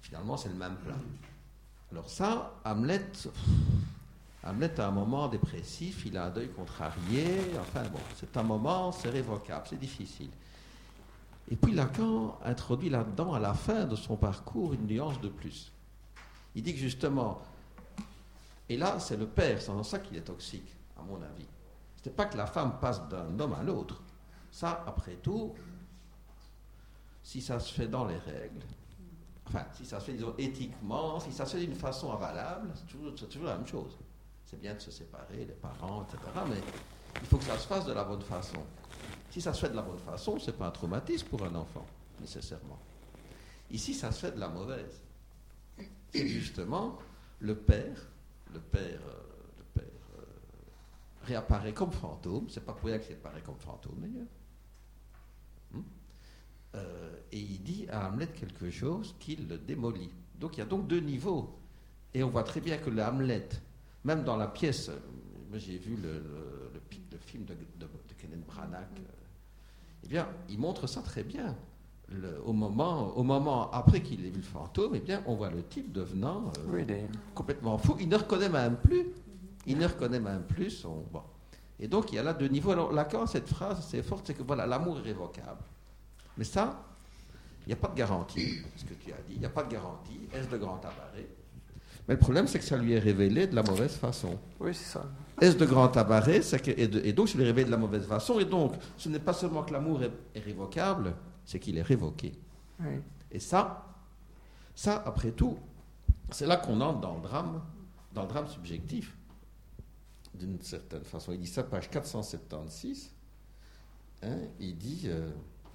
finalement, c'est le même plat. Alors ça, Hamlet, Hamlet a un moment dépressif, il a un deuil contrarié, enfin bon, c'est un moment, c'est révocable, c'est difficile. Et puis Lacan introduit là-dedans, à la fin de son parcours, une nuance de plus. Il dit que justement, et là c'est le père, c'est en ça qu'il est toxique, à mon avis. Ce n'est pas que la femme passe d'un homme à l'autre. Ça, après tout, si ça se fait dans les règles, enfin, si ça se fait, disons, éthiquement, si ça se fait d'une façon avalable, c'est toujours, c'est toujours la même chose. C'est bien de se séparer, les parents, et cetera, mais il faut que ça se fasse de la bonne façon. Si ça se fait de la bonne façon, ce n'est pas un traumatisme pour un enfant, nécessairement. Ici, ça se fait de la mauvaise. C'est justement le père, le père, euh, le père euh, réapparaît comme fantôme, c'est pas pour rien qu'il apparaît comme fantôme d'ailleurs. Hum? Euh, et il dit à Hamlet quelque chose qui le démolit. Donc il y a donc deux niveaux. Et on voit très bien que le Hamlet, même dans la pièce, moi j'ai vu le, le, le, le film de, de, de Kenneth Branagh, euh, eh bien, il montre ça très bien. Le, au, moment, au moment après qu'il ait vu le fantôme, eh bien, on voit le type devenant euh, oui, des... complètement fou. Il ne reconnaît même plus. Il ne reconnaît même plus son... Bon. Et donc, il y a là deux niveaux. Alors, Lacan, cette phrase, c'est forte, c'est que voilà, l'amour est révocable. Mais ça, il n'y a pas de garantie, ce que tu as dit. Il n'y a pas de garantie. Est-ce de grand tabaret? Mais le problème, c'est que ça lui est révélé de la mauvaise façon.
Oui, c'est ça.
Est-ce de grand tabaret, c'est que, et, de, et donc, je l'ai révélé de la mauvaise façon. Et donc, ce n'est pas seulement que l'amour est, est révocable, c'est qu'il est révoqué.
Oui.
Et ça, ça, après tout, c'est là qu'on entre dans le drame, dans le drame subjectif, d'une certaine façon. Il dit ça, page quatre cent soixante-seize. Hein, il dit... Euh,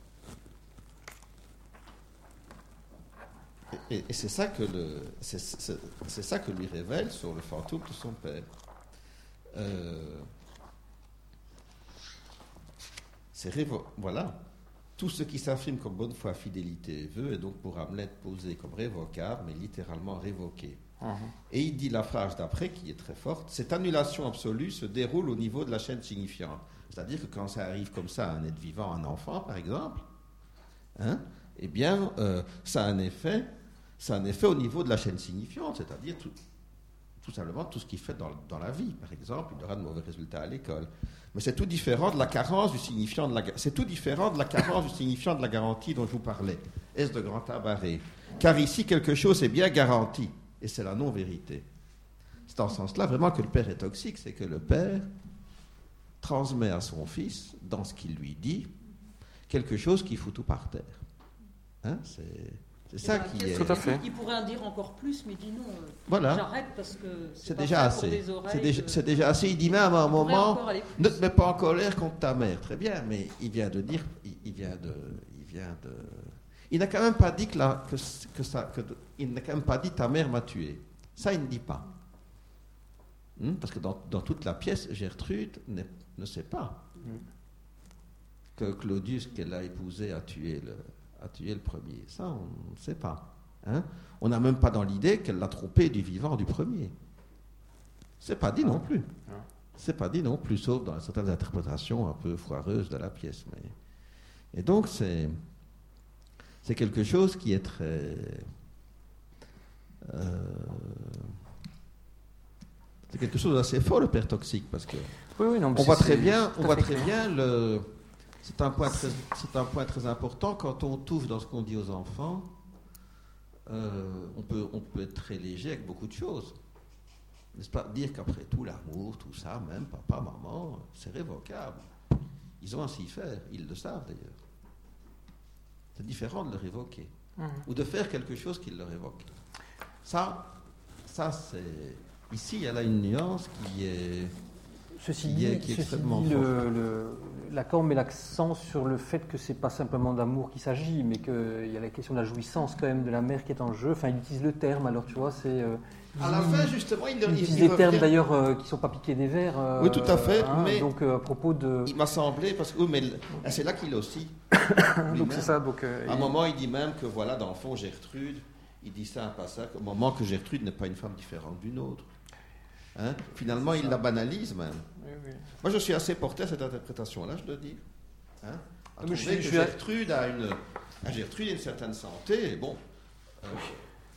et, et c'est ça que le, c'est, c'est, c'est ça que lui révèle sur le fantôme de son père. Euh, c'est révo- voilà. Tout ce qui s'affirme comme bonne foi, fidélité et vœu est donc pour Hamlet posé comme révocable, mais littéralement révoqué. Uh-huh. Et il dit la phrase d'après, qui est très forte, cette annulation absolue se déroule au niveau de la chaîne signifiante. C'est-à-dire que quand ça arrive comme ça à un être vivant, un enfant par exemple, hein, eh bien, euh, ça a un effet, ça a un effet au niveau de la chaîne signifiante, c'est-à-dire tout, tout simplement tout ce qu'il fait dans, dans la vie. Par exemple, il aura de mauvais résultats à l'école. Mais c'est tout différent de la carence du signifiant de la c'est tout différent de la carence du signifiant de la garantie dont je vous parlais. Est-ce de grand tabaret? Car ici quelque chose est bien garanti, et c'est la non-vérité. C'est dans ce sens-là vraiment que le père est toxique, c'est que le père transmet à son fils, dans ce qu'il lui dit, quelque chose qui fout tout par terre. Hein, c'est c'est ça
ben,
qui est...
Tout à fait.
Il pourrait en dire encore plus, mais il dit non, euh,
voilà.
J'arrête parce que c'est,
c'est
pas
déjà assez.
Pour des oreilles,
c'est, déjà,
euh,
c'est déjà assez. Il dit même à un moment, ne te mets pas en colère contre ta mère. Très bien, mais il vient de dire, il, il vient de, il vient de, il n'a quand même pas dit que, la, que, que ça, que, il n'a quand même pas dit ta mère m'a tué. Ça, il ne dit pas, hum, parce que dans, dans toute la pièce, Gertrude ne sait pas hum. que Claudius qu'elle a épousé a tué le, a tué le premier. Ça, on ne sait pas. Hein? On n'a même pas dans l'idée qu'elle l'a trompé du vivant du premier. C'est pas dit non plus. C'est pas dit non plus, sauf dans certaines interprétations un peu foireuses de la pièce. Mais... Et donc, c'est, c'est quelque chose qui est très... Euh... C'est quelque chose d'assez fort, le père toxique, parce que
oui, oui, non,
on voit très bien, on voit très bien le... C'est un point très, c'est un point très important quand on touche dans ce qu'on dit aux enfants. Euh, on, peut, on peut être très léger avec beaucoup de choses. N'est-ce pas? Dire qu'après tout, l'amour, tout ça, même papa, maman, c'est révocable. Ils ont à s'y faire, ils le savent d'ailleurs. C'est différent de le révoquer. Mmh. Ou de faire quelque chose qui le révoque. Ça, ça c'est... Ici, il y a là une nuance qui est...
Ceci
qui
dit,
est, qui est
ceci
extrêmement
dit
forte.
le, le, Lacan met l'accent sur le fait que c'est pas simplement d'amour qu'il s'agit, mais qu'il y a la question de la jouissance quand même de la mère qui est en jeu. Enfin, il utilise le terme, alors tu vois, c'est... Euh,
à la fin, justement, il,
il,
il
utilise
il
des termes
revient...
d'ailleurs euh, qui ne sont pas piqués des vers. Euh,
oui, tout à fait,
hein,
mais...
Donc, euh, à propos de...
Il m'a semblé, parce que... Oui, mais c'est là qu'il aussi.
donc, c'est ça, donc... Euh,
à un
il...
moment, il dit même que, voilà, dans le fond, Gertrude, il dit ça, un passage, au moment que Gertrude n'est pas une femme différente d'une autre. Hein? Finalement, il la banalise même.
Oui, oui.
Moi, je suis assez porté à cette interprétation-là, je dois dire. Hein? À
mais
trouver
je,
que
je...
Gertrude a une, à Gertrude a une certaine santé. Et bon, euh,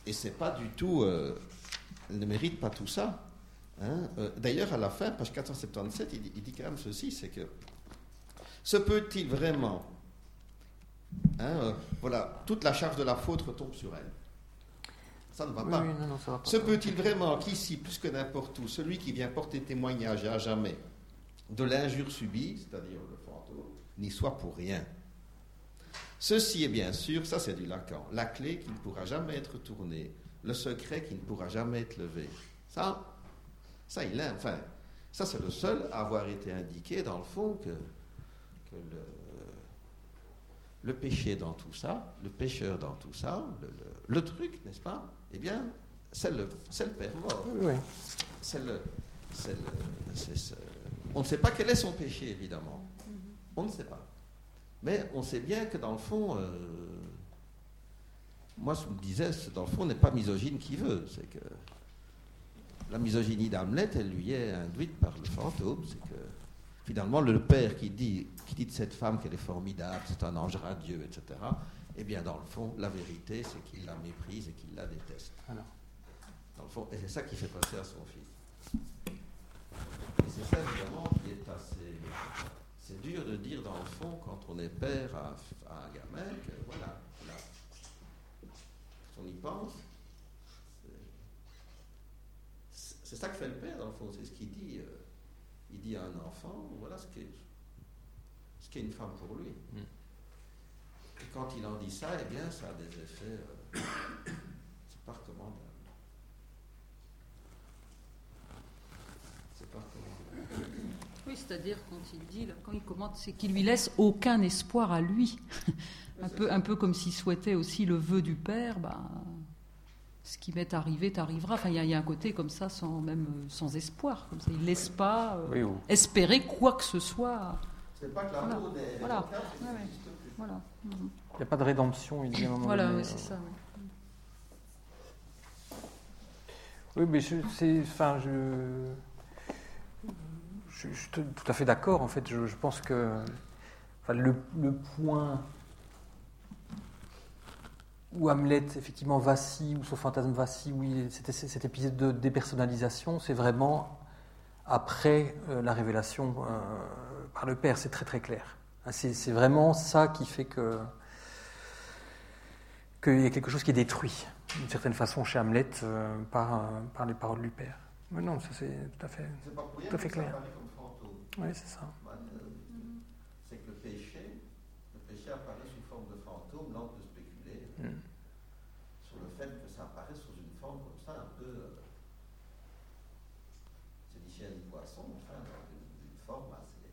et c'est pas du tout... Euh, elle ne mérite pas tout ça. Hein. Euh, d'ailleurs, à la fin, page quatre cent soixante-dix-sept, il, il dit quand même ceci, c'est que se peut-il vraiment... Hein, euh, voilà, toute la charge de la faute retombe sur elle. Ça ne va
oui,
pas.
Oui, non, non, ça va pas.
Se peut-il vraiment qu'ici, plus que n'importe où, celui qui vient porter témoignage à jamais de l'injure subie, c'est-à-dire le fantôme, n'y soit pour rien. Ceci est bien sûr, ça c'est du Lacan, la clé qui ne pourra jamais être tournée, le secret qui ne pourra jamais être levé. Ça, ça il est, enfin, ça c'est le seul à avoir été indiqué dans le fond que, que le, le péché dans tout ça, le pécheur dans tout ça, le, le, le truc, n'est-ce pas? Eh bien, c'est le, c'est le père mort.
Oui.
C'est le, c'est le, c'est ce, on ne sait pas quel est son péché, évidemment. On ne sait pas. Mais on sait bien que dans le fond, euh, moi je me disais, dans le fond, on n'est pas misogyne qui veut. C'est que la misogynie d'Hamlet, elle lui est induite par le fantôme. C'est que finalement, le père qui dit, qui dit de cette femme qu'elle est formidable, c'est un ange radieux, et cetera, eh bien, dans le fond, la vérité, c'est qu'il la méprise et qu'il la déteste.
Alors.
Dans le fond, et c'est ça qui fait passer à son fils. Et c'est ça, évidemment, qui est assez... C'est dur de dire, dans le fond, quand on est père à, à un gamin, que voilà, là, quand on y pense, c'est, c'est ça que fait le père, dans le fond, c'est ce qu'il dit. Euh, il dit à un enfant, voilà ce qu'est, ce qu'est une femme pour lui. Mm. Et quand il en dit ça, eh bien, ça a des effets... Euh, c'est pas recommandable. C'est pas recommandable.
Oui, c'est-à-dire quand il dit, là, quand il commente, c'est qu'il lui laisse aucun espoir à lui. un, peu, un peu comme s'il souhaitait aussi le vœu du père, bah, ce qui m'est arrivé t'arrivera. Enfin, il y, y a un côté comme ça, sans, même sans espoir. Comme ça. Il ne laisse pas euh, oui, oui. espérer quoi que ce soit.
C'est pas que l'amour
voilà.
des
voilà.
Cas,
ouais, ouais. voilà. Mm-hmm.
Il n'y a pas de rédemption, il dit à un moment
Voilà,
donné,
oui, c'est
euh...
ça. Oui,
oui mais je, c'est, enfin, je... Je, je suis tout à fait d'accord. En fait, je, je pense que enfin, le, le point où Hamlet effectivement vacille, où son fantasme vacille, où il, cet, cet épisode de dépersonnalisation, c'est vraiment après euh, la révélation euh, par le père. C'est très très clair. C'est, c'est vraiment ça qui fait que qu'il y a quelque chose qui est détruit d'une certaine façon chez Hamlet euh, par, euh, par les paroles du père. Mais non, ça c'est tout à fait,
c'est pas pour rien
tout à fait clair. Oui, c'est ça.
C'est que le péché, le péché apparaît sous forme de fantôme, là on peut spéculer mm. sur le fait que ça apparaît sous une forme comme ça, un peu. Euh, c'est du chien et du poisson, enfin, une, une forme assez.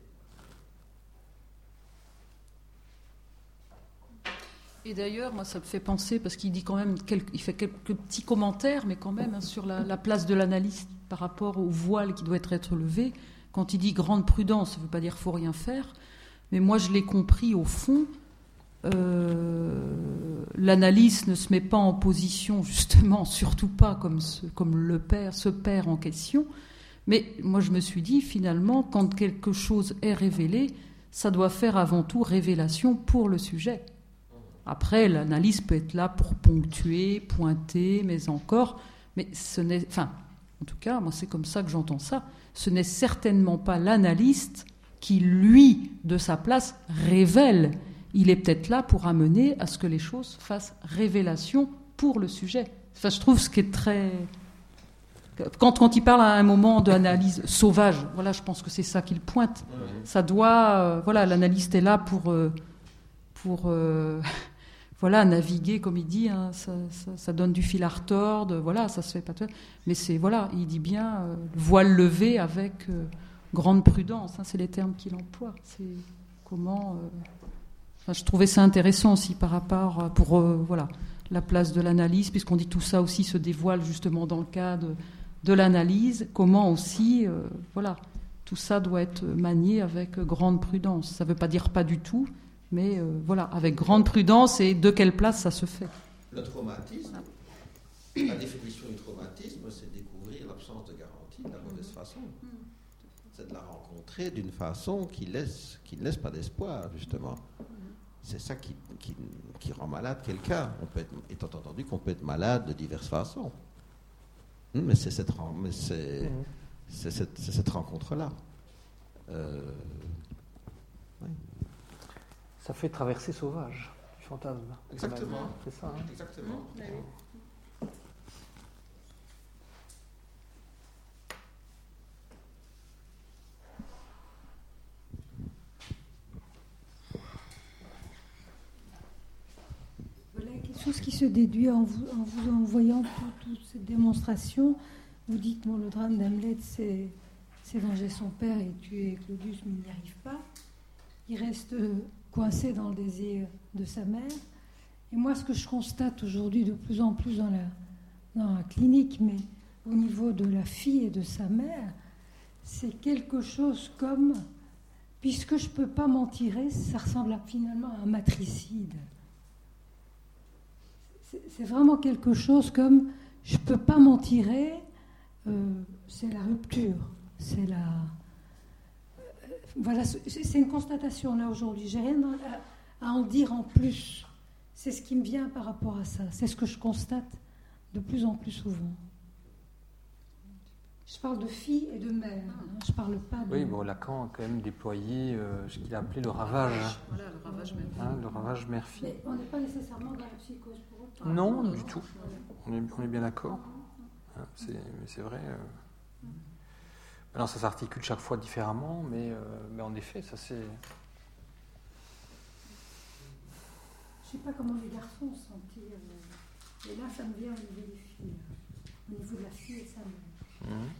Et d'ailleurs, moi, ça me fait penser, parce qu'il dit quand même, quelques, il fait quelques petits commentaires, mais quand même, hein, sur la, la place de l'analyste par rapport au voile qui doit être, être levé. Quand il dit grande prudence, ça ne veut pas dire qu'il ne faut rien faire, mais moi je l'ai compris au fond, euh, l'analyste ne se met pas en position, justement, surtout pas comme, ce, comme le père, ce père en question, mais moi je me suis dit, finalement, quand quelque chose est révélé, ça doit faire avant tout révélation pour le sujet. Après, l'analyse peut être là pour ponctuer, pointer, mais encore, mais ce n'est... Enfin, en tout cas, moi c'est comme ça que j'entends ça. Ce n'est certainement pas l'analyste qui, lui, de sa place, révèle. Il est peut-être là pour amener à ce que les choses fassent révélation pour le sujet. Enfin, je trouve ce qui est très... Quand, quand il parle à un moment d'analyse sauvage, voilà, je pense que c'est ça qu'il pointe. Ça doit... Euh, voilà, l'analyste est là pour... Euh, pour euh, voilà, naviguer, comme il dit, hein, ça, ça, ça donne du fil à retordre, voilà, ça se fait pas tout. Mais c'est, voilà, il dit bien, euh, voile levé avec euh, grande prudence, hein, c'est les termes qu'il emploie. C'est comment... Euh, enfin, je trouvais ça intéressant aussi par rapport, pour, euh, voilà, la place de l'analyse, puisqu'on dit tout ça aussi se dévoile justement dans le cadre de l'analyse, comment aussi, euh, voilà, tout ça doit être manié avec grande prudence. Ça ne veut pas dire pas du tout, mais euh, voilà, avec grande prudence et de quelle place ça se fait.
Le traumatisme, la définition du traumatisme, c'est découvrir l'absence de garantie de la mauvaise façon. C'est de la rencontrer d'une façon qui laisse, qui ne laisse pas d'espoir, justement. c'est ça qui, qui, qui rend malade quelqu'un. On peut être, étant entendu qu'on peut être malade de diverses façons. Mais c'est cette, mais c'est, mmh. c'est cette, c'est cette rencontre-là. Euh, oui.
Ça fait traverser sauvage du fantasme.
Exactement.
C'est ça. Hein.
Exactement.
Mmh. Oui.
Voilà quelque chose qui se déduit en vous en, vous, en voyant toute cette démonstration. Vous dites, bon, le drame d'Hamlet, c'est, c'est venger son père et tuer Claudius, mais il n'y arrive pas. Il reste coincé dans le désir de sa mère. Et moi, ce que je constate aujourd'hui de plus en plus dans la, dans la clinique, mais au niveau de la fille et de sa mère, c'est quelque chose comme, puisque je ne peux pas m'en tirer, ça ressemble à, finalement à un matricide. C'est, c'est vraiment quelque chose comme, je ne peux pas m'en tirer, euh, c'est la rupture, c'est la... Voilà, c'est une constatation là aujourd'hui. J'ai rien à, à en dire en plus. C'est ce qui me vient par rapport à ça. C'est ce que je constate de plus en plus souvent. Je parle de fille et de mère. Hein, je parle pas de...
Oui, bon, Lacan a quand même déployé euh, ce qu'il a appelé le ravage.
Voilà, le ravage mère-fille.
Hein, le ravage mère-fille.
Mais on n'est pas nécessairement dans la psychose pour autant.
Non, du tout. On est, on est bien d'accord. Hein, c'est, mais c'est vrai... Euh... Alors ça s'articule chaque fois différemment, mais, euh, mais en effet, ça c'est...
Je ne sais pas comment les garçons se sentir, mais là ça me vient au niveau des filles, au niveau de la fille et sa mère. Mmh.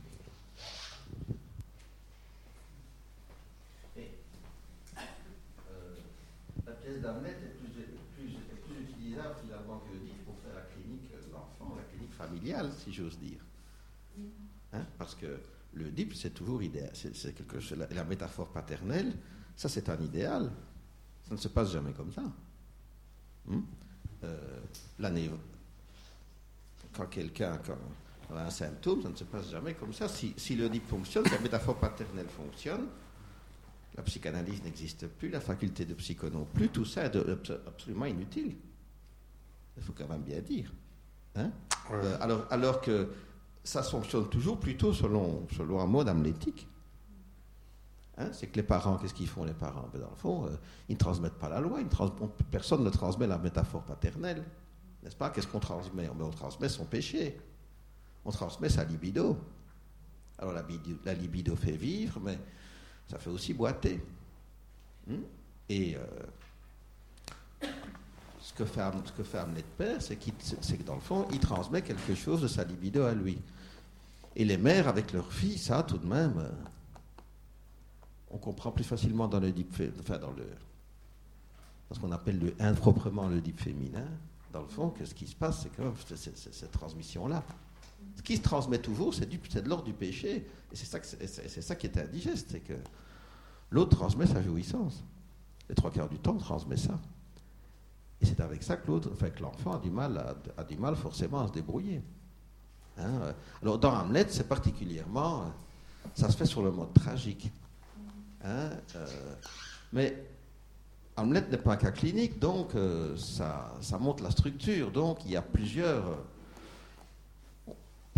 Et, euh, la pièce d'Hamlet est plus, plus, est plus utilisable finalement que Oedipe pour faire la clinique de l'enfant, la clinique familiale, si j'ose dire. Hein, parce que le Oedipe, c'est toujours idéal. C'est, c'est quelque chose, la, la métaphore paternelle, ça c'est un idéal. Ça ne se passe jamais comme ça. Hum? Euh, l'année, quand quelqu'un quand, a un symptôme, ça ne se passe jamais comme ça. Si, si le Oedipe fonctionne, si la métaphore paternelle fonctionne, la psychanalyse n'existe plus, la faculté de psycho non plus, tout ça est de, absolument inutile. Il faut quand même bien dire. Hein? Ouais. Euh, alors, alors que ça fonctionne toujours plutôt selon, selon un mode hamlétique. Hein, c'est que les parents, qu'est-ce qu'ils font les parents? Ben, dans le fond, euh, ils ne transmettent pas la loi, ils trans- on, personne ne transmet la métaphore paternelle. N'est-ce pas? Qu'est-ce qu'on transmet? Ben, on transmet son péché, on transmet sa libido. Alors la, la libido fait vivre, mais ça fait aussi boiter. Hum? Et euh, ce que fait, ce que fait Hamlet père, c'est, qu'il, c'est que dans le fond, il transmet quelque chose de sa libido à lui. Et les mères avec leurs filles, ça, tout de même, euh, on comprend plus facilement dans le Oedipe, enfin dans le, dans ce qu'on appelle le, improprement le Oedipe féminin. Dans le fond, que ce qui se passe, c'est quand même c'est, c'est, c'est cette transmission-là. Ce qui se transmet toujours, c'est, du, c'est de l'ordre du péché. Et c'est ça, que c'est, c'est, c'est ça qui est indigeste, c'est que l'autre transmet sa jouissance. Les trois quarts du temps, on transmet ça. Et c'est avec ça que l'autre, enfin que l'enfant a du mal, a, a du mal forcément à se débrouiller. Hein? Alors dans Hamlet, c'est particulièrement, ça se fait sur le mode tragique. Hein? Euh, mais Hamlet n'est pas un cas clinique, donc euh, ça, ça montre la structure. Donc il y a plusieurs. Euh,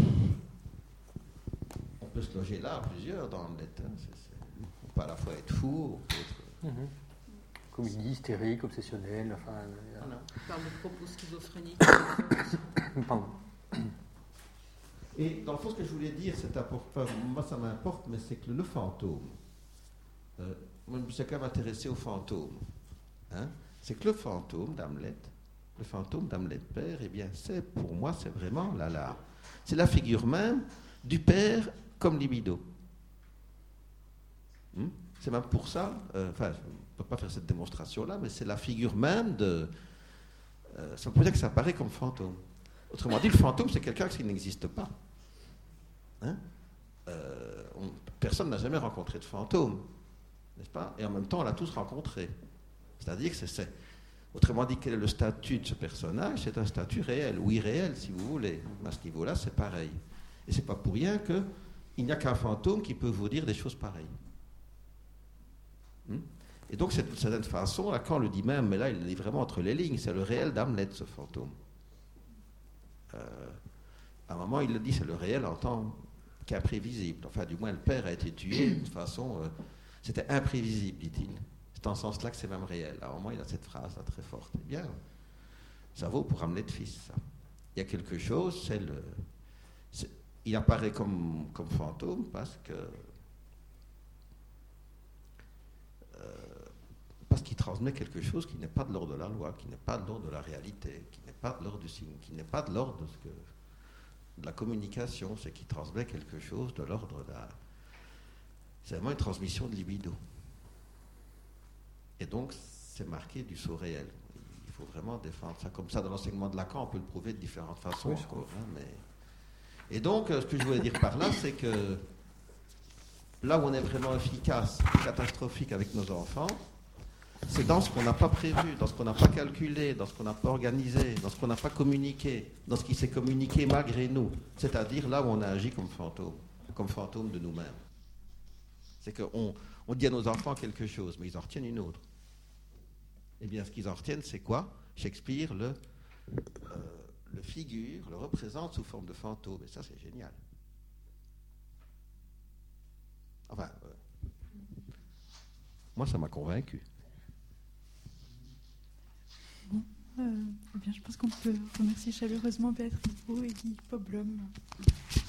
on peut se loger là, plusieurs dans Hamlet. Hein? C'est, c'est, on peut à la fois être fou, on peut être.
Mm-hmm. Comédie hystérique, obsessionnelle, enfin... Euh,
voilà. On parle de propos schizophréniques.
Pardon.
Et dans le fond, ce que je voulais dire, c'est important, moi ça m'importe, mais c'est que le, le fantôme, euh, moi je me suis quand même intéressé au fantôme, hein, c'est que le fantôme d'Hamlet, le fantôme d'Hamlet père, eh bien c'est, pour moi, c'est vraiment là, là, c'est la figure même du père comme libido. Hmm? C'est même pour ça, euh, enfin, je ne peux pas faire cette démonstration-là, mais c'est la figure même de... Euh, ça peut dire que ça apparaît comme fantôme. Autrement dit, le fantôme, c'est quelqu'un qui n'existe pas. Hein? Euh, on, personne n'a jamais rencontré de fantôme, n'est-ce pas? Et en même temps, on l'a tous rencontré. C'est-à-dire que c'est, c'est... Autrement dit, quel est le statut de ce personnage? C'est un statut réel, ou irréel, si vous voulez. À ce niveau-là, c'est pareil. Et c'est pas pour rien qu'il n'y a qu'un fantôme qui peut vous dire des choses pareilles. Hmm? Et donc, c'est d'une certaine façon, Lacan le dit même, mais là, il le dit vraiment entre les lignes, c'est le réel d'Hamlet, ce fantôme. Euh, à un moment, il le dit, c'est le réel en tant qu'imprévisible. Enfin, du moins, le père a été tué de toute façon, euh, c'était imprévisible, dit-il. C'est en ce sens-là que c'est même réel. À un moment, il a cette phrase-là très forte. Eh bien, ça vaut pour Hamlet fils, ça. Il y a quelque chose, c'est le... C'est, il apparaît comme, comme fantôme parce que... Euh, parce qu'il transmet quelque chose qui n'est pas de l'ordre de la loi, qui n'est pas de l'ordre de la réalité, qui n'est pas de l'ordre du signe, qui n'est pas de l'ordre de, ce que, de la communication, c'est qu'il transmet quelque chose de l'ordre de la... C'est vraiment une transmission de libido. Et donc, c'est marqué du saut réel. Il faut vraiment défendre ça comme ça. Dans l'enseignement de Lacan, on peut le prouver de différentes façons
Oui,
encore. Hein, mais... Et donc, ce que je voulais dire par là, c'est que là où on est vraiment efficace, catastrophique avec nos enfants, c'est dans ce qu'on n'a pas prévu, dans ce qu'on n'a pas calculé, dans ce qu'on n'a pas organisé, dans ce qu'on n'a pas communiqué, dans ce qui s'est communiqué malgré nous. C'est-à-dire là où on a agi comme fantôme, comme fantôme de nous-mêmes. C'est qu'on on dit à nos enfants quelque chose, mais ils en retiennent une autre. Eh bien, ce qu'ils en retiennent, c'est quoi? Shakespeare le, euh, le figure, le représente sous forme de fantôme. Et ça, c'est génial. Enfin, euh, moi, ça m'a convaincu.
Bon, euh, eh bien, je pense qu'on peut remercier chaleureusement Béatrice Beau et Guy Poblum.